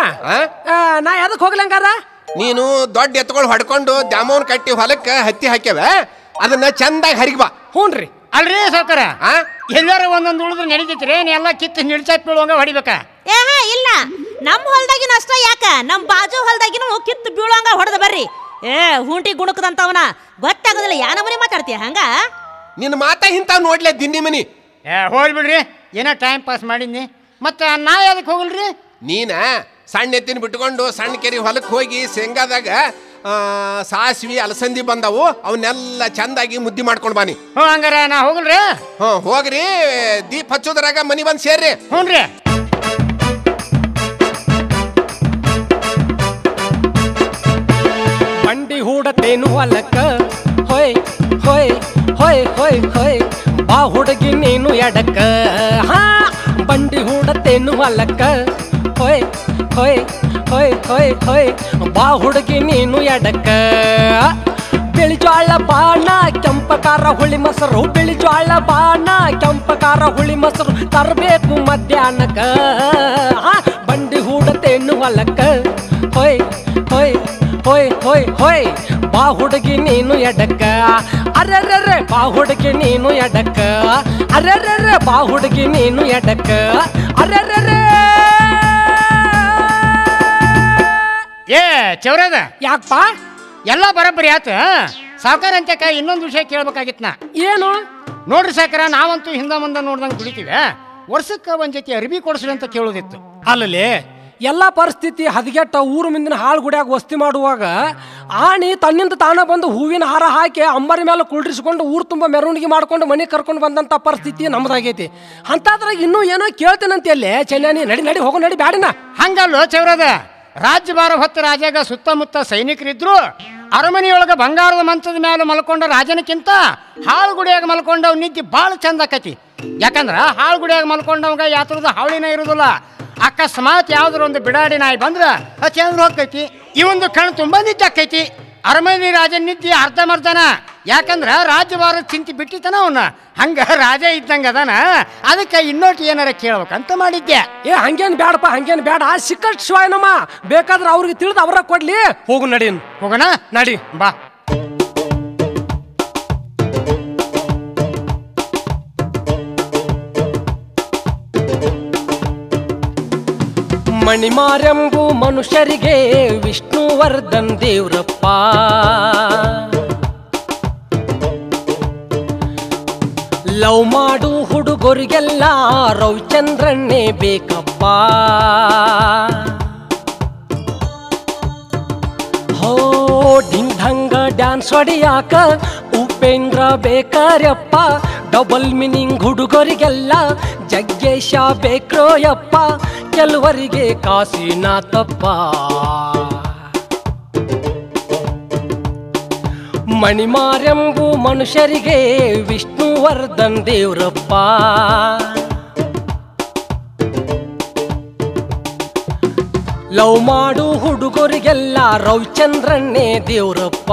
ನಾ ಯಾವ್ದಕ್ ಹೋಗ್ಲಂಗಾರ? ನೀನು ದೊಡ್ಡ ಎತ್ಕೊಳ್ ಹೊಡ್ಕೊಂಡು ದ್ಯಾಮವ್ನ ಕಟ್ಟಿ ಹೊಲಕ್ಕ ಹತ್ತಿ ಹಾಕ್ಯವ, ಅದನ್ನ ಚಂದಾಗಿ ಹರಿಗ್ ಬಾ. ಹ್ಞೂನ್ರಿ. ಅಲ್ರಿ ಸಾವ್ಕಾರ, ಎಲ್ಲಾರ ಒಂದೊಂದು ಉಳಿದ್ರೆ ನಡೀತೈತ್ರಿ, ಎಲ್ಲ ಕಿತ್ತು ನಿಲ್ಚಾಪ್ ಬೀಳುವಂಗ ಹೊಡಿಬೇಕ? ಏ ಇಲ್ಲ, ನಮ್ ಹೊಲ್ದಾಗಿನ ಅಷ್ಟ ಯಾಕ, ನಮ್ ಬಾಜು ಹೊಲ್ದಾಗಿನ ಕಿತ್ತು ಬೀಳುವಂಗ ಹೊಡೆದ ಬರ್ರಿ. ಏ ಹುಂಟಿ ಗುಣಕದಂತವನ ಗೊತ್ತಾಗೋದಿಲ್ಲ, ಯಾ ನಮೂನಿ ಮಾತಾಡ್ತೀಯ ಹಂಗ? ನಿನ್ನ ಮಾತಾ ಇಂತಾವ್ ನೋಡ್ಲೆ ದಿನ್ನಿ ಮನಿ. ಏ ಹೋಲ್ ಬಿಡ್ರಿ, ಏನೋ ಟೈಮ್ ಪಾಸ್ ಮಾಡಿದ್ನಿ. ಮತ್ತ ನಾ ಯಾವ್ದಕ್ ಹೋಗಲ್ರಿ? ನೀನ ಸಣ್ಣ ಎತ್ತಿನ ಬಿಟ್ಕೊಂಡು ಸಣ್ಣ ಕೆರಿ ಹೊಲಕ್ಕೆ ಹೋಗಿ ಶೇಂಗಾದಾಗ ಸಾಸ್ವಿ ಅಲಸಂದಿ ಬಂದವು, ಅವನ್ನೆಲ್ಲ ಚಂದಾಗಿ ಮುದ್ದಿ ಮಾಡ್ಕೊಂಡ್ ಬಾನಿ. ಹ್ಞೂ ಹಂಗಾರ ನಾ ಹೋಗಲ್ರಿ? ಹ್ಞೂ ಹೋಗ್ರಿ, ದೀಪ ಹಚ್ಚೋದ್ರಾಗ ಮನಿ ಬಂದ್ ಸೇರ್ರಿ. ಹ್ಞೂ ರೀ. ಬಂಡಿ ಹೂಡತೇನು ಹೊಲಕ್ಕ, ಹೊಯ್ ಹೊಯ್ ಹೊಯ್ ಹೊಯ್ ಹೊಯ್ ಬಾ ಹುಡುಗಿ ನೀನು ಎಡಕ್ಕ. ಹಾ, ಬಂಡಿ ಹೂಡತೇನು ಹೊಲಕ್ಕ, ಹೊಯ್ ಹೊಯ್ ಹೊಯ್ ಹೊಯ್ ಹೊಯ್ ಬಾ ಹುಡುಗಿ ನೀನು ಎಡಕ್ಕ. ಬಿಳಿಜೋಳ ಬಾಣ ಕೆಂಪಕಾರ ಹುಳಿ ಮೊಸರು, ಬಿಳಿಜೋಳ ಬಾಣ ಕೆಂಪಕಾರ ಹುಳಿ ಮೊಸರು ತರಬೇಕು ಮಧ್ಯಾಹ್ನಕ್ಕ. ಬಂಡಿ ಹೂಡತೇನು ಹೊಲಕ್ಕ, ಹೊಯ್ ಹೊಯ್ ಹೊಯ್ ಹೊಯ್ ಹೊಯ್ ಬಾ ಹುಡುಗಿ ನೀನು ಎಡಕ್ಕ ಅರೆರೆ ಬಾ ಹುಡುಗಿ ನೀನು ಎಡಕ್ಕ ಅರೆರೆ ಬಾ ಹುಡುಗಿ ನೀನು ಎಡಕ್ಕ ಅರೆರೆ. ಏ ಚೌರದ, ಯಾಕಪ್ಪ? ಎಲ್ಲ ಬರಬ್ಬರಿ ಆತ. ಸಾವುಕಾರ ಅಂತಕ ಇನ್ನೊಂದು ವಿಷಯ ಕೇಳ್ಬೇಕಾಗಿತ್ತು ನಾ. ಏನು? ನೋಡ್ರಿ ಸಾಕಾರ, ನಾವಂತೂ ಹಿಂದ ಮುಂದೆ ನೋಡ್ದಂಗೆ ದುಡಿತೀವಿ. ವರ್ಷಕ್ಕೆ ಒಂದ್ ಜೊತೆ ಅರಿವಿ ಕೊಡಿಸ್ರಿ ಅಂತ ಕೇಳೋದಿತ್ತು. ಅಲ್ಲಲ್ಲಿ ಎಲ್ಲ ಪರಿಸ್ಥಿತಿ ಹದಗೆಟ್ಟ ಊರು ಮುಂದಿನ ಹಾಳು ಗುಡಿಯಾಗ ವಸ್ತಿ ಮಾಡುವಾಗ ಆಣಿ ತನ್ನಿಂದ ತಾನ ಬಂದು ಹೂವಿನ ಹಾರ ಹಾಕಿ ಅಂಬರಿ ಮೇಲೆ ಕುಳ್ಳಿಸ್ಕೊಂಡು ಊರು ತುಂಬ ಮೆರವಣಿಗೆ ಮಾಡ್ಕೊಂಡು ಮನೆಗೆ ಕರ್ಕೊಂಡು ಬಂದಂಥ ಪರಿಸ್ಥಿತಿ ನಮ್ದಾಗೈತಿ. ಅಂತಾದ್ರಾಗ ಇನ್ನೂ ಏನೋ ಕೇಳ್ತೇನಂತ ಎಲ್ಲೇ ಚೆನ್ನನಿ, ನಡಿ ನಡಿ ಹೋಗೋ ನಡಿ ಬ್ಯಾಡಿನ. ಹಂಗಲ್ಲೋ ಚೌರದ, ರಾಜ್ಯಭಾರ ಹೊತ್ತ ರಾಜಾಗ ಸುತ್ತಮುತ್ತ ಸೈನಿಕರಿದ್ರು. ಅರಮನೆಯೊಳಗೆ ಬಂಗಾರದ ಮಂಚದ ಮೇಲೆ ಮಲ್ಕೊಂಡ ರಾಜನಕ್ಕಿಂತ ಹಾಳುಗುಡಿಯಾಗ ಮಲ್ಕೊಂಡವ್ ನಿದ್ದೆ ಭಾಳ ಚಂದ ಆಕತಿ. ಯಾಕಂದ್ರ ಹಾಳುಗುಡಿಯಾಗ ಮಲ್ಕೊಂಡವಾಗ ಯಾತ್ರದ ಹಾವಳಿನ ಇರೋದಿಲ್ಲ. ಅಕಸ್ಮಾತ್ ಯಾವ್ದಾರ ಒಂದು ಬಿಡಾಡಿ ನಾಯಿ ಬಂದ್ರ ಅದು ಚಂದ್ರ ಹೋಗ್ತೈತಿ. ಈ ಒಂದು ಕಣ್ಣು ತುಂಬ ನಿದ್ದೆ ಆಕೈತಿ. ಅರಮನೆ ರಾಜನ ನಿದ್ದೆ ಅರ್ಧ ಮರ್ದನ. ಯಾಕಂದ್ರ ರಾಜ್ಯಭಾರದ ಚಿಂತೆ ಬಿಟ್ಟಿತನ ಅವನ್ನ. ಹಂಗ ರಾಜ ಇದ್ದಂಗ ಅದಾನ. ಅದಕ್ಕೆ ಇನ್ನೊಟ್ಟು ಏನಾರ ಕೇಳ್ಬೇಕಂತ ಮಾಡಿದ್ದೆ. ಏ ಹಂಗೇನು ಬ್ಯಾಡಪ್ಪ, ಹಂಗೇನು ಬ್ಯಾಡ. ಸಿಕ್ಕಟ್ ಶಿವಾಯನಮ್ಮ ಬೇಕಾದ್ರೆ ಅವ್ರಿಗೆ ತಿಳಿದು ಅವರ ಕೊಡ್ಲಿ. ಹೋಗು ನಡಿ, ಹೋಗೋಣ ನಡಿ ಬಾ. ಮಣಿಮಾರೆಂಬು ಮನುಷ್ಯರಿಗೆ ವಿಷ್ಣುವರ್ಧನ್ ದೇವ್ರಪ್ಪ. ಲವ್ ಮಾಡು ಹುಡುಗರಿಗೆಲ್ಲ ರವಿಚಂದ್ರನ್ನೇ ಬೇಕಪ್ಪ. ಹೋ ಡಿಂಗ್ ಢಂಗ ಡ್ಯಾನ್ಸ್ ಹೊಡಿಯಾಕ ಉಪೇಂದ್ರ ಬೇಕಾರ್ಯಪ್ಪ. ಡಬಲ್ ಮೀನಿಂಗ್ ಹುಡುಗರಿಗೆಲ್ಲ ಜಗ್ಗೇಶ ಬೇಕ್ರೋಯಪ್ಪ. ಕೆಲವರಿಗೆ ಕಾಶಿನಾಥಪ್ಪ. ಮಣಿಮಾರೆಂಬು ಮನುಷ್ಯರಿಗೆ ವಿಷ್ಣುವರ್ಧನ್ ದೇವ್ರಪ್ಪ. ಲವ್ ಮಾಡು ಹುಡುಗರಿಗೆಲ್ಲ ರವಿಚಂದ್ರನ್ನೇ ದೇವ್ರಪ್ಪ.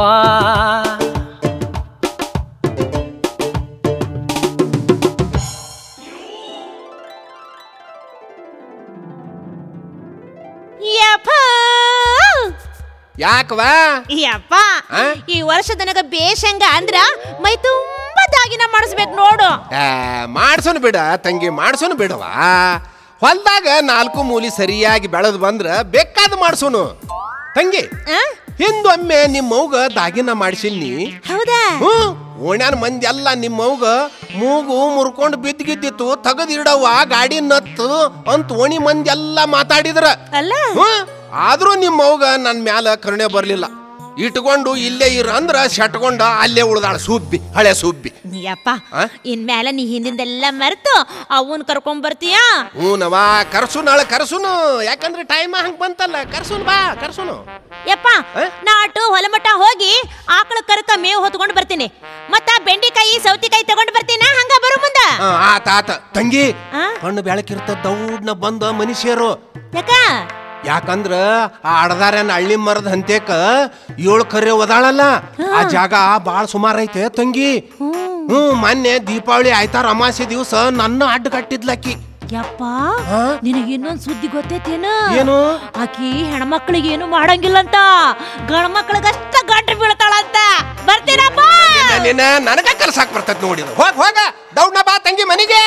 ಯಾಕವಾ ಯಪ್ಪ, ಈ ವರ್ಷ ನನಗ ಬೇಷಂಗ ಅಂದ್ರ ಮೈ ತುಂಬಾ ದಾಗಿನ ಮಾಡಿಸ್ಬೇಕು ನೋಡು. ಮಾಡ್ಸೋನು ಬಿಡ ತಂಗಿ, ಮಾಡ್ಸೋನು ಬಿಡವಾ. ಹೊಲ್ದಾಗ ನಾಲ್ಕು ಮೂಲಿ ಸರಿಯಾಗಿ ಬೆಳೆದು ಬಂದ್ರ ಬೇಕಾದ ಮಾಡ್ಸೋನು ತಂಗಿ. ಹಿಂದೊಮ್ಮೆ ನಿಮ್ಮವ್ಗ ದಾಗಿನ ಮಾಡಿಸಿನಿ. ಹೌದಾ? ಹ್ಮ್, ಓಣ್ಯಾನ ಮಂದಿ ಎಲ್ಲ ನಿಮ್ಮವ್ಗ ಮೂಗು ಮುರ್ಕೊಂಡು ಬಿದ್ದಿಗಿದ್ದಿತ್ತು, ತಗದಿಡವ್ವ ಗಾಡಿ ನತ್ತು ಅಂತ ಓಣಿ ಮಂದಿ ಎಲ್ಲ ಮಾತಾಡಿದ್ರ. ಅಲ್ಲ ಆದ್ರೂ ನಿಮ್ಮವ್ಗ ನನ್ ಮ್ಯಾಲ ಕರುಣೆ ಬರ್ಲಿಲ್ಲ. ಇಟ್ಕೊಂಡು ಇಲ್ಲೇ ಇರ ಅಂದ್ರ ಶಟ್ಕೊಂಡ ಅಲ್ಲೇ ಉಳ್ದಾಳ ಸುಬ್ಬಿ, ಹಳೆ ಸುಬ್ಬಿ. ನೀಯಪ್ಪ, ಇನ್ಮೇಲೆ ನೀ ಹಿಂದಿಂದೆಲ್ಲ ಮರೆತು ಅವನ್ ಕರ್ಕೊಂಡ್ ಬರ್ತೀಯಾ? ಹ್ಞೂ ನವಾ, ಕರ್ಸು ನಾಳೆ ಕರ್ಸುನು. ಯಾಕಂದ್ರೆ ಟೈಮ್ ಹಂಗ ಬಂತಲ್ಲ, ಕರ್ಸುನು ಬಾ ಕರ್ಸುನು. ಯಪ್ಪ, ನಾಟು ಹೊಲಮಠ ಹೋಗಿ ಆಕಳ ಕರ್ಕ ಮೇವು ಹೊತ್ಕೊಂಡು ಬರ್ತೀನಿ. ಮತ್ತ ಬೆಂಡಿಕಾಯಿ ಸೌತಿಕಾಯಿ ತಗೊಂಡ್ ಬರ್ತೀನ. ಹಂಗ ಬರು ಮುಂದ. ಆತ ಆತ ತಂಗಿ, ಕಣ್ಣು ಬೆಳಕಿರ್ತ ದೌಡ್ನ ಬಂದ ಮನುಷ್ಯರು. ಯಾಕ? ಯಾಕಂದ್ರ ಆ ಅಡದಾರನ ಹಳ್ಳಿ ಮರದ ಹಂತೇಕ ಏಳು ಕರೆ ಒದಾಳಲ್ಲ, ಆ ಜಾಗ ಬಾಳ ಸುಮಾರು ಐತೆ ತಂಗಿ. ಹ್ಮ್, ಮೊನ್ನೆ ದೀಪಾವಳಿ ಆಯ್ತಾರ ಅಮಾಸೆ ದಿವಸ ನನ್ನ ಅಡ್ಡ ಕಟ್ಟಿದ್ಲಾಕಿ. ಯಪ್ಪ, ನಿನಗೆ ಇನ್ನೊಂದ್ ಸುದ್ದಿ ಗೊತ್ತೈತೇನು? ಏನು? ಆಕಿ ಹೆಣ್ಮಕ್ಳಿಗೆ ಏನು ಮಾಡಂಗಿಲ್ಲಂತ, ಗಂಡ ಮಕ್ಳಿಗಷ್ಟ ಗಂಟ್ರಿ ಬೀಳ್ತಾಳಂತ. ಬರ್ತೀರಪ್ಪ? ನಿನ್ನ ನನಗ ಕಲ್ಸಾಕ್ ಬರ್ತೈತ್ ನೋಡಿ. ಹೋಗ ಹೋಗ ದೌಡ್ನ ಬಾ ತಂಗಿ ಮನಿಗೆ.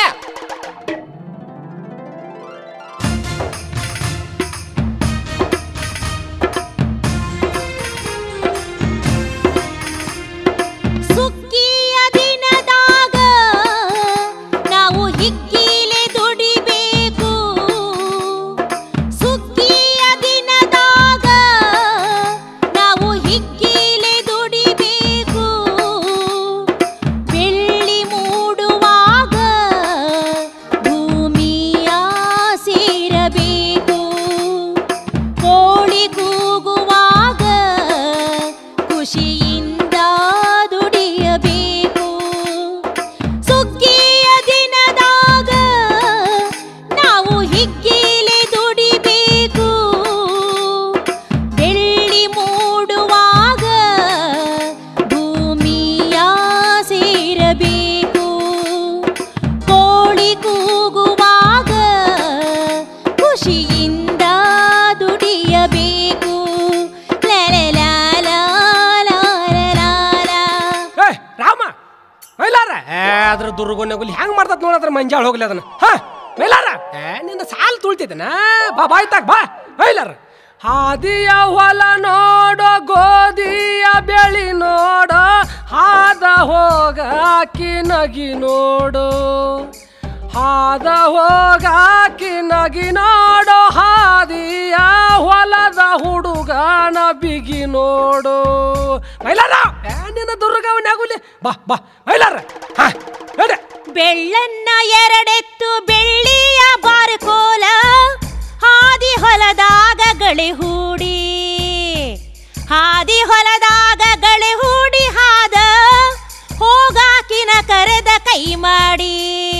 ದುರ್ಗುನೆಗುಲಿ ಹೆಂಗ್ ಮಾಡ್ತತ್ ನೋಡತ್ರ ಮಂಜಾಳ ಹೋಗ್ಲಿ ಅದನ್ನ ಹಾ ಮೈಲಾರ ಏ ನಿನ್ನ ಸಾಲ್ ತುಳ್ತಿದ್ದನ ಬಾ ಬಾಯ್ತಾಗ ಬಾ ಮೈಲಾರ ಹಾದಿಯ ಹೊಲ ನೋಡೋ ಗೋಧಿಯ ಬೆಳಿ ನೋಡೋ ಹಾದ ಹೋಗಾಕಿ ನಗಿ ನೋಡು ಹಾದ ಹೋಗಾಕಿ ನಗಿ ನೋಡೋ ಹಾದಿಯ ಹೊಲದ ಹುಡುಗನ ಬಿಗಿ ನೋಡು ಮೈಲಾರ ಏ ನಿನ್ನ ದುರ್ಗವ ನಗುಲಿ ಬಾ ಬಾ ಮೈಲಾರ ಹಾ ಹೇಳ ಬೆಳ್ಳನ್ನ ಎರಡೆತ್ತು ಬೆಳ್ಳಿಯ ಬಾರ್ಕೋಲ ಹಾದಿ ಹೊಲದಾಗ ಗಳೆ ಹೂಡಿ ಹಾದಿ ಹೊಲದಾಗ ಗಳೆ ಹೂಡಿ ಹಾದ ಹೋಗಾಕಿನ ಕರೆದ ಕೈ ಮಾಡಿ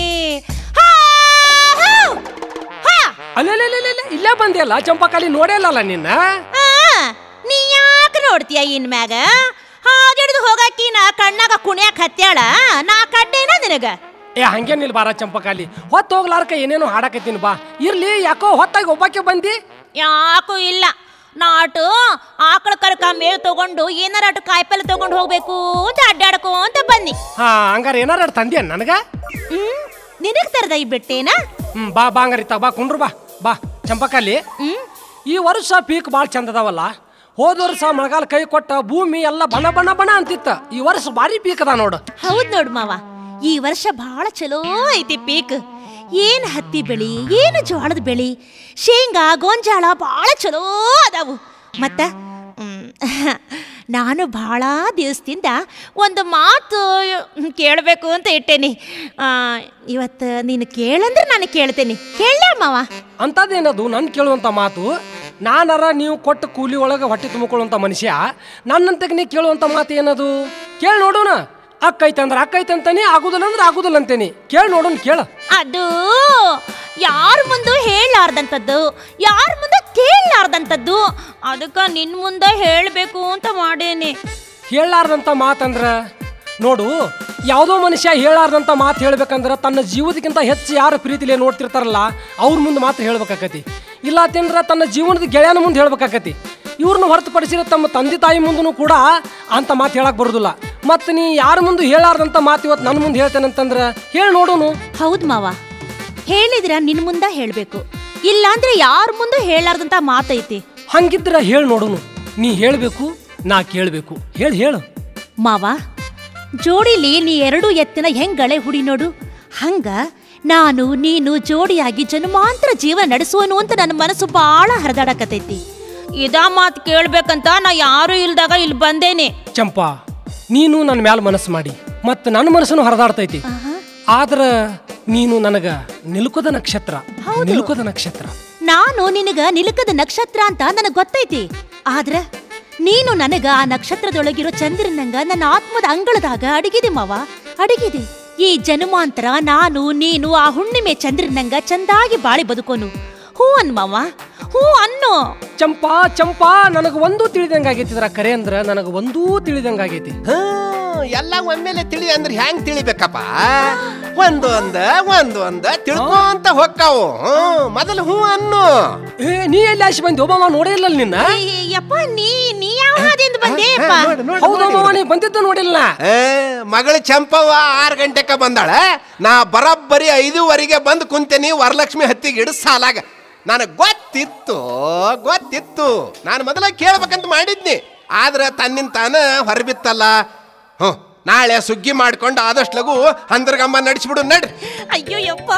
ಅಲ್ಲ ಇಲ್ಲೇ ಬಂದಿಯಲ್ಲ ಚಂಪಕಾಲಿ ನೋಡೇಲಲ್ಲ ನಿನ್ನ ನೀ ಯಾಕೆ ನೋಡ್ತೀಯ ಇನ್ ಮ್ಯಾಗ ಹಾದಿಡ್ದು ಹೋಗಾಕಿನ ಕಣ್ಣಾಗ ಕುಣಿಯಾಕ ಹತ್ಯಾಳ ನಾ ಕಡ್ಡೇನ ನಿನಗ ಏ ಹಂಗೇನಿಲ್ಲ ಬಾರ ಚಂಪಕಾಲಿ ಹೊತ್ತು ಹೋಗ್ಲಾರ್ಕ ಏನೇನು ಹಾಡಕತ್ತೀನಿ ಬಾ ಇರ್ಲಿ ಯಾಕೋ ಹೊತ್ತಾಗಿ ಒಬ್ಬಾಕೆ ಬಂದಿ ಯಾಕೂ ಇಲ್ಲ ನಾಟು ಆಕಳ ಕರ್ಕ ಮೇವು ತಗೊಂಡು ಏನಾರ ಕಾಯಿಪಲ್ಲೆ ತಗೊಂಡು ಹೋಗ್ಬೇಕು ಅಂತ ಅಡ್ಡಾಡ್ಕೋ ಅಂತ ಬನ್ನಿ ಹಾ ಹಂಗಾರ ಏನಾರ ತಂದ್ಯ ನನಗ ಹ್ಮ್ ನಿನಗ್ ತರದ ಈ ಬಿಟ್ಟೇನ ಹ್ಮ್ ಬಾ ಬಾ ಹಂಗಾರಿತ್ತ ಬಾ ಕುಂಡ್ರು ಬಾ ಬಾ ಚಂಪಕಾಲಿ ಹ್ಮ್ ಈ ವರ್ಷ ಪೀಕ್ ಭಾಳ ಚಂದ ಅದಾವಲ್ಲ ಹೋದ ವರ್ಷ ಮಳೆಗಾಲ ಕೈ ಕೊಟ್ಟ ಭೂಮಿ ಎಲ್ಲ ಬಣ ಬಣ ಬಣ ಅಂತಿತ್ತ ಈ ವರ್ಷ ಭಾರಿ ಪೀಕ್ ಅದ ನೋಡು ಹೌದ್ ನೋಡ್ ಮಾವ ಈ ವರ್ಷ ಬಹಳ ಚಲೋ ಐತಿ ಪೀಕ್ ಏನ್ ಹತ್ತಿ ಬೆಳಿ ಏನು ಜೋಳದ ಬೆಳಿ ಶೇಂಗಾ ಗೋಂಜಾಳ ಬಹಳ ಚಲೋ ಅದಾವು ಮತ್ತ ನಾನು ಬಹಳ ದಿವಸದಿಂದ ಒಂದು ಮಾತು ಕೇಳಬೇಕು ಅಂತ ಇಟ್ಟೇನಿ ಇವತ್ತು ನೀನು ಕೇಳಂದ್ರೆ ನಾನು ಕೇಳ್ತೇನೆ ಕೇಳ ಮಾವ ಅಂಥದ್ದೇನದು ನನ್ನ ಕೇಳುವಂಥ ಮಾತು ನಾನರ ನೀವು ಕೊಟ್ಟ ಕೂಲಿ ಒಳಗೆ ಹೊಟ್ಟೆ ತುಂಬಿಕೊಳ್ಳುವಂಥ ಮನುಷ್ಯ ನನ್ನಂತಕ್ಕೆ ನೀ ಕೇಳುವಂಥ ಮಾತು ಏನದು ಕೇಳಿ ನೋಡೋಣ ಅಕ್ಕೈತೆ ಅಂದ್ರೆ ಅಕ್ಕೈತೆ ಅಂತಾನೆ ಆಗುದಿಲ್ಲ ಅಂದ್ರೆ ಆಗುದಿಲ್ಲ ಅಂತೇನಿ ಕೇಳಿ ನೋಡೋಣ ಕೇಳ ಅದು ಯಾರ ಮುಂದೆ ಹೇಳಲಾರ್ದಂಥದ್ದು ಯಾರ ಮುಂದೆ ಕೇಳಲಾರ್ದಂಥದ್ದು ಅದಕ್ಕೆ ನಿನ್ನ ಮುಂದೆ ಹೇಳಬೇಕು ಅಂತ ಮಾಡೇನಿ ಹೇಳಲಾರ್ದಂಥ ಮಾತಂದ್ರ ನೋಡು ಯಾವುದೋ ಮನುಷ್ಯ ಹೇಳಾರ್ದಂಥ ಮಾತು ಹೇಳ್ಬೇಕಂದ್ರೆ ತನ್ನ ಜೀವದಕ್ಕಿಂತ ಹೆಚ್ಚು ಯಾರು ಪ್ರೀತಿಲೇ ನೋಡ್ತಿರ್ತಾರಲ್ಲ ಅವ್ರ ಮುಂದೆ ಮಾತ್ರ ಹೇಳ್ಬೇಕಾಕತಿ ಇಲ್ಲ ತಿಂದ್ರ ತನ್ನ ಜೀವನದ ಗೆಳೆಯನ ಮುಂದೆ ಹೇಳ್ಬೇಕಾಕತಿ ಇವ್ರನ್ನ ಹೊರತುಪಡಿಸಿರೋ ತಮ್ಮ ತಂದೆ ತಾಯಿ ಮುಂದೂ ಕೂಡ ಅಂತ ಮಾತು ಹೇಳಕ್ ಬರೋದಿಲ್ಲ ಮತ್ತು ನೀ ಯಾರ ಮುಂದೆ ಹೇಳಾರ್ದಂಥ ಮಾತು ಇವತ್ತು ನನ್ನ ಮುಂದೆ ಹೇಳ್ತೇನಂತಂದ್ರೆ ಹೇಳಿ ನೋಡೋನು ಹೌದು ಮಾವ ಹೇಳಿದ್ರ ನಿನ್ ಮುಂದೆ ಹೇಳಬೇಕು ಇಲ್ಲಾಂದ್ರೆ ಯಾರ ಮುಂದೆ ಹೇಳಾರ್ದಂಥ ಮಾತೈತಿ ಹಂಗಿದ್ರ ಹೇಳಿ ನೋಡೋನು ನೀ ಹೇಳಬೇಕು ನಾ ಕೇಳಬೇಕು ಹೇಳಿ ಹೇಳು ಮಾವ ಜೋಡಿಲಿ ನೀ ಎರಡು ಎತ್ತಿನ ಹೆಂಗ್ ಗಳೆ ಹುಡಿ ನೋಡು ಹಂಗ ನಾನು ನೀನು ಜೋಡಿಯಾಗಿ ಜನ್ಮಾಂತರ ಜೀವನ ನಡೆಸೋನು ಅಂತ ನನ್ನ ಮನಸ್ಸು ಬಾಳ ಹರಿದಾಡಕತೈತಿ ಇದಾ ಮಾತು ಕೇಳ್ಬೇಕಂತ ನಾ ಯಾರು ಇಲ್ದಾಗ ಇಲ್ಲಿ ಬಂದೇನೆ ಚಂಪಾ ನೀನು ನನ್ನ ಮ್ಯಾಲ ಮನಸ್ಸು ಮಾಡಿ ಮತ್ತು ನನ್ನ ಮನಸ್ಸನ್ನು ಹರಿದಾಡ್ತೈತಿ ಆದ್ರ ನೀನು ನನಗ ನಿಲುಕದ ನಕ್ಷತ್ರ ನಿಲುಕದ ನಕ್ಷತ್ರ ನಾನು ನಿನಗ ನಿಲುಕದ ನಕ್ಷತ್ರ ಅಂತ ನನಗ್ ಗೊತ್ತೈತಿ ಆದ್ರ ನೀನು ನನಗ ಆ ನಕ್ಷತ್ರದೊಳಗಿರೋ ಚಂದ್ರನಂಗ ನನ್ನ ಆತ್ಮದ ಅಂಗಳದಾಗ ಅಡಗಿದೆ ಮಾವ ಅಡಗಿದೆ ಈ ಜನ್ಮಾಂತರ ನಾನು ನೀನು ಆ ಹುಣ್ಣಿಮೆ ಚಂದ್ರನಂಗ ಚಂದಾಗಿ ಬಾಳಿ ಬದುಕೋನು ಹೂ ಅನ್ ಮಾವ ಹೂ ಅನ್ನು ಚಂಪಾ ಚಂಪಾ ನನಗ ಒಂದೂ ತಿಳಿದಂಗಾಗೈತಿದ್ರ ಕರೆ ಅಂದ್ರ ನನಗ ಒಂದೂ ತಿಳಿದಂಗಾಗೈತಿ ಎಲ್ಲ ಒಮ್ಮೆಲೆ ತಿಳಿ ಅಂದ್ರೆ ಹೆಂಗ್ ತಿಳಿಬೇಕಪ್ಪ ಒಂದು ಒಂದ ಒಂದು ಒಂದ ತಿಳ್ಕೊಂತ ಹೊಕ್ಕಾವು ಮೊದಲು ಹೂ ಅನ್ನು ಏ ನೀ ಎಲ್ಲಿ ಆಶೆ ಬಂದಿ ಒಬ್ಬ ನೋಡೇ ಇಲ್ಲ ನಿನ್ನ ಯಪ್ಪ ನೀ ನೀ ಯಾವ ಹಾದಿಯಿಂದ ಬಂದೇಪ್ಪ ಹೌದಮ್ಮ ನೀ ಬಂದಿದ್ದ ನೋಡಿಲ್ಲ ಮಗಳು ಚಂಪವ್ವ ಆರು ಗಂಟೆಕ ಬಂದಾಳ ನಾ ಬರಬ್ಬರಿ ಐದೂವರೆಗೆ ಬಂದು ಕುಂತೇನಿ ವರಲಕ್ಷ್ಮಿ ಹತ್ತಿ ಗಿಡ ಸಾಲಾಗ ನನಗೆ ಗೊತ್ತಿತ್ತು ಗೊತ್ತಿತ್ತು ನಾನು ಮೊದಲ ಕೇಳ್ಬೇಕಂತ ಮಾಡಿದ್ನಿ ಆದ್ರೆ ತನ್ನಿಂದ ತಾನ ಹೊರಬಿತ್ತಲ್ಲ ಹ್ಞೂ ನಾಳೆ ಸುಗ್ಗಿ ಮಾಡ್ಕೊಂಡು ಆದಷ್ಟು ಲಗು ಹಂದ್ರಗಮ್ಮ ನಡಿಸ್ಬಿಡು ನಡ್ರಿ ಅಯ್ಯೋ ಯಪ್ಪ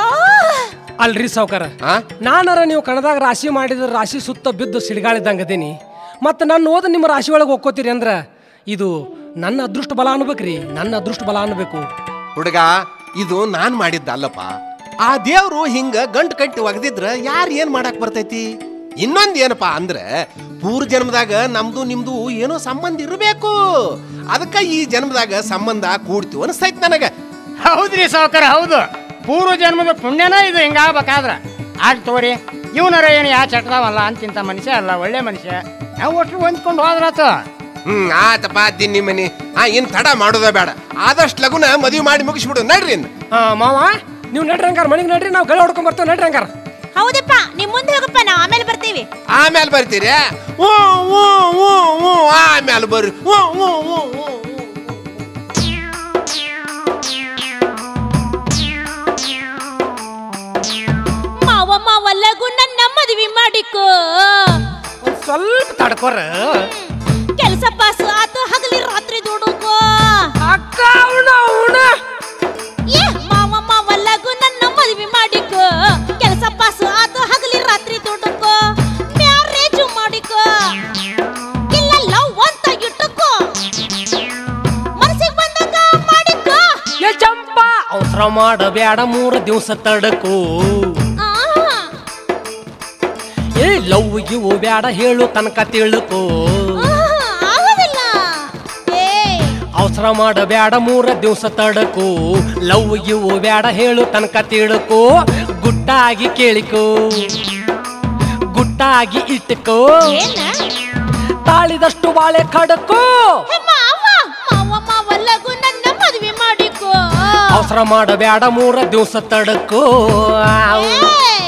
ಅಲ್ರಿ ಸಾವ್ಕಾರ ನಾನಾರ ನೀವು ಕಣದಾಗ ರಾಶಿ ಮಾಡಿದ್ರ ರಾಶಿ ಸುತ್ತ ಬಿದ್ದು ಸಿಡಿಗಾಳಿದ್ದಂಗ ಅದೀನಿ ಮತ್ತು ನನ್ನ ಓದ ನಿಮ್ಮ ರಾಶಿ ಒಳಗೆ ಹೋಗ್ಕೋತೀರಿ ಅಂದ್ರ ಇದು ನನ್ನ ಅದೃಷ್ಟ ಬಲ ಅನ್ಬೇಕ್ರಿ ನನ್ನ ಅದೃಷ್ಟ ಬಲ ಅನ್ಬೇಕು ಹುಡುಗ ಇದು ನಾನ್ ಮಾಡಿದ್ದಲ್ಲಪ್ಪ ಆ ದೇವ್ರು ಹಿಂಗ ಗಂಟು ಕಟ್ಟಿ ಒಗದಿದ್ರ ಯಾರು ಏನ್ ಮಾಡಕ್ ಬರ್ತೈತಿ ಇನ್ನೊಂದ್ ಏನಪ್ಪಾ ಅಂದ್ರೆ ಪೂರ್ವ ಜನ್ಮದಾಗ ನಮ್ದು ನಿಮ್ದು ಏನೋ ಸಂಬಂಧ ಇರಬೇಕು ಅದಕ್ಕ ಈ ಜನ್ಮದಾಗ ಸಂಬಂಧ ಕೂಡ್ತೀವಿ ಅನಿಸ್ತೈತಿ ನನಗ ಹೌದ್ರಿ ಸಾವ್ಕಾರ ಹೌದು ಪೂರ್ವ ಜನ್ಮದ ಪುಣ್ಯನ ಇದು ಹಿಂಗಾಗ್ಬೇಕಾದ್ರ ಆಗ್ ತೋರಿ ಇವನರ ಏನು ಯಾ ಚಟದಾವಲ್ಲ ಅಂತಿಂತ ಮನುಷ್ಯ ಅಲ್ಲ ಒಳ್ಳೆ ಮನುಷ್ಯ ನಾವು ಒಟ್ಟು ಹೊಂದ್ಕೊಂಡು ಹೋದ್ರಾತು ಹ್ಮ್ ಆತಪ್ಪ ದಿನ್ನಿ ಮನಿ ಹಾ ಇನ್ ತಡ ಮಾಡೋದ ಬೇಡ ಆದಷ್ಟು ಲಗುನ ಮದುವೆ ಮಾಡಿ ಮುಗಿಸ್ಬಿಡು ನಡ್ರಿ ಹಾ ಮಾವ ನೀವು ನಡ್ರಿ ಹಂಗಾರ ಮನೆಗೆ ನಡ್ರಿ ನಾವು ಗಳೆ ಹೊಡ್ಕೊಂಡ್ ಬರ್ತೇವೆ ನಡ್ರಿ ಹಂಗಾರ ಹೌದಪ್ಪ ನಿಮ್ ಮುಂದೆ ಹೋಗಪ್ಪ ನಾವು ಆಮೇಲೆ ಬರ್ತೀವಿ ಆಮೇಲೆ ಬರ್ತೀರಿ ಹ್ಞೂ ಹ್ಞೂ ಹ್ಞೂ ಹ್ಞೂ ಆಮೇಲೆ ಬರ್ರಿ ಹ್ಞೂ ಹ್ಞೂ ಹ್ಞೂ ಹ್ಞೂ ಮಾವ ಲಗು ನನ್ನ ಮದುವೆ ಮಾಡಿಕೋ. ಒಂದ್ ಸ್ವಲ್ಪ ತಡ್ಕೊರ. ಕೆಲಸ ಪಾಸು ಆತು ಹಗಲಿ ರಾತ್ರಿ ದುಡುಕೋ. ಅಕ್ಕ ಅವನ ಅವನ ಏ ಮಾವ ಮಾವ ಲಗು ನನ್ನ ಮದುವೆ ಮಾಡಿಕೋ. ಕೆಲಸ ಪಾಸು ಆತು ಹಗಲಿ ರಾತ್ರಿ ದುಡುಕೋ. ಮ್ಯಾರೇಜ್ ಮಾಡಿಕೋ ಇಲ್ಲ ಲವ್ ಅಂತ ಇಟ್ಟುಕೋ. ಮನಸ್ಸಿಗೆ ಬಂದಾಗ ಮಾಡಿಕೋ. ಏ ಚಂಪಾ ಅವಸರ ಮಾಡಬ್ಯಾಡ ಮೂರು ದಿವಸ ತಡಕೋ. ಏ ಲವ್ ಇವು ಬ್ಯಾಡ ಹೇಳು ತನಕ ತಿಳ್ಕೋ. ಅವಸರ ಮಾಡಬ್ಯಾಡ ಮೂರ ದಿವಸ ತಡಕೋ. ಲವ್ ಇವು ಬ್ಯಾಡ ಹೇಳು ತನಕ ತಿಳ್ಕೋ. ಗುಟ್ಟಾಗಿ ಕೇಳಿಕೋ ಗುಟ್ಟಾಗಿ ಇಟ್ಟಕೋ. ತಾಳಿದಷ್ಟು ಬಾಳೆ ಕಡಕೋ. ಅವಸರ ಮಾಡಬ್ಯಾಡ ಮೂರ ದಿವಸ ತಡಕೋ.